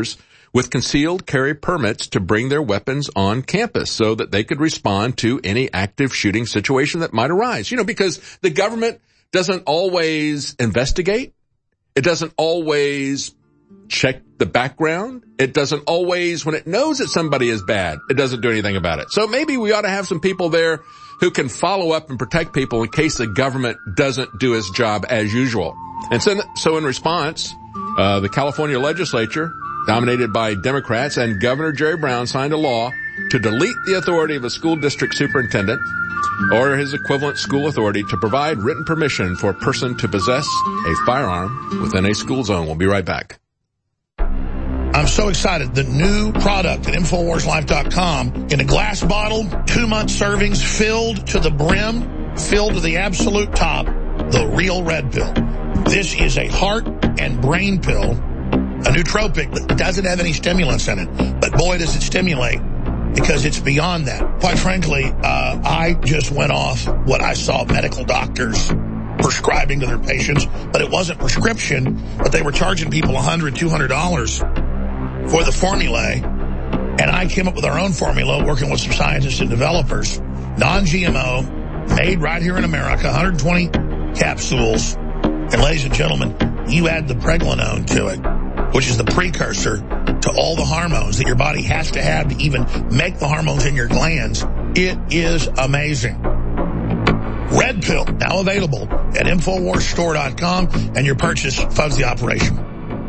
Speaker 2: with concealed carry permits to bring their weapons on campus so that they could respond to any active shooting situation that might arise. You know, because the government doesn't always investigate. It doesn't always check the background. It doesn't always, when it knows that somebody is bad, it doesn't do anything about it. So maybe we ought to have some people there who can follow up and protect people in case the government doesn't do its job as usual. And so, so in response, uh, the California legislature, dominated by Democrats, and Governor Jerry Brown signed a law to delete the authority of a school district superintendent or his equivalent school authority to provide written permission for a person to possess a firearm within a school zone. We'll be right back.
Speaker 1: I'm so excited. The new product at Infowars Life dot com in a glass bottle, two-month servings, filled to the brim, filled to the absolute top, the real red pill. This is a heart and brain pill, a nootropic that doesn't have any stimulants in it. But boy, does it stimulate, because it's beyond that. Quite frankly, uh, I just went off what I saw medical doctors prescribing to their patients, but it wasn't prescription, but they were charging people one hundred dollars, two hundred dollars for the formulae, and I came up with our own formula working with some scientists and developers, non-G M O, made right here in America, one hundred twenty capsules, and ladies and gentlemen, you add the pregnenolone to it, which is the precursor to all the hormones that your body has to have to even make the hormones in your glands. It is amazing. Red Pill, now available at Infowars Store dot com, and your purchase funds the operation.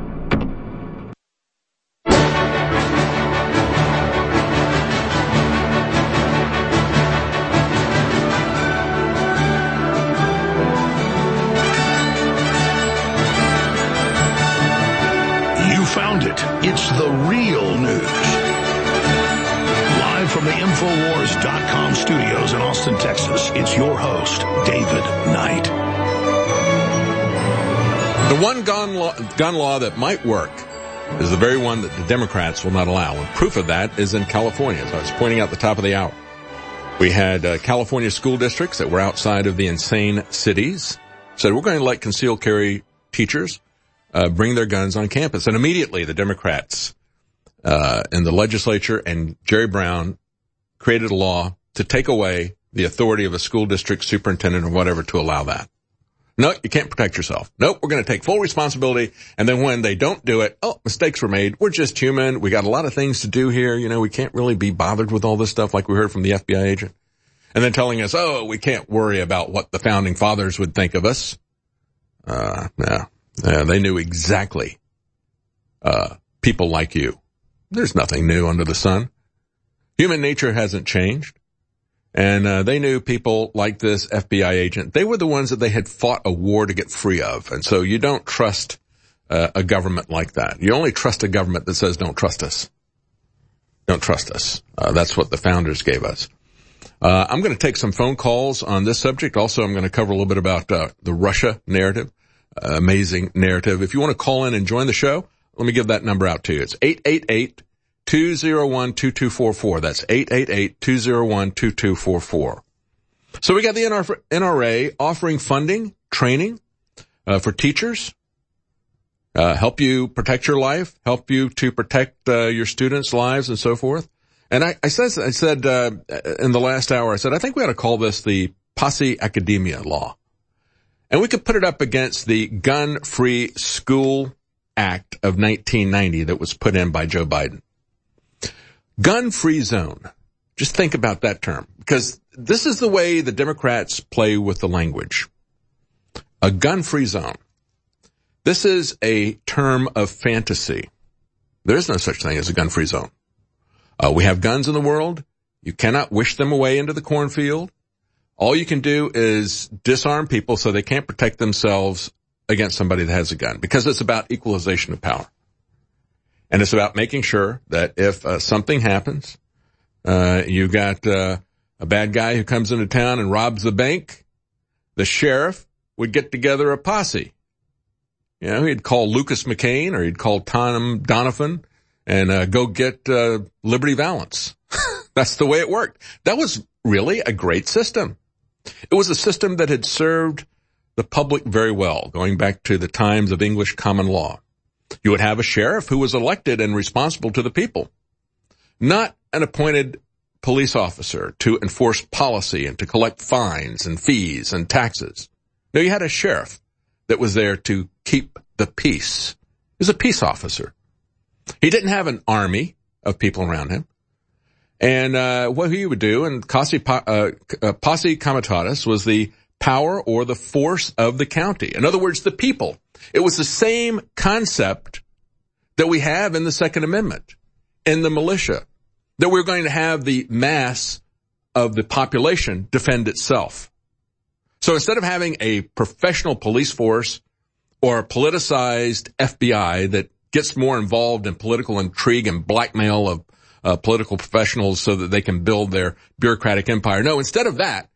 Speaker 16: Found it. It's the real news. Live from the Infowars dot com studios in Austin, Texas, it's your host, David Knight.
Speaker 2: The one gun law, gun law that might work is the very one that the Democrats will not allow. And proof of that is in California, as I was pointing out at the top of the hour. We had uh, California school districts that were outside of the insane cities said, we're going to let concealed carry teachers Uh, bring their guns on campus. And immediately the Democrats uh, in the legislature and Jerry Brown created a law to take away the authority of a school district superintendent or whatever to allow that. No, you can't protect yourself. Nope, we're going to take full responsibility. And then when they don't do it, oh, mistakes were made. We're just human. We got a lot of things to do here. You know, we can't really be bothered with all this stuff like we heard from the F B I agent. And then telling us, oh, we can't worry about what the founding fathers would think of us. Uh, no. Uh, they knew exactly, uh, people like you. There's nothing new under the sun. Human nature hasn't changed. And, uh, they knew people like this F B I agent. They were the ones that they had fought a war to get free of. And so you don't trust, uh, a government like that. You only trust a government that says, don't trust us. Don't trust us. Uh, that's what the founders gave us. Uh, I'm going to take some phone calls on this subject. Also, I'm going to cover a little bit about, uh, the Russia narrative. Amazing narrative. If you want to call in and join the show, let me give that number out to you. It's eight eight eight, two oh one, two two four four. That's eight eight eight, two oh one, two two four four. So we got the N R A offering funding, training, uh, for teachers, uh, help you protect your life, help you to protect, uh, your students' lives and so forth. And I, I said, I said, uh, in the last hour, I said, I think we ought to call this the Posse Academia Law. And we could put it up against the Gun-Free School Act of nineteen ninety that was put in by Joe Biden. Gun-free zone. Just think about that term, because this is the way the Democrats play with the language. A gun-free zone. This is a term of fantasy. There is no such thing as a gun-free zone. Uh, we have guns in the world. You cannot wish them away into the cornfield. All you can do is disarm people so they can't protect themselves against somebody that has a gun, because it's about equalization of power. And it's about making sure that if uh, something happens, uh, you got uh, a bad guy who comes into town and robs the bank, the sheriff would get together a posse. You know, he'd call Lucas McCain or he'd call Tom Donovan and uh, go get uh, Liberty Valance. That's the way it worked. That was really a great system. It was a system that had served the public very well, going back to the times of English common law. You would have a sheriff who was elected and responsible to the people, not an appointed police officer to enforce policy and to collect fines and fees and taxes. No, you had a sheriff that was there to keep the peace. He was a peace officer. He didn't have an army of people around him. And uh what he would do, and posse, uh, posse comitatus was the power or the force of the county. In other words, the people. It was the same concept that we have in the Second Amendment, in the militia, that we're going to have the mass of the population defend itself. So instead of having a professional police force or a politicized F B I that gets more involved in political intrigue and blackmail of uh, political professionals so that they can build their bureaucratic empire, no, instead of that,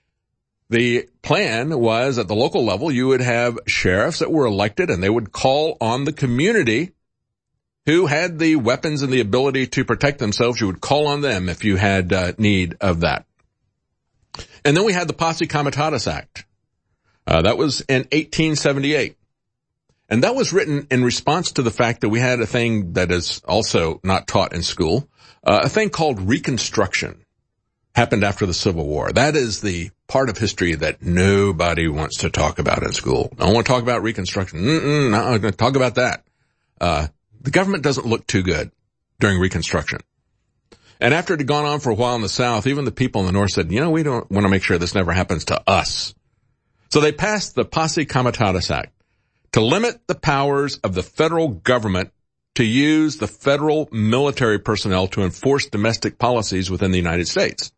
Speaker 2: the plan was at the local level, you would have sheriffs that were elected and they would call on the community who had the weapons and the ability to protect themselves. You would call on them if you had uh, need of that. And then we had the Posse Comitatus Act. Uh, that was in eighteen seventy-eight. And that was written in response to the fact that we had a thing that is also not taught in school, uh, a thing called Reconstruction. Happened after the Civil War. That is the part of history that nobody wants to talk about in school. I don't want to talk about Reconstruction. Mm-mm, no, I'm going to talk about that. Uh, the government doesn't look too good during Reconstruction. And after it had gone on for a while in the South, even the people in the North said, you know, we don't want to make sure this never happens to us. So they passed the Posse Comitatus Act to limit the powers of the federal government to use the federal military personnel to enforce domestic policies within the United States.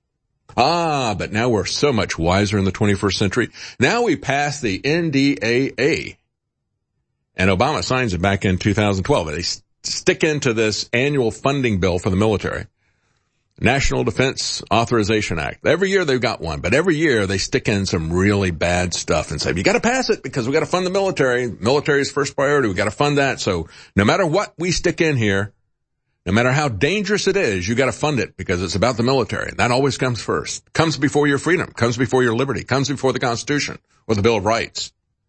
Speaker 2: Ah, but now we're so much wiser in the twenty-first century. Now we pass the N D A A. And Obama signs it back in two thousand twelve. They stick into this annual funding bill for the military. National Defense Authorization Act. Every year they've got one, but every year they stick in some really bad stuff and say, you got to pass it because we got to fund the military. Military is first priority. We got to fund that. So no matter what we stick in here, no matter how dangerous it is, you got to fund it because it's about the military. That always comes first. Comes before your freedom. Comes before your liberty. Comes before the Constitution or the Bill of Rights.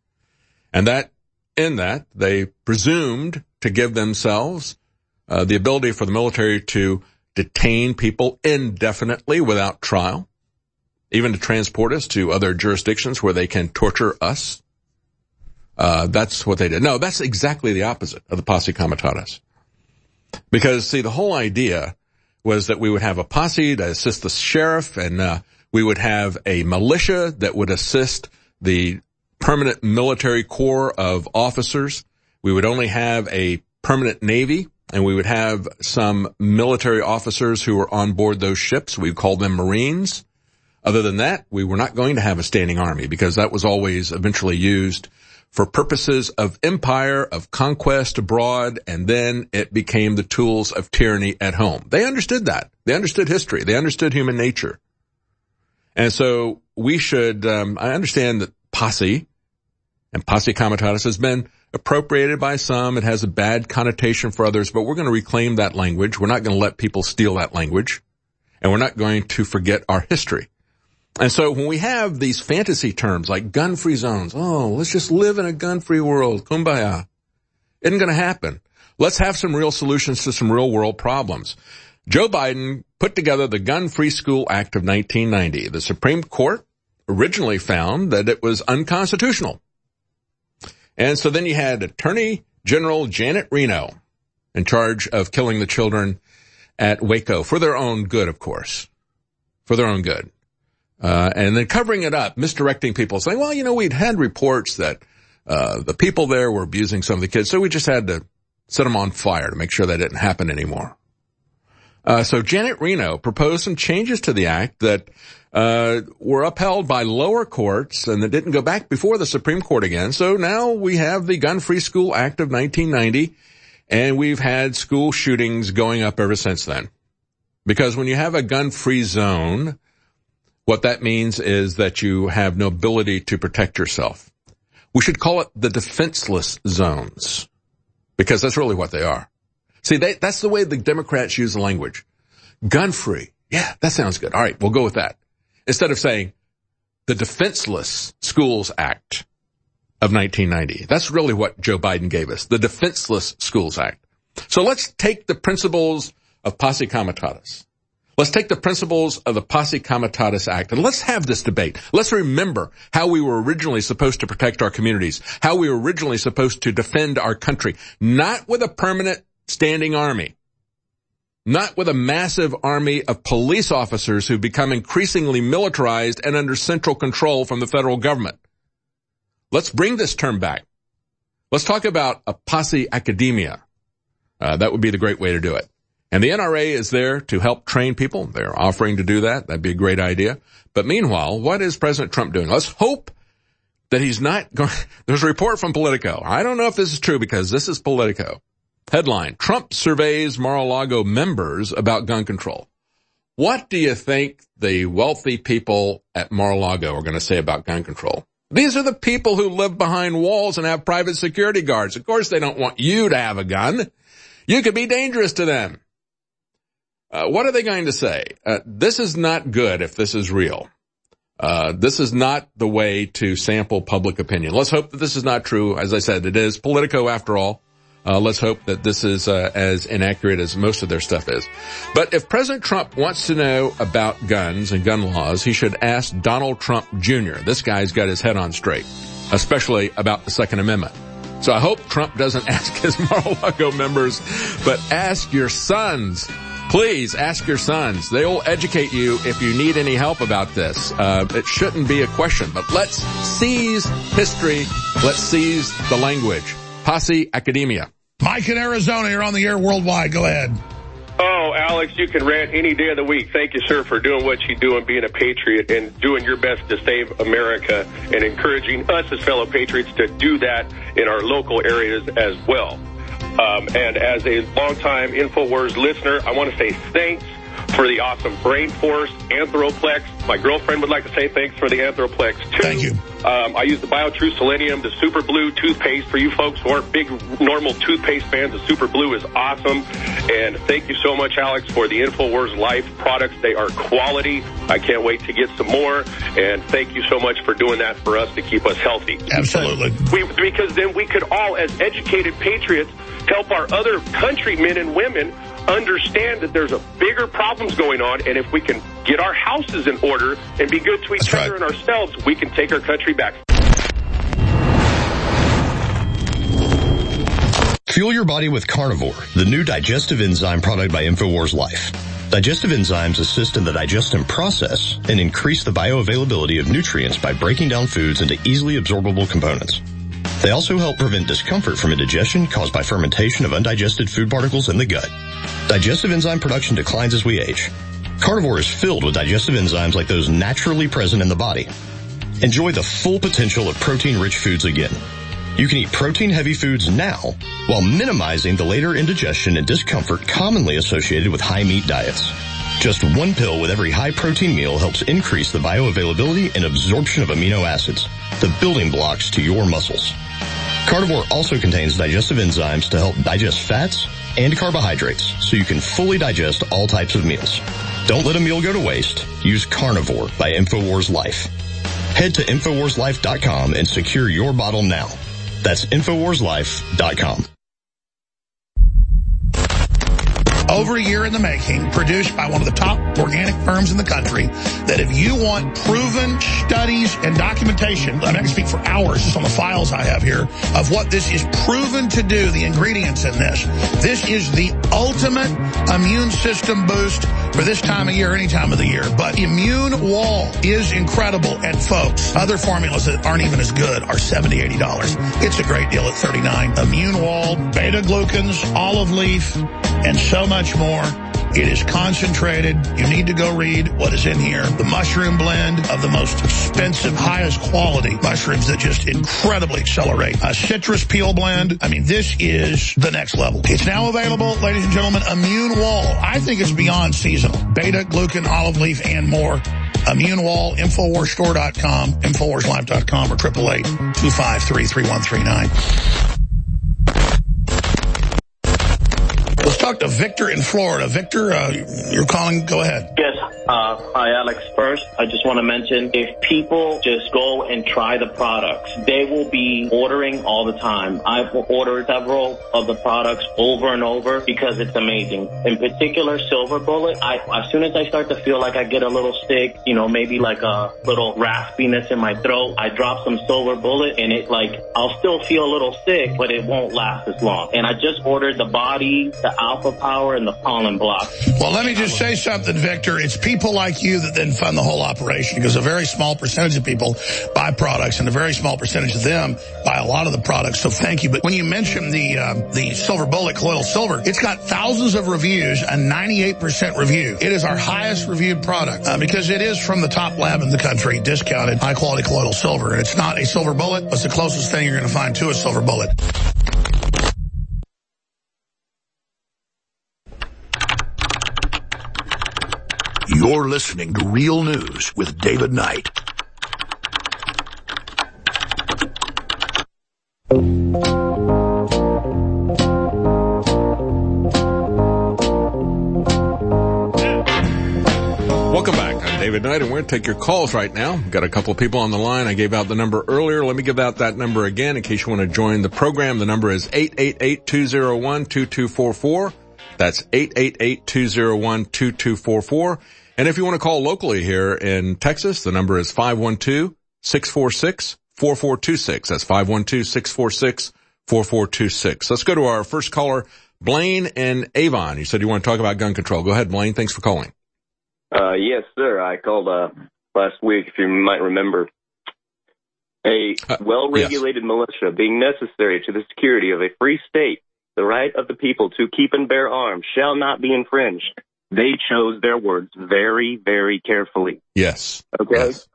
Speaker 2: And that, in that, they presumed to give themselves uh, the ability for the military to detain people indefinitely without trial, even to transport us to other jurisdictions where they can torture us. Uh, that's what they did. No, that's exactly the opposite of the Posse Comitatus. Because, see, the whole idea was that we would have a posse to assist the sheriff, and uh, we would have a militia that would assist the permanent military corps of officers. We would only have a permanent navy, and we would have some military officers who were on board those ships. We called them Marines. Other than that, we were not going to have a standing army because that was always eventually used for purposes of empire, of conquest abroad, and then it became the tools of tyranny at home. They understood that. They understood history. They understood human nature. And so we should, um, I understand that posse and Posse Comitatus has been appropriated by some. It has a bad connotation for others, but we're going to reclaim that language. We're not going to let people steal that language, and we're not going to forget our history. And so when we have these fantasy terms like gun-free zones, oh, let's just live in a gun-free world, kumbaya, isn't going to happen. Let's have some real solutions to some real-world problems. Joe Biden put together the Gun-Free School Act of nineteen ninety. The Supreme Court originally found that it was unconstitutional. And so then you had Attorney General Janet Reno in charge of killing the children at Waco for their own good, of course, for their own good. Uh, and then covering it up, misdirecting people, saying, well, you know, we'd had reports that uh the people there were abusing some of the kids, so we just had to set them on fire to make sure that didn't happen anymore. Uh so Janet Reno proposed some changes to the act that uh were upheld by lower courts and that didn't go back before the Supreme Court again. So now we have the Gun-Free School Act of nineteen ninety, and we've had school shootings going up ever since then. Because when you have a gun-free zone, what that means is that you have no ability to protect yourself. We should call it the defenseless zones, because that's really what they are. See, they, that's the way the Democrats use the language. Gun-free. Yeah, that sounds good. All right, we'll go with that. Instead of saying the Defenseless Schools Act of nineteen ninety. That's really what Joe Biden gave us, the Defenseless Schools Act. So let's take the principles of Posse Comitatus. Let's take the principles of the Posse Comitatus Act and let's have this debate. Let's remember how we were originally supposed to protect our communities, how we were originally supposed to defend our country, not with a permanent standing army, not with a massive army of police officers who become increasingly militarized and under central control from the federal government. Let's bring this term back. Let's talk about a posse academia. Uh, that would be the great way to do it. And the N R A is there to help train people. They're offering to do that. That'd be a great idea. But meanwhile, what is President Trump doing? Let's hope that he's not going. There's a report from Politico. I don't know if this is true because this is Politico. Headline, Trump surveys Mar-a-Lago members about gun control. What do you think the wealthy people at Mar-a-Lago are going to say about gun control? These are the people who live behind walls and have private security guards. Of course, they don't want you to have a gun. You could be dangerous to them. Uh, what are they going to say? Uh, this is not good if this is real. Uh, this is not the way to sample public opinion. Let's hope that this is not true. As I said, it is Politico after all. Uh, let's hope that this is uh, as inaccurate as most of their stuff is. But if President Trump wants to know about guns and gun laws, he should ask Donald Trump Junior This guy's got his head on straight, especially about the Second Amendment. So I hope Trump doesn't ask his Mar-a-Lago members, but ask your sons. Please ask your sons. They will educate you if you need any help about this. Uh, it shouldn't be a question, but let's seize history. Let's seize the language. Posse academia.
Speaker 1: Mike in Arizona, you're on the air worldwide. Go ahead.
Speaker 7: Oh, Alex, you can rant any day of the week. Thank you, sir, for doing what you do and being a patriot and doing your best to save America and encouraging us as fellow patriots to do that in our local areas as well. Um, and as a longtime InfoWars listener, I want to say thanks for the awesome Brain Force, Anthroplex. My girlfriend would like to say thanks for the Anthroplex, too.
Speaker 1: Thank you.
Speaker 7: Um, I use the BioTrue Selenium, the Super Blue toothpaste. For you folks who aren't big normal toothpaste fans, the Super Blue is awesome. And thank you so much, Alex, for the InfoWars Life products. They are quality. I can't wait to get some more. And thank you so much for doing that for us to keep us healthy.
Speaker 1: Absolutely.
Speaker 7: Because, we, because then we could all, as educated patriots, help our other countrymen and women understand that there's a bigger problems going on, and if we can get our houses in order and be good to each
Speaker 1: That's
Speaker 7: other
Speaker 1: right.
Speaker 7: and ourselves, we can take our country back.
Speaker 10: Fuel your body with Carnivore, the new digestive enzyme product by InfoWars Life. Digestive enzymes assist in the digestion process and increase the bioavailability of nutrients by breaking down foods into easily absorbable components. They also help prevent discomfort from indigestion caused by fermentation of undigested food particles in the gut. Digestive enzyme production declines as we age. Carnivore is filled with digestive enzymes like those naturally present in the body. Enjoy the full potential of protein-rich foods again. You can eat protein-heavy foods now while minimizing the later indigestion and discomfort commonly associated with high-meat diets. Just one pill with every high-protein meal helps increase the bioavailability and absorption of amino acids, the building blocks to your muscles. Carnivore also contains digestive enzymes to help digest fats and carbohydrates so you can fully digest all types of meals. Don't let a meal go to waste. Use Carnivore by InfoWars Life. Head to InfoWars Life dot com and secure your bottle now. That's InfoWars Life dot com.
Speaker 1: Over a year in the making, produced by one of the top organic firms in the country, that if you want proven studies and documentation, I mean, I can speak for hours just on the files I have here, of what this is proven to do, the ingredients in this. This is the ultimate immune system boost for this time of year, any time of the year. But Immune Wall is incredible. And folks, other formulas that aren't even as good are seventy dollars, eighty dollars. It's a great deal at thirty-nine dollars. Immune Wall, beta-glucans, olive leaf, and so much more. It is concentrated. You need to go read what is in here. The mushroom blend of the most expensive, highest quality mushrooms that just incredibly accelerate. A citrus peel blend. I mean, this is the next level. It's now available, ladies and gentlemen, Immune Wall. I think it's beyond seasonal. Beta, glucan, olive leaf, and more. Immune Wall, Infowars Store dot com, Infowars Life dot com, or triple eight, two five three, three one three nine. Let's talk to Victor in Florida. Victor, uh, you're calling. Go ahead.
Speaker 6: Yes. Uh, hi, Alex. First, I just want to mention, if people just go and try the products, they will be ordering all the time. I've ordered several of the products over and over because it's amazing. In particular, Silver Bullet, I, as soon as I start to feel like I get a little sick, you know, maybe like a little raspiness in my throat, I drop some Silver Bullet and it like, I'll still feel a little sick, but it won't last as long. And I just ordered the Body, the Alpha Power, and the Pollen Block.
Speaker 1: Well, let me just say something, Victor. It's people like you that then fund the whole operation, because a very small percentage of people buy products and a very small percentage of them buy a lot of the products. So thank you. But when you mention the uh, the Silver Bullet Colloidal Silver, it's got thousands of reviews, a ninety-eight percent review. It is our highest reviewed product uh, because it is from the top lab in the country, discounted, high-quality colloidal silver. And it's not a silver bullet. It's the closest thing you're going to find to a silver bullet.
Speaker 16: You're listening to Real News with David Knight.
Speaker 2: Welcome back. I'm David Knight, and we're going to take your calls right now. We've got a couple of people on the line. I gave out the number earlier. Let me give out that number again in case you want to join the program. The number is eight eight eight, two oh one, two two four four. That's eight eight eight, two oh one, two two four four. And if you want to call locally here in Texas, the number is five one two, six four six, four four two six. That's five one two, six four six, four four two six. Let's go to our first caller, Blaine in Avon. You said you want to talk about gun control. Go ahead, Blaine. Thanks for calling.
Speaker 22: Uh, yes, sir. I called uh, last week, if you might remember. A
Speaker 2: uh,
Speaker 22: well-regulated yes. militia being necessary to the security of a free state, the right of the people to keep and bear arms shall not be infringed. They chose their words very, very carefully.
Speaker 2: Yes.
Speaker 22: Okay?
Speaker 2: Yes.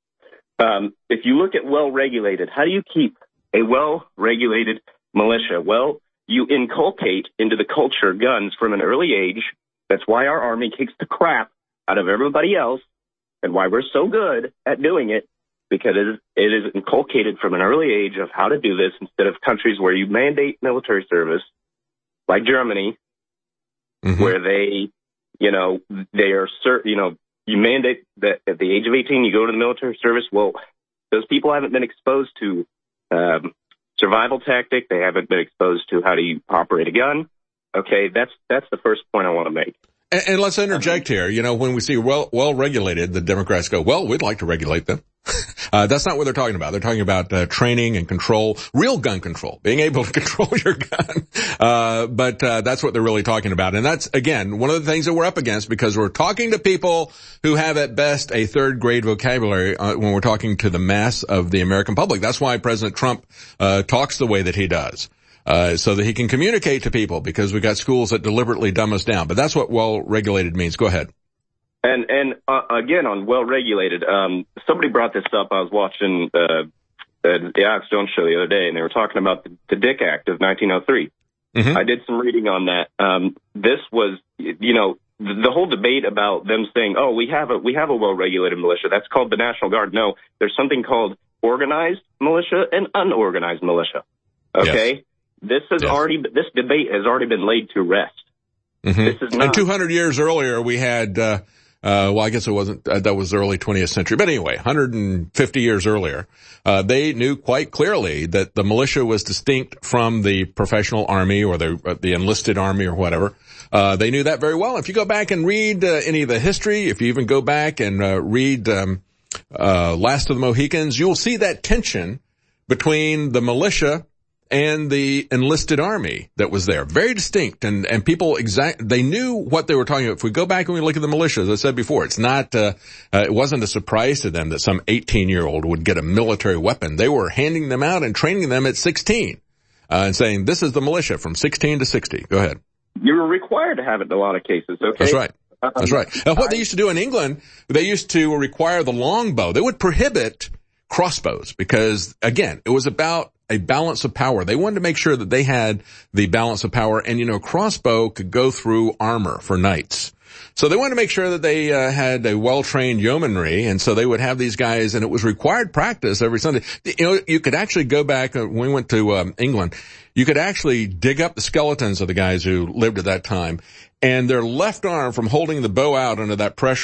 Speaker 22: Um, if you look at well-regulated, how do you keep a well-regulated militia? Well, you inculcate into the culture guns from an early age. That's why our Army kicks the crap out of everybody else and why we're so good at doing it, because it is, it is inculcated from an early age of how to do this instead of countries where you mandate military service, like Germany, mm-hmm. where they... You know, they are, you know, you mandate that at the age of eighteen, you go to the military service. Well, those people haven't been exposed to um, survival tactic. They haven't been exposed to how do you operate a gun. Okay, that's that's the first point I want to make.
Speaker 2: And, and let's interject here. You know, when we see well well regulated, the Democrats go, well, we'd like to regulate them. Uh, that's not what they're talking about. They're talking about uh, training and control, real gun control, being able to control your gun. Uh, but uh, that's what they're really talking about. And that's, again, one of the things that we're up against, because we're talking to people who have at best a third grade vocabulary uh, when we're talking to the mass of the American public. That's why President Trump uh, talks the way that he does. Uh, so that he can communicate to people, because we got schools that deliberately dumb us down. But that's what well-regulated means. Go ahead.
Speaker 22: And, and, uh, again, on well-regulated, um, somebody brought this up. I was watching, uh, the, the Alex Jones show the other day, and they were talking about the, the Dick Act of nineteen oh three. Mm-hmm. I did some reading on that. Um, this was, you know, the, the whole debate about them saying, oh, we have a, we have a well-regulated militia. That's called the National Guard. No, there's something called organized militia and unorganized militia. Okay? Yes. This has yes. already, this debate has already been laid to rest.
Speaker 2: Mm-hmm. This is not. And two hundred years earlier, we had, uh, Uh, well, I guess it wasn't, uh, that was the early twentieth century. But anyway, one hundred fifty years earlier, uh, they knew quite clearly that the militia was distinct from the professional army or the, uh, the enlisted army or whatever. Uh, they knew that very well. If you go back and read, uh, any of the history, if you even go back and, uh, read, um, uh, Last of the Mohicans, you'll see that tension between the militia and the enlisted army that was there. Very distinct, and, and people exact, they knew what they were talking about. If we go back and we look at the militia, as I said before, it's not, uh, uh, it wasn't a surprise to them that some eighteen-year-old would get a military weapon. They were handing them out and training them at sixteen, uh, and saying, this is the militia from sixteen to sixty. Go ahead.
Speaker 22: You were required to have it in a lot of cases, okay?
Speaker 2: That's right. That's right. Now, what they used to do in England, they used to require the longbow. They would prohibit crossbows because, again, it was about a balance of power. They wanted to make sure that they had the balance of power. And, you know, crossbow could go through armor for knights. So they wanted to make sure that they uh, had a well-trained yeomanry. And so they would have these guys, and it was required practice every Sunday. You know, you could actually go back, uh, when we went to um, England, you could actually dig up the skeletons of the guys who lived at that time. And their left arm, from holding the bow out under that pressure,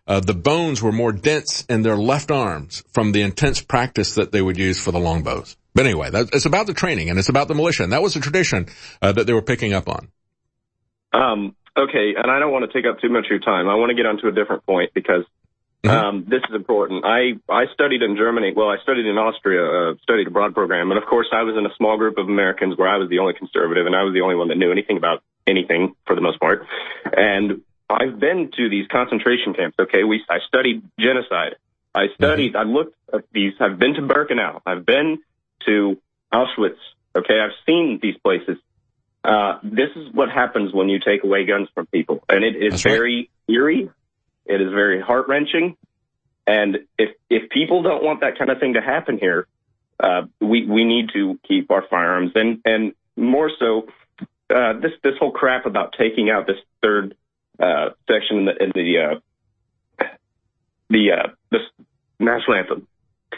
Speaker 2: uh, the bones were more dense in their left arms from the intense practice that they would use for the longbows. But anyway, that, it's about the training and it's about the militia, and that was a tradition uh, that they were picking up on.
Speaker 22: Um, okay, and I don't want to take up too much of your time. I want to get on to a different point because mm-hmm. um, this is important. I, I studied in Germany. Well, I studied in Austria, uh, studied abroad program, and of course I was in a small group of Americans where I was the only conservative, and I was the only one that knew anything about anything for the most part. And I've been to these concentration camps. Okay, we I studied genocide. I studied. Mm-hmm. I looked at these. I've been to Birkenau. I've been to Auschwitz. Okay, I've seen these places. Uh, this is what happens when you take away guns from people, and it is That's very right. eerie. It is very heart wrenching. And if if people don't want that kind of thing to happen here, uh, we we need to keep our firearms, and and more so, uh, this this whole crap about taking out this third uh, section in the in the uh, the uh, the national anthem.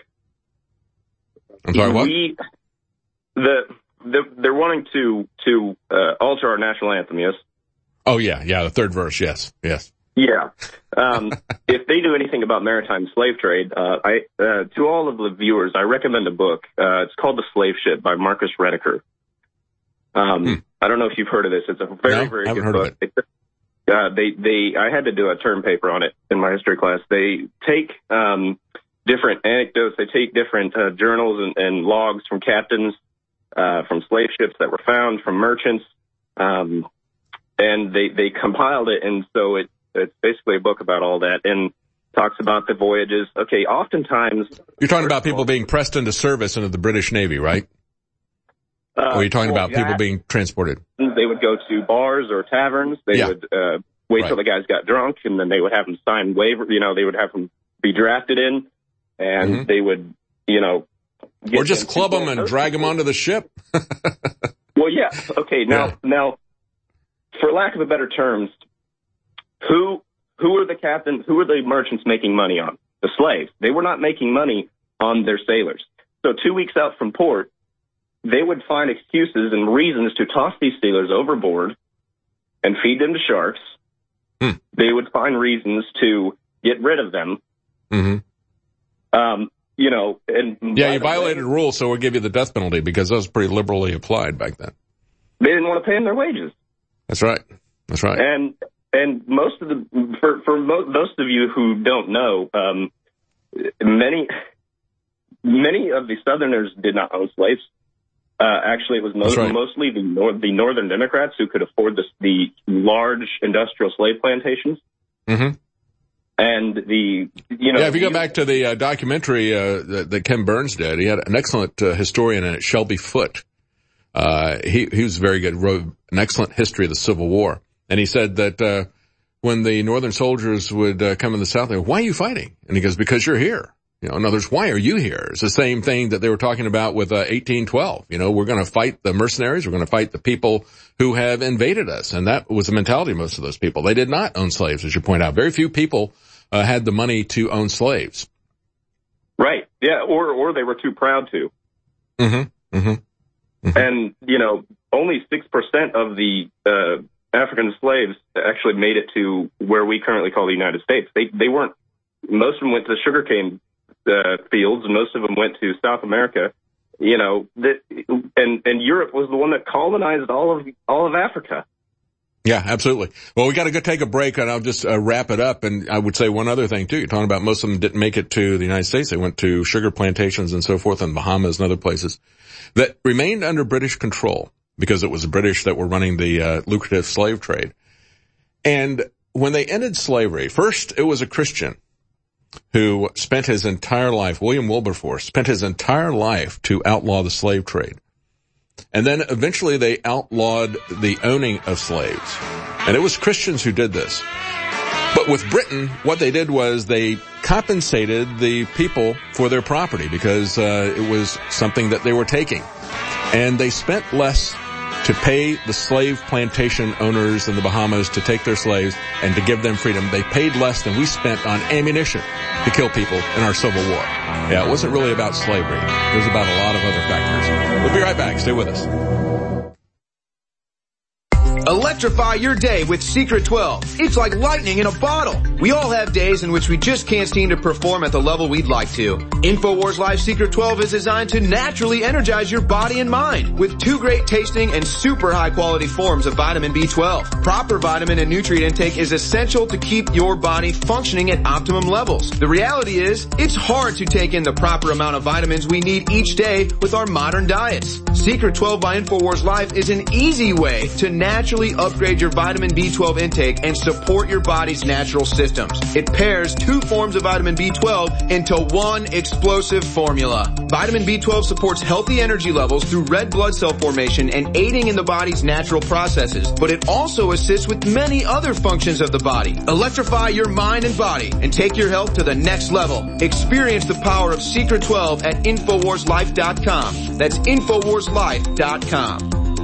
Speaker 2: I'm sorry, what?
Speaker 22: We, the, the, they're wanting to, to, uh, alter our national anthem, yes?
Speaker 2: Oh, yeah, yeah, the third verse, yes, yes.
Speaker 22: Yeah. Um, if they do anything about maritime slave trade, uh, I, uh, to all of the viewers, I recommend a book. Uh, it's called The Slave Ship by Marcus Rediker. Um, hmm. I don't know if you've heard of this. It's a very,
Speaker 2: no,
Speaker 22: very
Speaker 2: I haven't
Speaker 22: good
Speaker 2: heard
Speaker 22: book.
Speaker 2: Of it.
Speaker 22: Uh, they, they, I had to do a term paper on it in my history class. They take, um, different anecdotes. They take different uh, journals and, and logs from captains, uh, from slave ships that were found, from merchants, um, and they, they compiled it. And so it, it's basically a book about all that and talks about the voyages. Okay, oftentimes...
Speaker 2: You're talking about people being pressed into service into the British Navy, right?
Speaker 22: Uh,
Speaker 2: or are you talking
Speaker 22: well,
Speaker 2: about people
Speaker 22: that,
Speaker 2: being transported?
Speaker 22: They would go to bars or taverns. They
Speaker 2: yeah.
Speaker 22: would uh, wait
Speaker 2: right.
Speaker 22: till the guys got drunk, and then they would have them sign waiver. You know, they would have them be drafted in. And mm-hmm. they would, you know...
Speaker 2: Or just club them and drag them onto the ship?
Speaker 22: Well, yeah. Okay, now, yeah. now, for lack of a better terms, who who are the captains, who are the merchants making money on? The slaves. They were not making money on their sailors. So two weeks out from port, they would find excuses and reasons to toss these sailors overboard and feed them to sharks. Hmm. They would find reasons to get rid of them.
Speaker 2: Mm-hmm.
Speaker 22: Um, you know, and
Speaker 2: yeah, you violated way, rules, so we'll give you the death penalty because that was pretty liberally applied back then.
Speaker 22: They didn't want to pay them their wages.
Speaker 2: That's right. That's right.
Speaker 22: And and most of the for for mo- most of you who don't know, um, many many of the Southerners did not own slaves. Uh, actually, it was most, right. mostly the nor- the Northern Democrats who could afford the, the large industrial slave plantations.
Speaker 2: Mm-hmm.
Speaker 22: And the, you know...
Speaker 2: Yeah, if you go back to the uh, documentary uh, that, that Ken Burns did, he had an excellent uh, historian in it, Shelby Foote. Uh, he, he was very good, wrote an excellent history of the Civil War. And he said that uh, when the Northern soldiers would uh, come in the South, they go, why are you fighting? And he goes, because you're here. You know, in other words, why are you here? It's the same thing that they were talking about with uh, eighteen twelve. You know, we're going to fight the mercenaries. We're going to fight the people who have invaded us. And that was the mentality of most of those people. They did not own slaves, as you point out. Very few people uh, had the money to own slaves.
Speaker 22: Right. Yeah. Or, or they were too proud to.
Speaker 2: Mm-hmm. Mm-hmm. Mm-hmm.
Speaker 22: And, you know, only six percent of the uh, African slaves actually made it to where we currently call the United States. They, they weren't, most of them went to the sugarcane Uh, fields, and most of them went to South America, you know, that, and, and Europe was the one that colonized all of, all of Africa.
Speaker 2: Yeah, absolutely. Well, we got to go take a break, and I'll just uh, wrap it up. And I would say one other thing, too. You're talking about most of them didn't make it to the United States. They went to sugar plantations and so forth in Bahamas and other places that remained under British control because it was the British that were running the uh, lucrative slave trade. And when they ended slavery, first it was a Christian who spent his entire life, William Wilberforce, spent his entire life to outlaw the slave trade. And then eventually they outlawed the owning of slaves. And it was Christians who did this. But with Britain, what they did was they compensated the people for their property because uh, it was something that they were taking. And they spent less to pay the slave plantation owners in the Bahamas to take their slaves and to give them freedom. They paid less than we spent on ammunition to kill people in our Civil War. Yeah, it wasn't really about slavery. It was about a lot of other factors. We'll be right back. Stay with us.
Speaker 15: Electrify your day with Secret twelve. It's like lightning in a bottle. We all have days in which we just can't seem to perform at the level we'd like to. InfoWars Life Secret twelve is designed to naturally energize your body and mind with two great tasting and super high quality forms of vitamin B twelve. Proper vitamin and nutrient intake is essential to keep your body functioning at optimum levels. The reality is, it's hard to take in the proper amount of vitamins we need each day with our modern diets. Secret twelve by InfoWars Life is an easy way to naturally upgrade your vitamin B twelve intake and support your body's natural systems. It pairs two forms of vitamin B twelve into one explosive formula. Vitamin B twelve supports healthy energy levels through red blood cell formation and aiding in the body's natural processes, but it also assists with many other functions of the body. Electrify your mind and body and take your health to the next level. Experience the power of Secret twelve at Infowars Life dot com. That's Infowars Life dot com.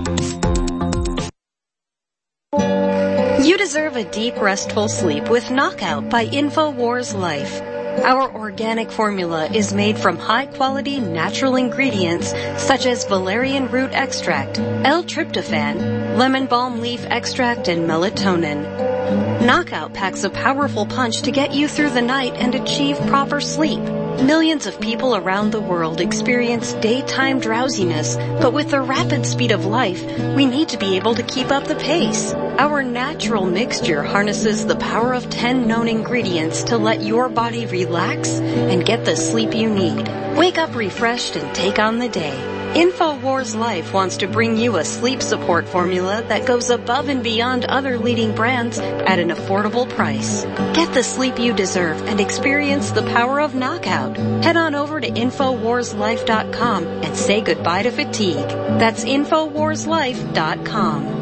Speaker 8: You deserve a deep, restful sleep with Knockout by InfoWars Life. Our organic formula is made from high-quality natural ingredients such as valerian root extract, L-tryptophan, lemon balm leaf extract, and melatonin. Knockout packs a powerful punch to get you through the night and achieve proper sleep. Millions of people around the world experience daytime drowsiness, but with the rapid speed of life, we need to be able to keep up the pace. Our natural mixture harnesses the power of ten known ingredients to let your body relax and get the sleep you need. Wake up refreshed and take on the day. InfoWars Life wants to bring you a sleep support formula that goes above and beyond other leading brands at an affordable price. Get the sleep you deserve and experience the power of Knockout. Head on over to Infowars Life dot com and say goodbye to fatigue. That's Infowars Life dot com.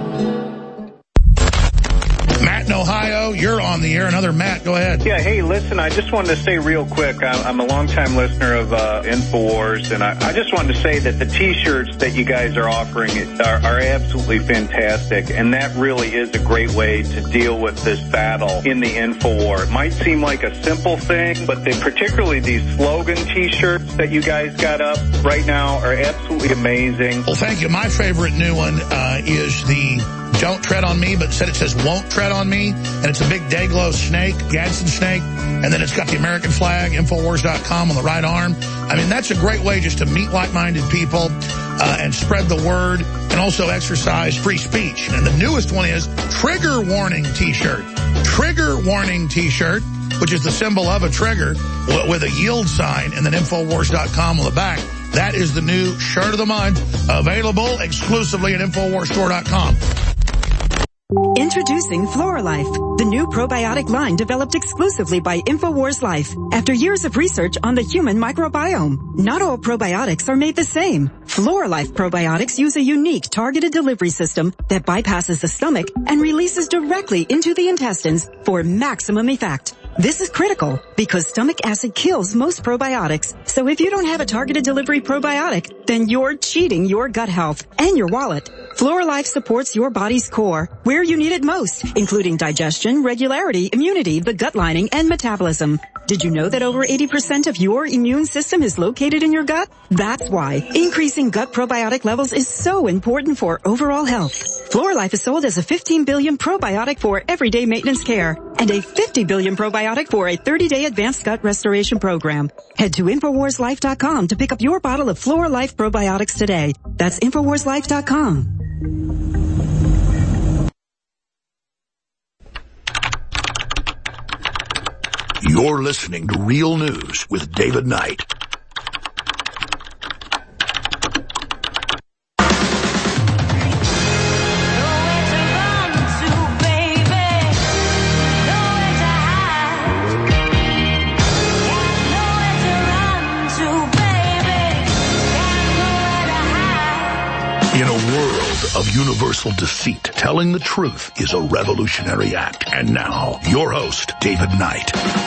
Speaker 1: Matt in Ohio, you're on the air. Another Matt, go ahead.
Speaker 9: Yeah, hey, listen, I just wanted to say real quick, I'm a longtime listener of uh, InfoWars, and I, I just wanted to say that the T-shirts that you guys are offering are, are absolutely fantastic, and that really is a great way to deal with this battle in the InfoWar. It might seem like a simple thing, but they, particularly these slogan T-shirts that you guys got up right now are absolutely amazing.
Speaker 1: Well, thank you. My favorite new one uh, is the Don't Tread on Me, but instead it says Won't Tread on Me, and it's a big Dayglow snake, Gadsden snake, and then it's got the American flag, Infowars dot com on the right arm. I mean, that's a great way just to meet like-minded people uh, and spread the word and also exercise free speech. And the newest one is Trigger Warning T-shirt. Trigger Warning T-shirt, which is the symbol of a trigger with a yield sign and then Infowars dot com on the back. That is the new shirt of the month, available exclusively at Infowars Store dot com.
Speaker 11: Introducing FloraLife, the new probiotic line developed exclusively by InfoWars Life after years of research on the human microbiome. Not all probiotics are made the same. FloraLife probiotics use a unique targeted delivery system that bypasses the stomach and releases directly into the intestines for maximum effect. This is critical because stomach acid kills most probiotics. So if you don't have a targeted delivery probiotic, then you're cheating your gut health and your wallet. FloraLife supports your body's core where you need it most, including digestion, regularity, immunity, the gut lining, and metabolism. Did you know that over eighty percent of your immune system is located in your gut? That's why increasing gut probiotic levels is so important for overall health. FloraLife is sold as a fifteen billion probiotic for everyday maintenance care and a fifty billion probiotic for a thirty day advanced gut restoration program. Head to Infowars Life dot com to pick up your bottle of FloraLife probiotics today. That's Infowars Life dot com.
Speaker 16: You're listening to Real News with David Knight. In a world of universal deceit, telling the truth is a revolutionary act. And now, your host, David Knight.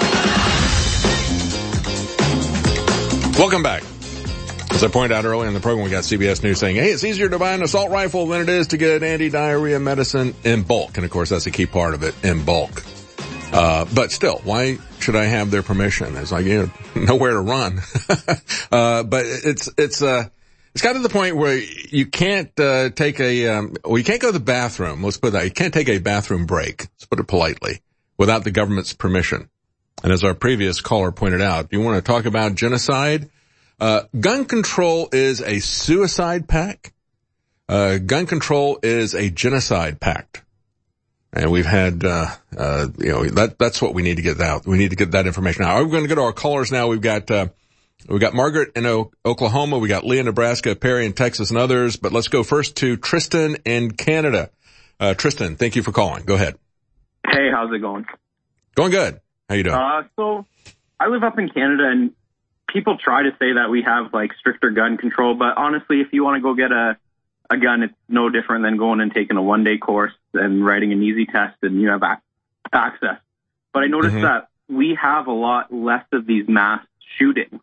Speaker 2: Welcome back. As I pointed out earlier in the program, we got C B S News saying, hey, it's easier to buy an assault rifle than it is to get anti-diarrhea medicine in bulk. And, of course, that's a key part of it, in bulk. Uh, but still, why should I have their permission? It's like, you know, nowhere to run. uh, but it's, it's, uh, It's got to the point where you can't uh, take a, um, well, you can't go to the bathroom. Let's put it that. You can't take a bathroom break. Let's put it politely, without the government's permission. And as our previous caller pointed out, you want to talk about genocide? Uh, gun control is a suicide pact. Uh, gun control is a genocide pact. And we've had, uh, uh, you know, that, that's what we need to get out. We need to get that information out. We're going to go to our callers now. We've got, uh, we've got Margaret in o- Oklahoma. We got Leah in Nebraska, Perry in Texas, and others. But let's go first to Tristan in Canada. Uh, Tristan, thank you for calling. Go ahead.
Speaker 12: Hey, how's it going?
Speaker 2: Going good. How you doing?
Speaker 12: Uh, so I live up in Canada, and people try to say that we have like stricter gun control, but honestly, if you want to go get a, a gun, it's no different than going and taking a one day course and writing an easy test and you have ac- access. But I noticed mm-hmm. that we have a lot less of these mass shootings.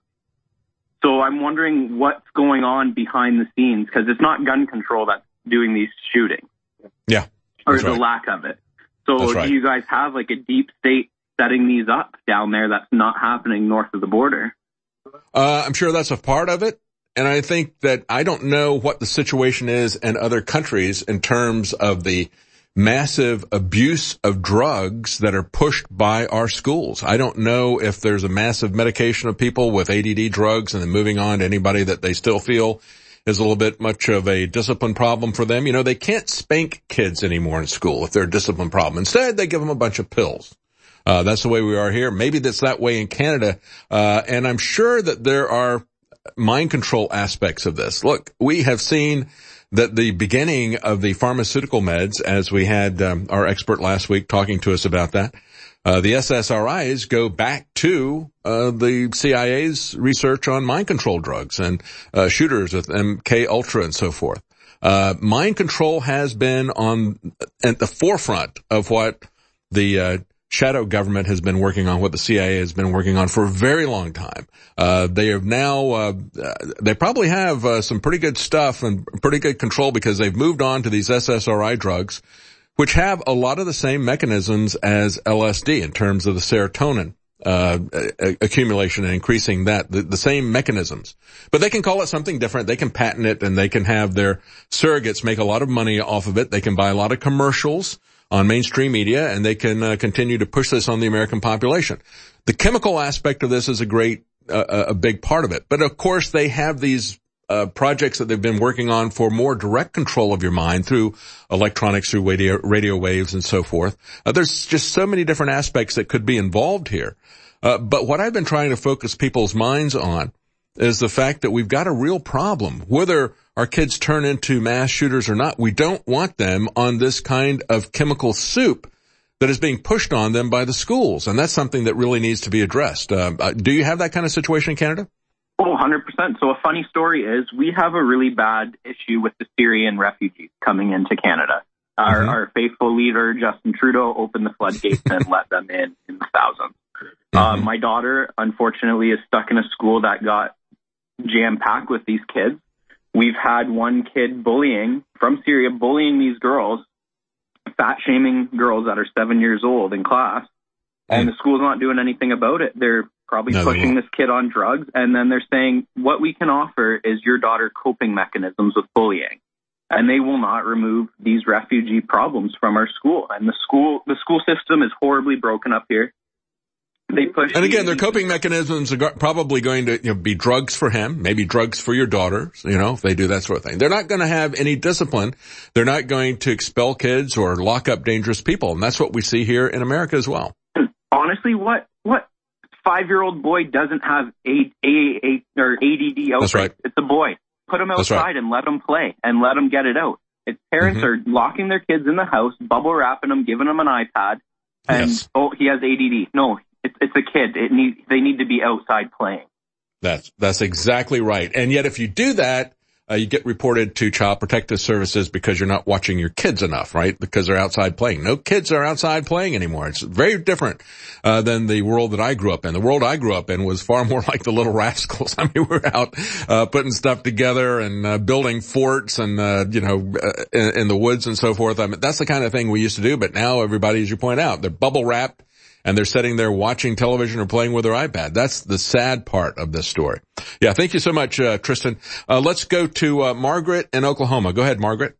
Speaker 12: So I'm wondering what's going on behind the scenes, because it's not gun control that's doing these shootings.
Speaker 2: Yeah.
Speaker 12: Or the
Speaker 2: right.
Speaker 12: lack of it. So
Speaker 2: That's
Speaker 12: do
Speaker 2: right.
Speaker 12: you guys have like a deep state setting these up down there that's not happening north of the border?
Speaker 2: Uh, I'm sure that's a part of it. And I think that I don't know what the situation is in other countries in terms of the massive abuse of drugs that are pushed by our schools. I don't know if there's a massive medication of people with A D D drugs and then moving on to anybody that they still feel is a little bit much of a discipline problem for them. You know, they can't spank kids anymore in school if they're a discipline problem. Instead, they give them a bunch of pills. Uh, that's the way we are here. Maybe that's that way in Canada. Uh, and I'm sure that there are mind control aspects of this. Look, we have seen that the beginning of the pharmaceutical meds, as we had um, our expert last week talking to us about that, uh, the S S R Is go back to uh, the C I A's research on mind control drugs and uh, shooters with M K Ultra and so forth. Uh, mind control has been on at the forefront of what the uh, shadow government has been working on, what the C I A has been working on for a very long time. Uh, they have now, uh, they probably have uh, some pretty good stuff and pretty good control because they've moved on to these S S R I drugs, which have a lot of the same mechanisms as L S D in terms of the serotonin uh accumulation and increasing that, the, the same mechanisms. But they can call it something different. They can patent it and they can have their surrogates make a lot of money off of it. They can buy a lot of commercials on mainstream media, and they can uh, continue to push this on the American population. The chemical aspect of this is a great, uh, a big part of it. But of course, they have these uh, projects that they've been working on for more direct control of your mind through electronics, through radio, radio waves, and so forth. Uh, there's just so many different aspects that could be involved here. Uh, but what I've been trying to focus people's minds on is the fact that we've got a real problem. Whether our kids turn into mass shooters or not, we don't want them on this kind of chemical soup that is being pushed on them by the schools. And that's something that really needs to be addressed. Uh, uh, do you have that kind of situation in Canada?
Speaker 12: Oh, one hundred percent. So a funny story is we have a really bad issue with the Syrian refugees coming into Canada. Our, mm-hmm. our faithful leader, Justin Trudeau, opened the floodgates and let them in in the thousands. Mm-hmm. Uh, my daughter, unfortunately, is stuck in a school that got jam-packed with these kids. We've had one kid bullying, from Syria, bullying these girls, fat-shaming girls that are seven years old in class, and mm. the school's not doing anything about it. They're probably no, pushing this kid on drugs, and then they're saying, what we can offer is your daughter coping mechanisms with bullying. And they will not remove these refugee problems from our school. And the school, the school system is horribly broken up here. They push
Speaker 2: and again, their coping mechanisms are probably going to, you know, be drugs for him, maybe drugs for your daughters, you know, if they do that sort of thing. They're not going to have any discipline. They're not going to expel kids or lock up dangerous people. And that's what we see here in America as well.
Speaker 12: Honestly, what, what five-year-old boy doesn't have a, a, a, or A D D outbreak?
Speaker 2: That's right.
Speaker 12: It's a boy. Put him outside right. and let him play and let him get it out. Its parents mm-hmm. are locking their kids in the house, bubble wrapping them, giving them an iPad, and, yes. oh, he has A D D. No, it's, it's a kid. It need, they need to be outside playing.
Speaker 2: That's, that's exactly right. And yet if you do that, uh, you get reported to Child Protective Services because you're not watching your kids enough, right? Because they're outside playing. No kids are outside playing anymore. It's very different, uh, than the world that I grew up in. The world I grew up in was far more like the Little Rascals. I mean, we were out, uh, putting stuff together and, uh, building forts and, uh, you know, uh, in, in the woods and so forth. I mean, that's the kind of thing we used to do. But now everybody, as you point out, they're bubble wrapped and they're sitting there watching television or playing with their iPad. That's the sad part of this story. Yeah, thank you so much, uh, Tristan. Uh, let's go to uh, Margaret in Oklahoma. Go ahead, Margaret.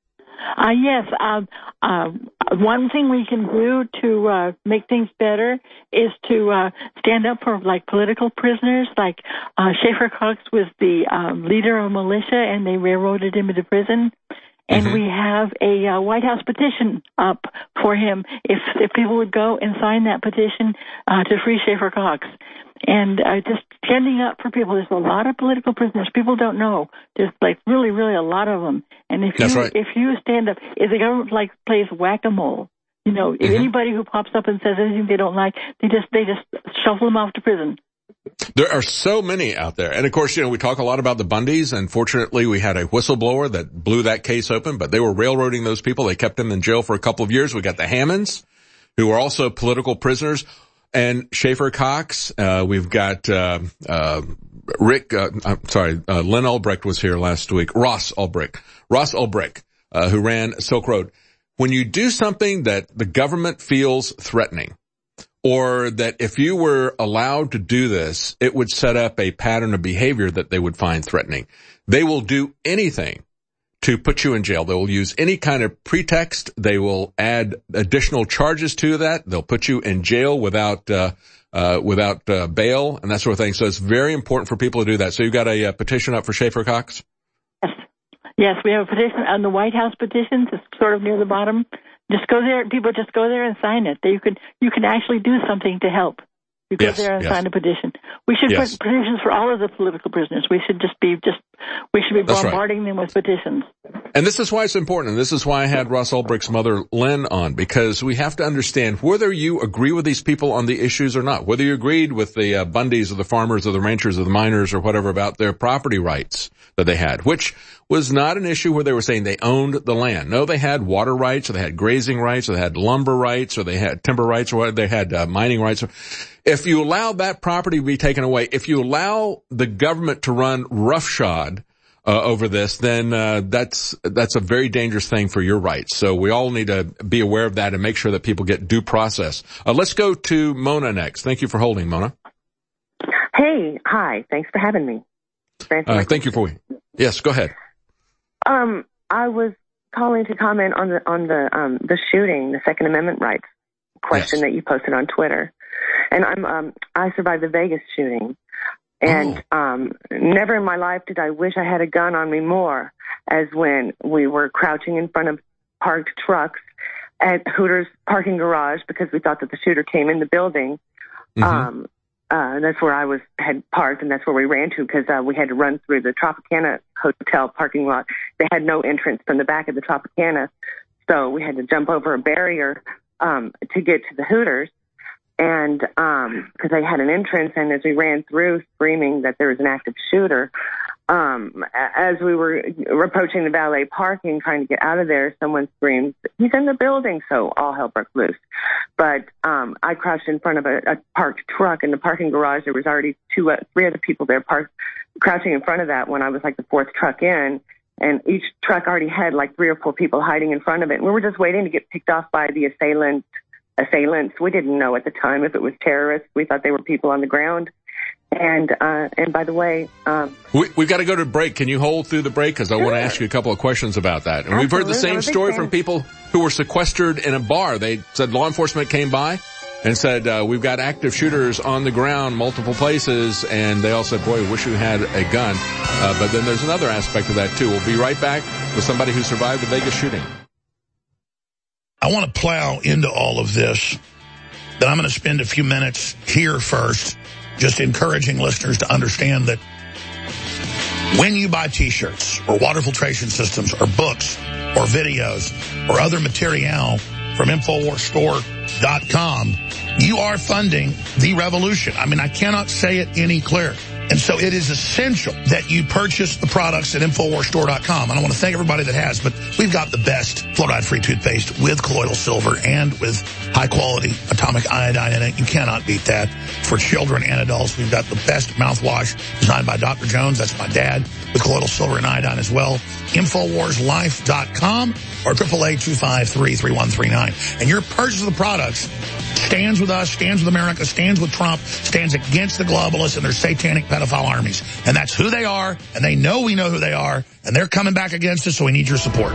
Speaker 13: Uh, yes, uh, uh, one thing we can do to uh, make things better is to uh, stand up for, like, political prisoners. Like uh, Schaefer Cox was the um, leader of a militia, and they railroaded him into prison. And mm-hmm. we have a uh, White House petition up for him. If if people would go and sign that petition uh, to free Schaefer Cox. And uh, just standing up for people. There's a lot of political prisoners. People don't know. There's like really, really a lot of them. And if
Speaker 2: That's
Speaker 13: you
Speaker 2: right.
Speaker 13: if you stand up, if the government like plays whack-a-mole, you know, if mm-hmm. anybody who pops up and says anything they don't like, they just they just shuffle them off to prison.
Speaker 2: There are so many out there. And of course, you know, we talk a lot about the Bundys. Unfortunately, we had a whistleblower that blew that case open, but they were railroading those people. They kept them in jail for a couple of years. We got the Hammonds, who are also political prisoners. And Schaefer Cox, uh, we've got, uh, uh, Rick, uh, I'm sorry, uh, Lynn Ulbricht was here last week. Ross Ulbricht. Ross Ulbricht, uh, who ran Silk Road. When you do something that the government feels threatening, or that if you were allowed to do this, it would set up a pattern of behavior that they would find threatening, they will do anything to put you in jail. They will use any kind of pretext. They will add additional charges to that. They'll put you in jail without, uh, uh, without, uh, bail and that sort of thing. So it's very important for people to do that. So you've got a, a petition up for Schaefer Cox?
Speaker 13: Yes. Yes, we have a petition on the White House petitions. It's sort of near the bottom. Just go there. People just go there and sign it. You can, you can actually do something to help. You go
Speaker 2: yes,
Speaker 13: there and
Speaker 2: yes.
Speaker 13: sign a petition. We should
Speaker 2: yes.
Speaker 13: put petitions for all of the political prisoners. We should just be just we should be
Speaker 2: That's
Speaker 13: bombarding
Speaker 2: right.
Speaker 13: them with petitions.
Speaker 2: And this is why it's important. And this is why I had Ross Ulbricht's mother, Lynn, on, because we have to understand whether you agree with these people on the issues or not, whether you agreed with the uh, Bundys or the farmers or the ranchers or the miners or whatever about their property rights that they had, which was not an issue where they were saying they owned the land. No, they had water rights, or they had grazing rights, or they had lumber rights, or they had timber rights, or they had uh, mining rights. If you allow that property to be taken away, if you allow the government to run roughshod uh, over this, then uh, that's that's a very dangerous thing for your rights. So we all need to be aware of that and make sure that people get due process. Uh, let's go to Mona next. Thank you for holding, Mona.
Speaker 14: Hey, hi. Thanks for having me.
Speaker 2: Uh, thank you for. Yes, go ahead.
Speaker 14: Um, I was calling to comment on the on the um the shooting, the Second Amendment rights question yes. that you posted on Twitter. And I'm um I survived the Vegas shooting, and oh. um never in my life did I wish I had a gun on me more as when we were crouching in front of parked trucks at Hooters parking garage because we thought that the shooter came in the building. Mm-hmm. Um, uh, that's where I was had parked, and that's where we ran to because uh, we had to run through the Tropicana Hotel parking lot. They had no entrance from the back of the Tropicana, so we had to jump over a barrier um, to get to the Hooters. And um, because I had an entrance, and as we ran through screaming that there was an active shooter, um, as we were approaching the valet parking, trying to get out of there, someone screamed, "He's in the building!" So all hell broke loose. But um, I crouched in front of a, a parked truck in the parking garage. There was already two, uh, three other people there parked, crouching in front of that when I was like the fourth truck in. And each truck already had like three or four people hiding in front of it. And we were just waiting to get picked off by the assailant. Assailants. We didn't know at the time if it was terrorists. We thought they were people on the ground. And uh, and by the way, um,
Speaker 2: we, we've got to go to break. Can you hold through the break? Because I sure. want to ask you a couple of questions about that. And Absolutely. We've heard the same story fan. from people who were sequestered in a bar. They said law enforcement came by and said, uh, we've got active shooters on the ground, multiple places. And they all said, boy, we wish we had a gun. Uh, but then there's another aspect of that, too. We'll be right back with somebody who survived the Vegas shooting.
Speaker 1: I want to plow into all of this, but I'm going to spend a few minutes here first just encouraging listeners to understand that when you buy T-shirts or water filtration systems or books or videos or other material from Infowars Store dot com, you are funding the revolution. I mean, I cannot say it any clearer. And so it is essential that you purchase the products at Infowars Store dot com. And I want to thank everybody that has, but we've got the best fluoride-free toothpaste with colloidal silver and with high-quality atomic iodine in it. You cannot beat that. For children and adults, we've got the best mouthwash designed by Doctor Jones. That's my dad, with colloidal silver and iodine as well. Infowars Life dot com or triple A two five three, three one three nine. And your purchase of the products stands with us, stands with America, stands with Trump, stands against the globalists and their satanic pedophile armies. And that's who they are, and they know we know who they are, and they're coming back against us, so we need your support.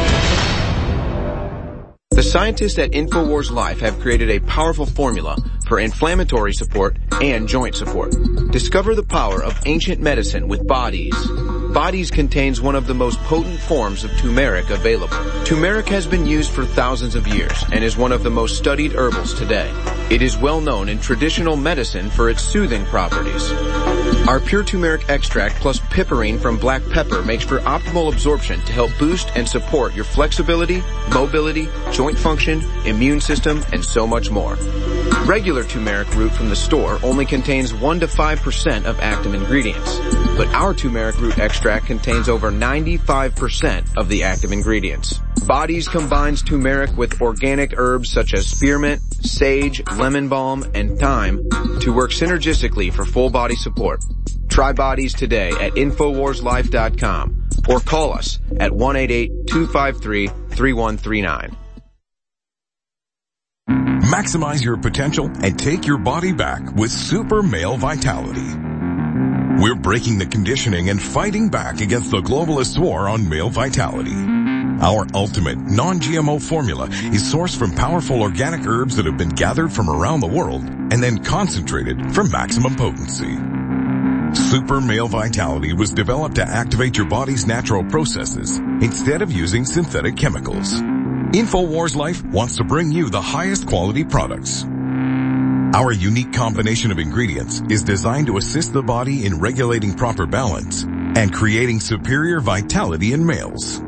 Speaker 15: The scientists at InfoWars Life have created a powerful formula for inflammatory support and joint support. Discover the power of ancient medicine with Bodies. Bodies contains one of the most potent forms of turmeric available. Turmeric has been used for thousands of years and is one of the most studied herbals today. It is well known in traditional medicine for its soothing properties. Our pure turmeric extract plus piperine from black pepper makes for optimal absorption to help boost and support your flexibility, mobility, joint function, immune system, and so much more. Regular turmeric root from the store only contains one to five percent of active ingredients, but our turmeric root extract contains over ninety-five percent of the active ingredients. Bodies combines turmeric with organic herbs such as spearmint, sage, lemon balm, and thyme to work synergistically for full body support. Try Bodies today at Infowars Life dot com or call us at one eight eight, two five three, three one three nine.
Speaker 4: Maximize your potential and take your body back with Super Male Vitality. We're breaking the conditioning and fighting back against the globalist war on male vitality. Our ultimate non-G M O formula is sourced from powerful organic herbs that have been gathered from around the world and then concentrated for maximum potency. Super Male Vitality was developed to activate your body's natural processes instead of using synthetic chemicals. InfoWars Life wants to bring you the highest quality products. Our unique combination of ingredients is designed to assist the body in regulating proper balance and creating superior vitality in males.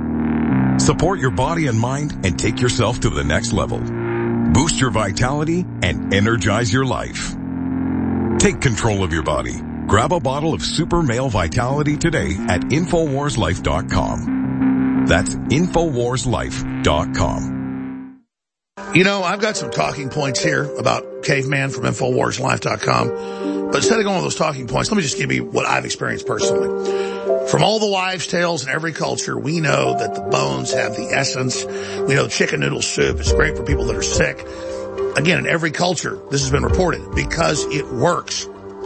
Speaker 4: Support your body and mind and take yourself to the next level. Boost your vitality and energize your life. Take control of your body. Grab a bottle of Super Male Vitality today at Infowars Life dot com. That's Infowars Life dot com.
Speaker 1: You know, I've got some talking points here about Caveman from Infowars Life dot com. But instead of going on those talking points, let me just give you what I've experienced personally. From all the wives' tales in every culture, we know that the bones have the essence. We know chicken noodle soup is great for people that are sick. Again, in every culture, this has been reported because it works.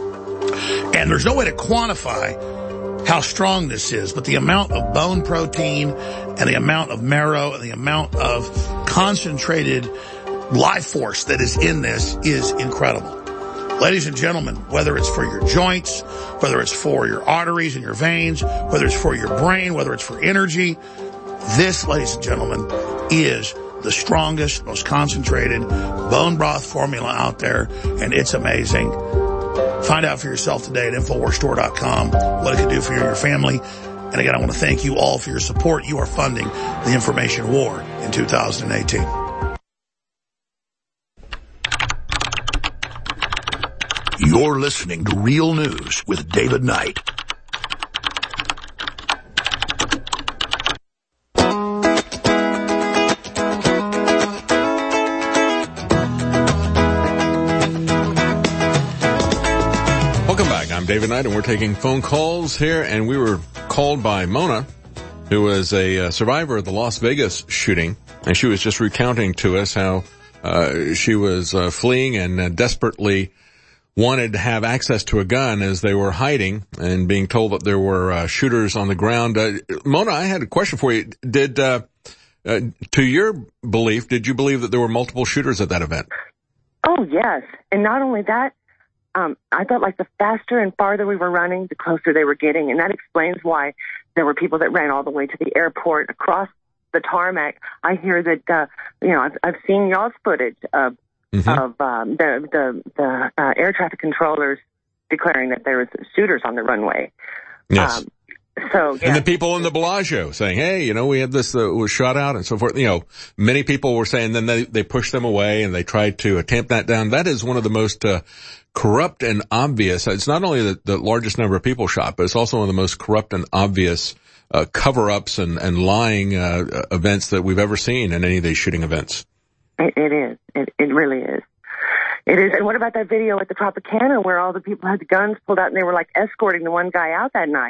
Speaker 1: And there's no way to quantify how strong this is, but the amount of bone protein and the amount of marrow and the amount of concentrated life force that is in this is incredible. Ladies and gentlemen, whether it's for your joints, whether it's for your arteries and your veins, whether it's for your brain, whether it's for energy, this, ladies and gentlemen, is the strongest, most concentrated bone broth formula out there, and it's amazing. Find out for yourself today at Infowars Store dot com what it can do for you and your family. And again, I want to thank you all for your support. You are funding the information war in two thousand eighteen.
Speaker 16: You're listening to Real News with David Knight.
Speaker 2: David Knight, and we're taking phone calls here, and we were called by Mona, who was a uh, survivor of the Las Vegas shooting, and she was just recounting to us how uh, she was uh, fleeing and uh, desperately wanted to have access to a gun as they were hiding and being told that there were uh, shooters on the ground. Uh, Mona, I had a question for you. Did, uh, uh, to your belief, did you believe that there were multiple shooters at that event?
Speaker 14: Oh, yes. And not only that, Um, I felt like the faster and farther we were running, the closer they were getting. And that explains why there were people that ran all the way to the airport, across the tarmac. I hear that, uh, you know, I've, I've seen y'all's footage of, mm-hmm. of um, the, the, the uh, air traffic controllers declaring that there was shooters on the runway.
Speaker 2: Yes.
Speaker 14: Um, so, yeah.
Speaker 2: And the people in the Bellagio saying, hey, you know, we had this, uh, was shot out and so forth. You know, many people were saying then they, they pushed them away and they tried to uh, tamp that down. That is one of the most, uh, corrupt and obvious. It's not only the, the largest number of people shot, but it's also one of the most corrupt and obvious uh, cover-ups and, and lying uh, events that we've ever seen in any of these shooting events.
Speaker 14: It, it is. It, it really is. It is. And what about that video at the Tropicana where all the people had the guns pulled out and they were like escorting the one guy out that night?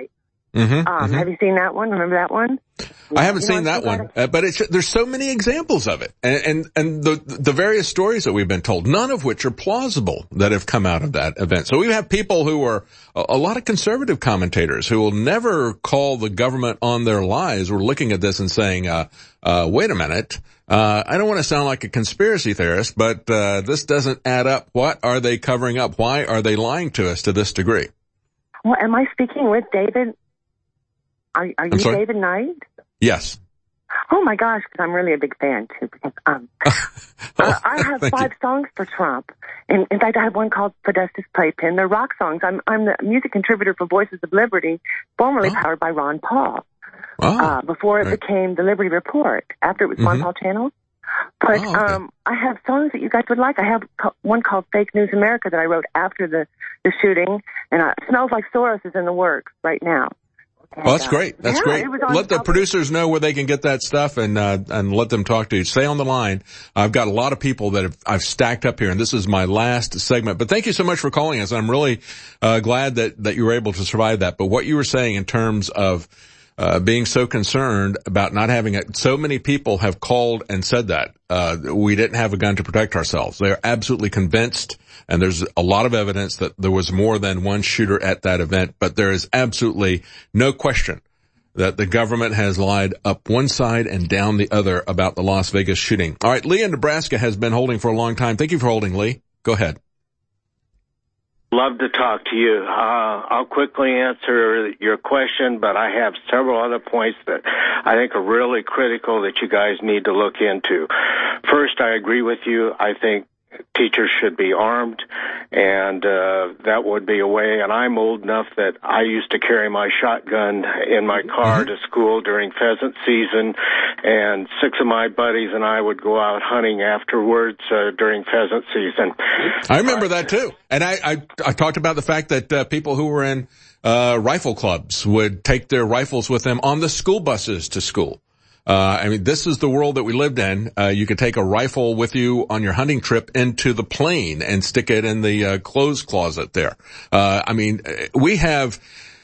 Speaker 2: Mm-hmm,
Speaker 14: um,
Speaker 2: mm-hmm.
Speaker 14: Have you seen that one? Remember that one?
Speaker 2: I haven't
Speaker 14: you
Speaker 2: seen that one, uh, but it's, there's so many examples of it, and and, and the the various stories that we've been told, none of which are plausible, that have come out of that event. So we have people who are a, a lot of conservative commentators who will never call the government on their lies. We're looking at this and saying, uh, uh, wait a minute, uh, I don't want to sound like a conspiracy theorist, but uh, this doesn't add up. What are they covering up? Why are they lying to us to this degree?
Speaker 14: Well, am I speaking with David? Are, are you David Knight?
Speaker 2: Yes.
Speaker 14: Oh my gosh, because I'm really a big fan too. Because um, oh, uh, I have five you. songs for Trump. In, in fact, I have one called Podesta's Playpen. They're rock songs. I'm I'm the music contributor for Voices of Liberty, formerly oh. powered by Ron Paul. Oh, uh, before it right. became the Liberty Report. After it was mm-hmm. Ron Paul Channel. But oh, okay. um, I have songs that you guys would like. I have co- one called Fake News America that I wrote after the the shooting, and uh, it smells like Soros is in the works right now.
Speaker 2: Well, that's great. That's
Speaker 14: yeah,
Speaker 2: great. Let the producers know where they can get that stuff, and uh, and let them talk to you. Stay on the line. I've got a lot of people that have, I've stacked up here, and this is my last segment. But thank you so much for calling us. I'm really uh, glad that, that you were able to survive that. But what you were saying in terms of uh, being so concerned about not having it, so many people have called and said that uh, we didn't have a gun to protect ourselves. They are absolutely convinced. And there's a lot of evidence that there was more than one shooter at that event, but there is absolutely no question that the government has lied up one side and down the other about the Las Vegas shooting. All right, Lee in Nebraska has been holding for a long time. Thank you for holding, Lee. Go ahead.
Speaker 3: Love to talk to you. Uh, I'll quickly answer your question, but I have several other points that I think are really critical that you guys need to look into. First, I agree with you. I think teachers should be armed, and uh, that would be a way. And I'm old enough that I used to carry my shotgun in my car mm-hmm. to school during pheasant season, and six of my buddies and I would go out hunting afterwards uh, during pheasant season.
Speaker 2: I remember uh, that too. And I, I, I talked about the fact that uh, people who were in uh, rifle clubs would take their rifles with them on the school buses to school. Uh, I mean, this is the world that we lived in. Uh, you could take a rifle with you on your hunting trip into the plane and stick it in the uh, clothes closet there. Uh, I mean, we have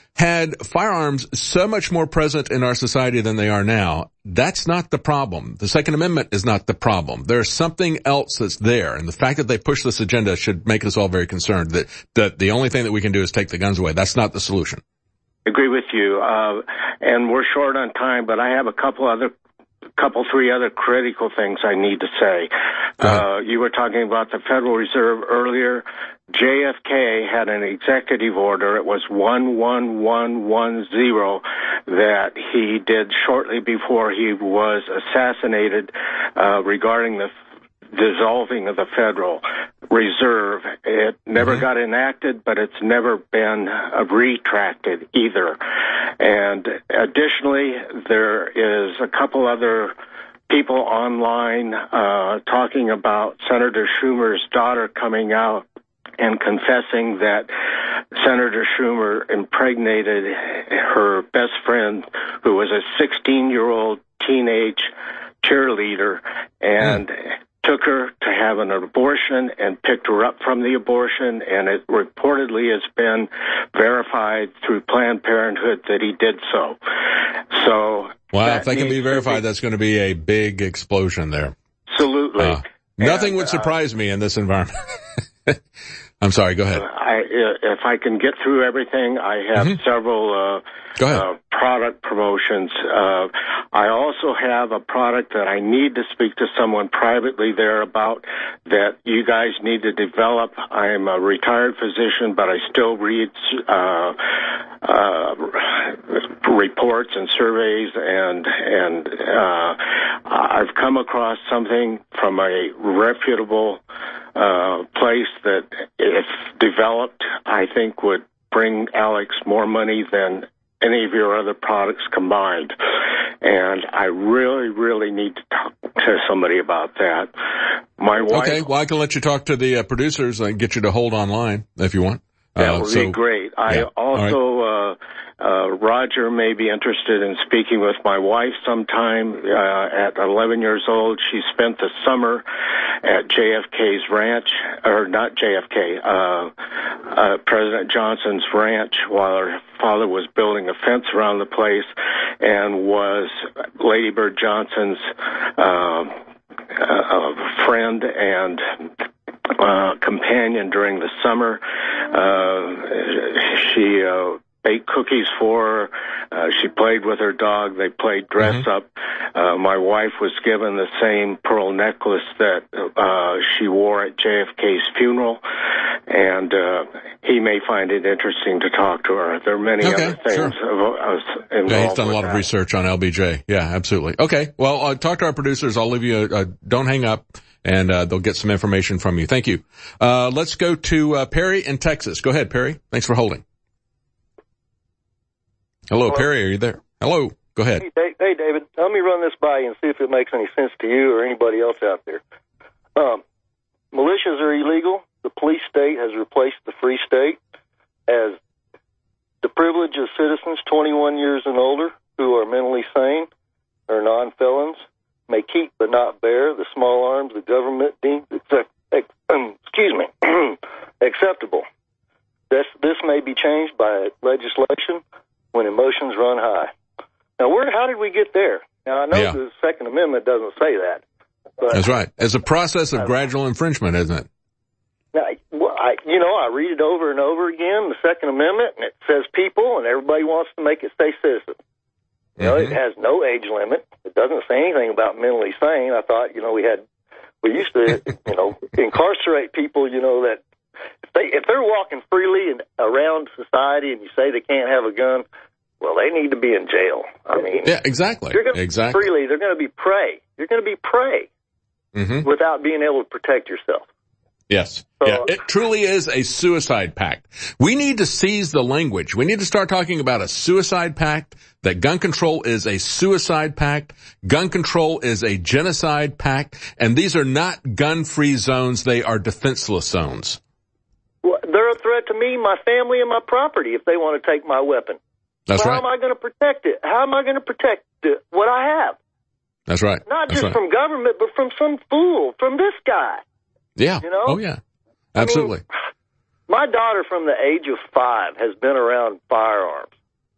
Speaker 2: had firearms so much more present in our society than they are now. That's not the problem. The Second Amendment is not the problem. There's something else that's there. And the fact that they push this agenda should make us all very concerned that, that the only thing that we can do is take the guns away. That's not the solution.
Speaker 3: Agree with you, uh, and we're short on time, but I have a couple other, couple, three other critical things I need to say. Uh, you were talking about the Federal Reserve earlier. J F K had an executive order. It was one one one one zero that he did shortly before he was assassinated, uh, regarding the dissolving of the Federal Reserve. It never mm-hmm. got enacted, but it's never been uh, retracted either. And additionally, there is a couple other people online uh, talking about Senator Schumer's daughter coming out and confessing that Senator Schumer impregnated her best friend, who was a sixteen-year-old teenage cheerleader, and mm. took her to have an abortion and picked her up from the abortion, and it reportedly has been verified through Planned Parenthood that he did so. So,
Speaker 2: wow, if that can be verified, be, that's going to be a big explosion there.
Speaker 3: Absolutely. Uh,
Speaker 2: nothing
Speaker 3: and,
Speaker 2: would surprise uh, me in this environment. I'm sorry, go ahead.
Speaker 3: I, if I can get through everything, I have mm-hmm. several uh,
Speaker 2: go ahead.
Speaker 3: Uh, product promotions. Uh, I also have a product that I need to speak to someone privately there about that you guys need to develop. I'm a retired physician, but I still read uh, uh, reports and surveys, and and uh, I've come across something from a reputable uh, place that, if developed, I think would bring Alex more money than any of your other products combined. And I really, really need to talk to somebody about that. My wife...
Speaker 2: Okay, well, I can let you talk to the uh, producers and get you to hold online if you want.
Speaker 3: That
Speaker 2: Uh,
Speaker 3: would
Speaker 2: so,
Speaker 3: be great. I
Speaker 2: yeah.
Speaker 3: also, uh, uh, Roger may be interested in speaking with my wife sometime. Uh, at eleven years old, she spent the summer at J F K's ranch, or not J F K, uh, uh, President Johnson's ranch, while her father was building a fence around the place, and was Lady Bird Johnson's uh, uh, friend and Uh, companion during the summer. Uh, she uh, baked cookies for her. Uh, she played with her dog. They played dress mm-hmm. up. Uh, my wife was given the same pearl necklace that uh, she wore at J F K's funeral, and uh, he may find it interesting to talk to her. There are many
Speaker 2: okay,
Speaker 3: other things
Speaker 2: sure.
Speaker 3: involved.
Speaker 2: Yeah, he's done a lot
Speaker 3: that.
Speaker 2: of research on L B J. Yeah, absolutely. Okay, well, uh, talk to our producers. I'll leave you. Uh, don't hang up. And uh, they'll get some information from you. Thank you. Uh, let's go to uh, Perry in Texas. Go ahead, Perry. Thanks for holding. Hello, Hello. Perry. Are you there? Hello. Go ahead.
Speaker 5: Hey, hey, David. Let me run this by you and see if it makes any sense to you or anybody else out there. Um, militias are illegal. The police state has replaced the free state as the privilege of citizens twenty-one years and older who are mentally sane or non-felons may keep but not bear the small arms the government deems accept, ex, um, excuse me, acceptable. This this may be changed by legislation when emotions run high. Now, where how did we get there? Now, I know yeah. the Second Amendment doesn't say that. But
Speaker 2: that's right. It's a process of uh, gradual infringement, isn't it?
Speaker 5: Now, well, I, you know, I read it over and over again, the Second Amendment, and it says people, and everybody wants to make it say citizen. You know, mm-hmm. It has no age limit. It doesn't say anything about mentally sane. I thought, you know, we had, we used to, you know, incarcerate people, you know, that if they, if they're walking freely and around society and you say they can't have a gun, well, they need to be in jail. I mean,
Speaker 2: yeah, exactly.
Speaker 5: You're going to
Speaker 2: exactly.
Speaker 5: be freely. They're going to be prey. You're going to be prey
Speaker 2: mm-hmm.
Speaker 5: without being able to protect yourself.
Speaker 2: Yes. Yeah. It truly is a suicide pact. We need to seize the language. We need to start talking about a suicide pact, that gun control is a suicide pact, gun control is a genocide pact, and these are not gun-free zones. They are defenseless zones.
Speaker 5: Well, they're a threat to me, my family, and my property if they want to take my weapon.
Speaker 2: That's
Speaker 5: How
Speaker 2: right.
Speaker 5: am I going to protect it? How am I going to protect it, what I have?
Speaker 2: That's right.
Speaker 5: Not
Speaker 2: That's
Speaker 5: just
Speaker 2: right.
Speaker 5: from government, but from some fool, from this guy.
Speaker 2: Yeah.
Speaker 5: You know?
Speaker 2: Oh, yeah. Absolutely.
Speaker 5: I mean, my daughter from the age of five has been around firearms.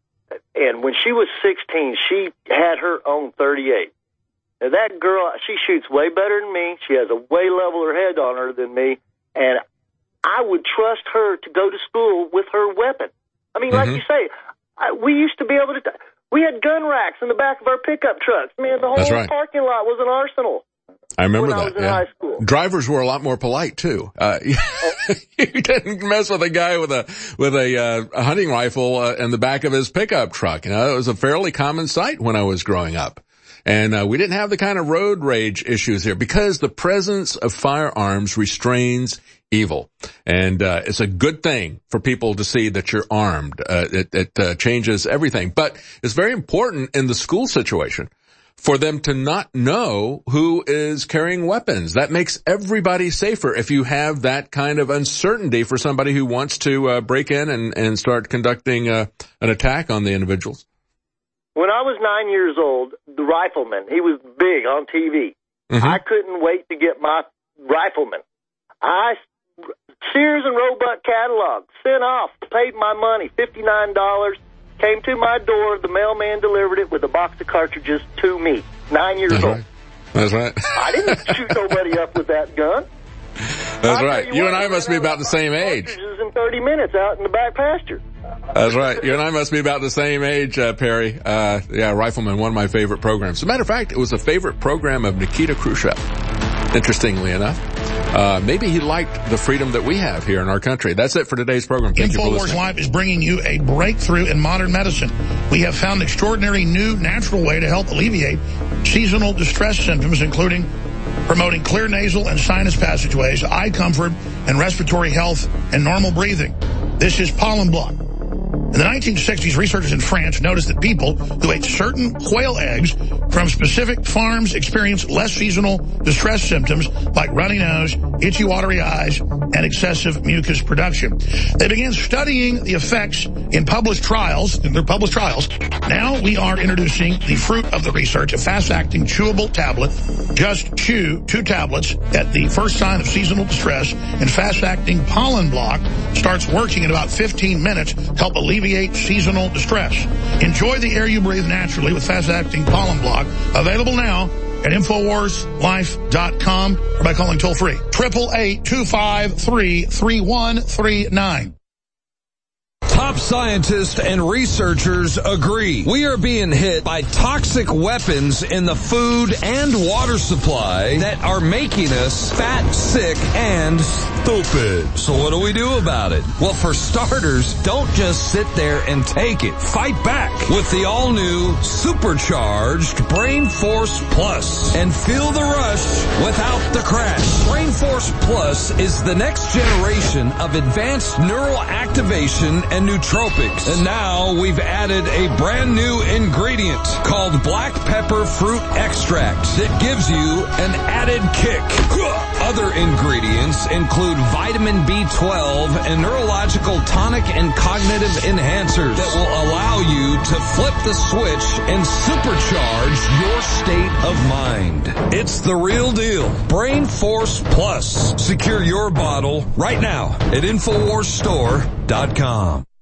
Speaker 5: And when she was sixteen, she had her own thirty-eight. Now, that girl, she shoots way better than me. She has a way leveler head on her than me. And I would trust her to go to school with her weapon. I mean, mm-hmm. like you say, I, we used to be able to, t- we had gun racks in the back of our pickup trucks. Man, the whole
Speaker 2: right.
Speaker 5: parking lot was an arsenal.
Speaker 2: I remember
Speaker 5: when
Speaker 2: that.
Speaker 5: I was in
Speaker 2: yeah.
Speaker 5: high school.
Speaker 2: Drivers were a lot more polite too. Uh, oh. You didn't mess with a guy with a with a, uh, a hunting rifle uh, in the back of his pickup truck. You know, it was a fairly common sight when I was growing up, and uh, we didn't have the kind of road rage issues here because the presence of firearms restrains evil, and uh, it's a good thing for people to see that you're armed. Uh, it it uh, changes everything, but it's very important in the school situation for them to not know who is carrying weapons. That makes everybody safer if you have that kind of uncertainty for somebody who wants to uh, break in and, and start conducting uh, an attack on the individuals.
Speaker 5: When I was nine years old, the rifleman, he was big on T V. Mm-hmm. I couldn't wait to get my rifleman. I, Sears and Roebuck catalog, sent off, paid my money, fifty-nine dollars. Came to my door, the mailman delivered it with a box of cartridges to me, nine years
Speaker 2: That's
Speaker 5: old.
Speaker 2: Right. That's right.
Speaker 5: I didn't shoot nobody up with that gun.
Speaker 2: That's
Speaker 5: I
Speaker 2: right. You, you and I must be about the same age.
Speaker 5: Cartridges in thirty minutes out in the back pasture.
Speaker 2: That's right. You and I must be about the same age, uh, Perry. Uh, yeah, Rifleman, one of my favorite programs. As a matter of fact, it was a favorite program of Nikita Khrushchev, interestingly enough. Uh, maybe he liked the freedom that we have here in our country. That's it for today's program. Thank you for listening.
Speaker 1: InfoWars Live is bringing you a breakthrough in modern medicine. We have found an extraordinary new natural way to help alleviate seasonal distress symptoms, including promoting clear nasal and sinus passageways, eye comfort, and respiratory health and normal breathing. This is Pollen Block. In the nineteen sixties, researchers in France noticed that people who ate certain quail eggs from specific farms experienced less seasonal distress symptoms like runny nose, itchy watery eyes, and excessive mucus production. They began studying the effects in published trials, in their published trials. Now we are introducing the fruit of the research, a fast-acting chewable tablet. Just chew two tablets at the first sign of seasonal distress, and fast-acting pollen block starts working in about fifteen minutes to help alleviate seasonal distress. Enjoy the air you breathe naturally with fast-acting pollen block. Available now at Infowars Life dot com or by calling toll-free. eight eight eight, two five three, three one three nine.
Speaker 17: Top scientists and researchers agree. We are being hit by toxic weapons in the food and water supply that are making us fat, sick, and stupid. So what do we do about it? Well, for starters, don't just sit there and take it. Fight back with the all-new supercharged Brain Force Plus and feel the rush without the crash. Brain Force Plus is the next generation of advanced neural activation and nootropics. And now we've added a brand new ingredient called black pepper fruit extract that gives you an added kick. Other ingredients include vitamin B twelve and neurological tonic and cognitive enhancers that will allow you to flip the switch and supercharge your state of mind. It's the real deal. Brain Force Plus. Secure your bottle right now at Infowars Store dot com.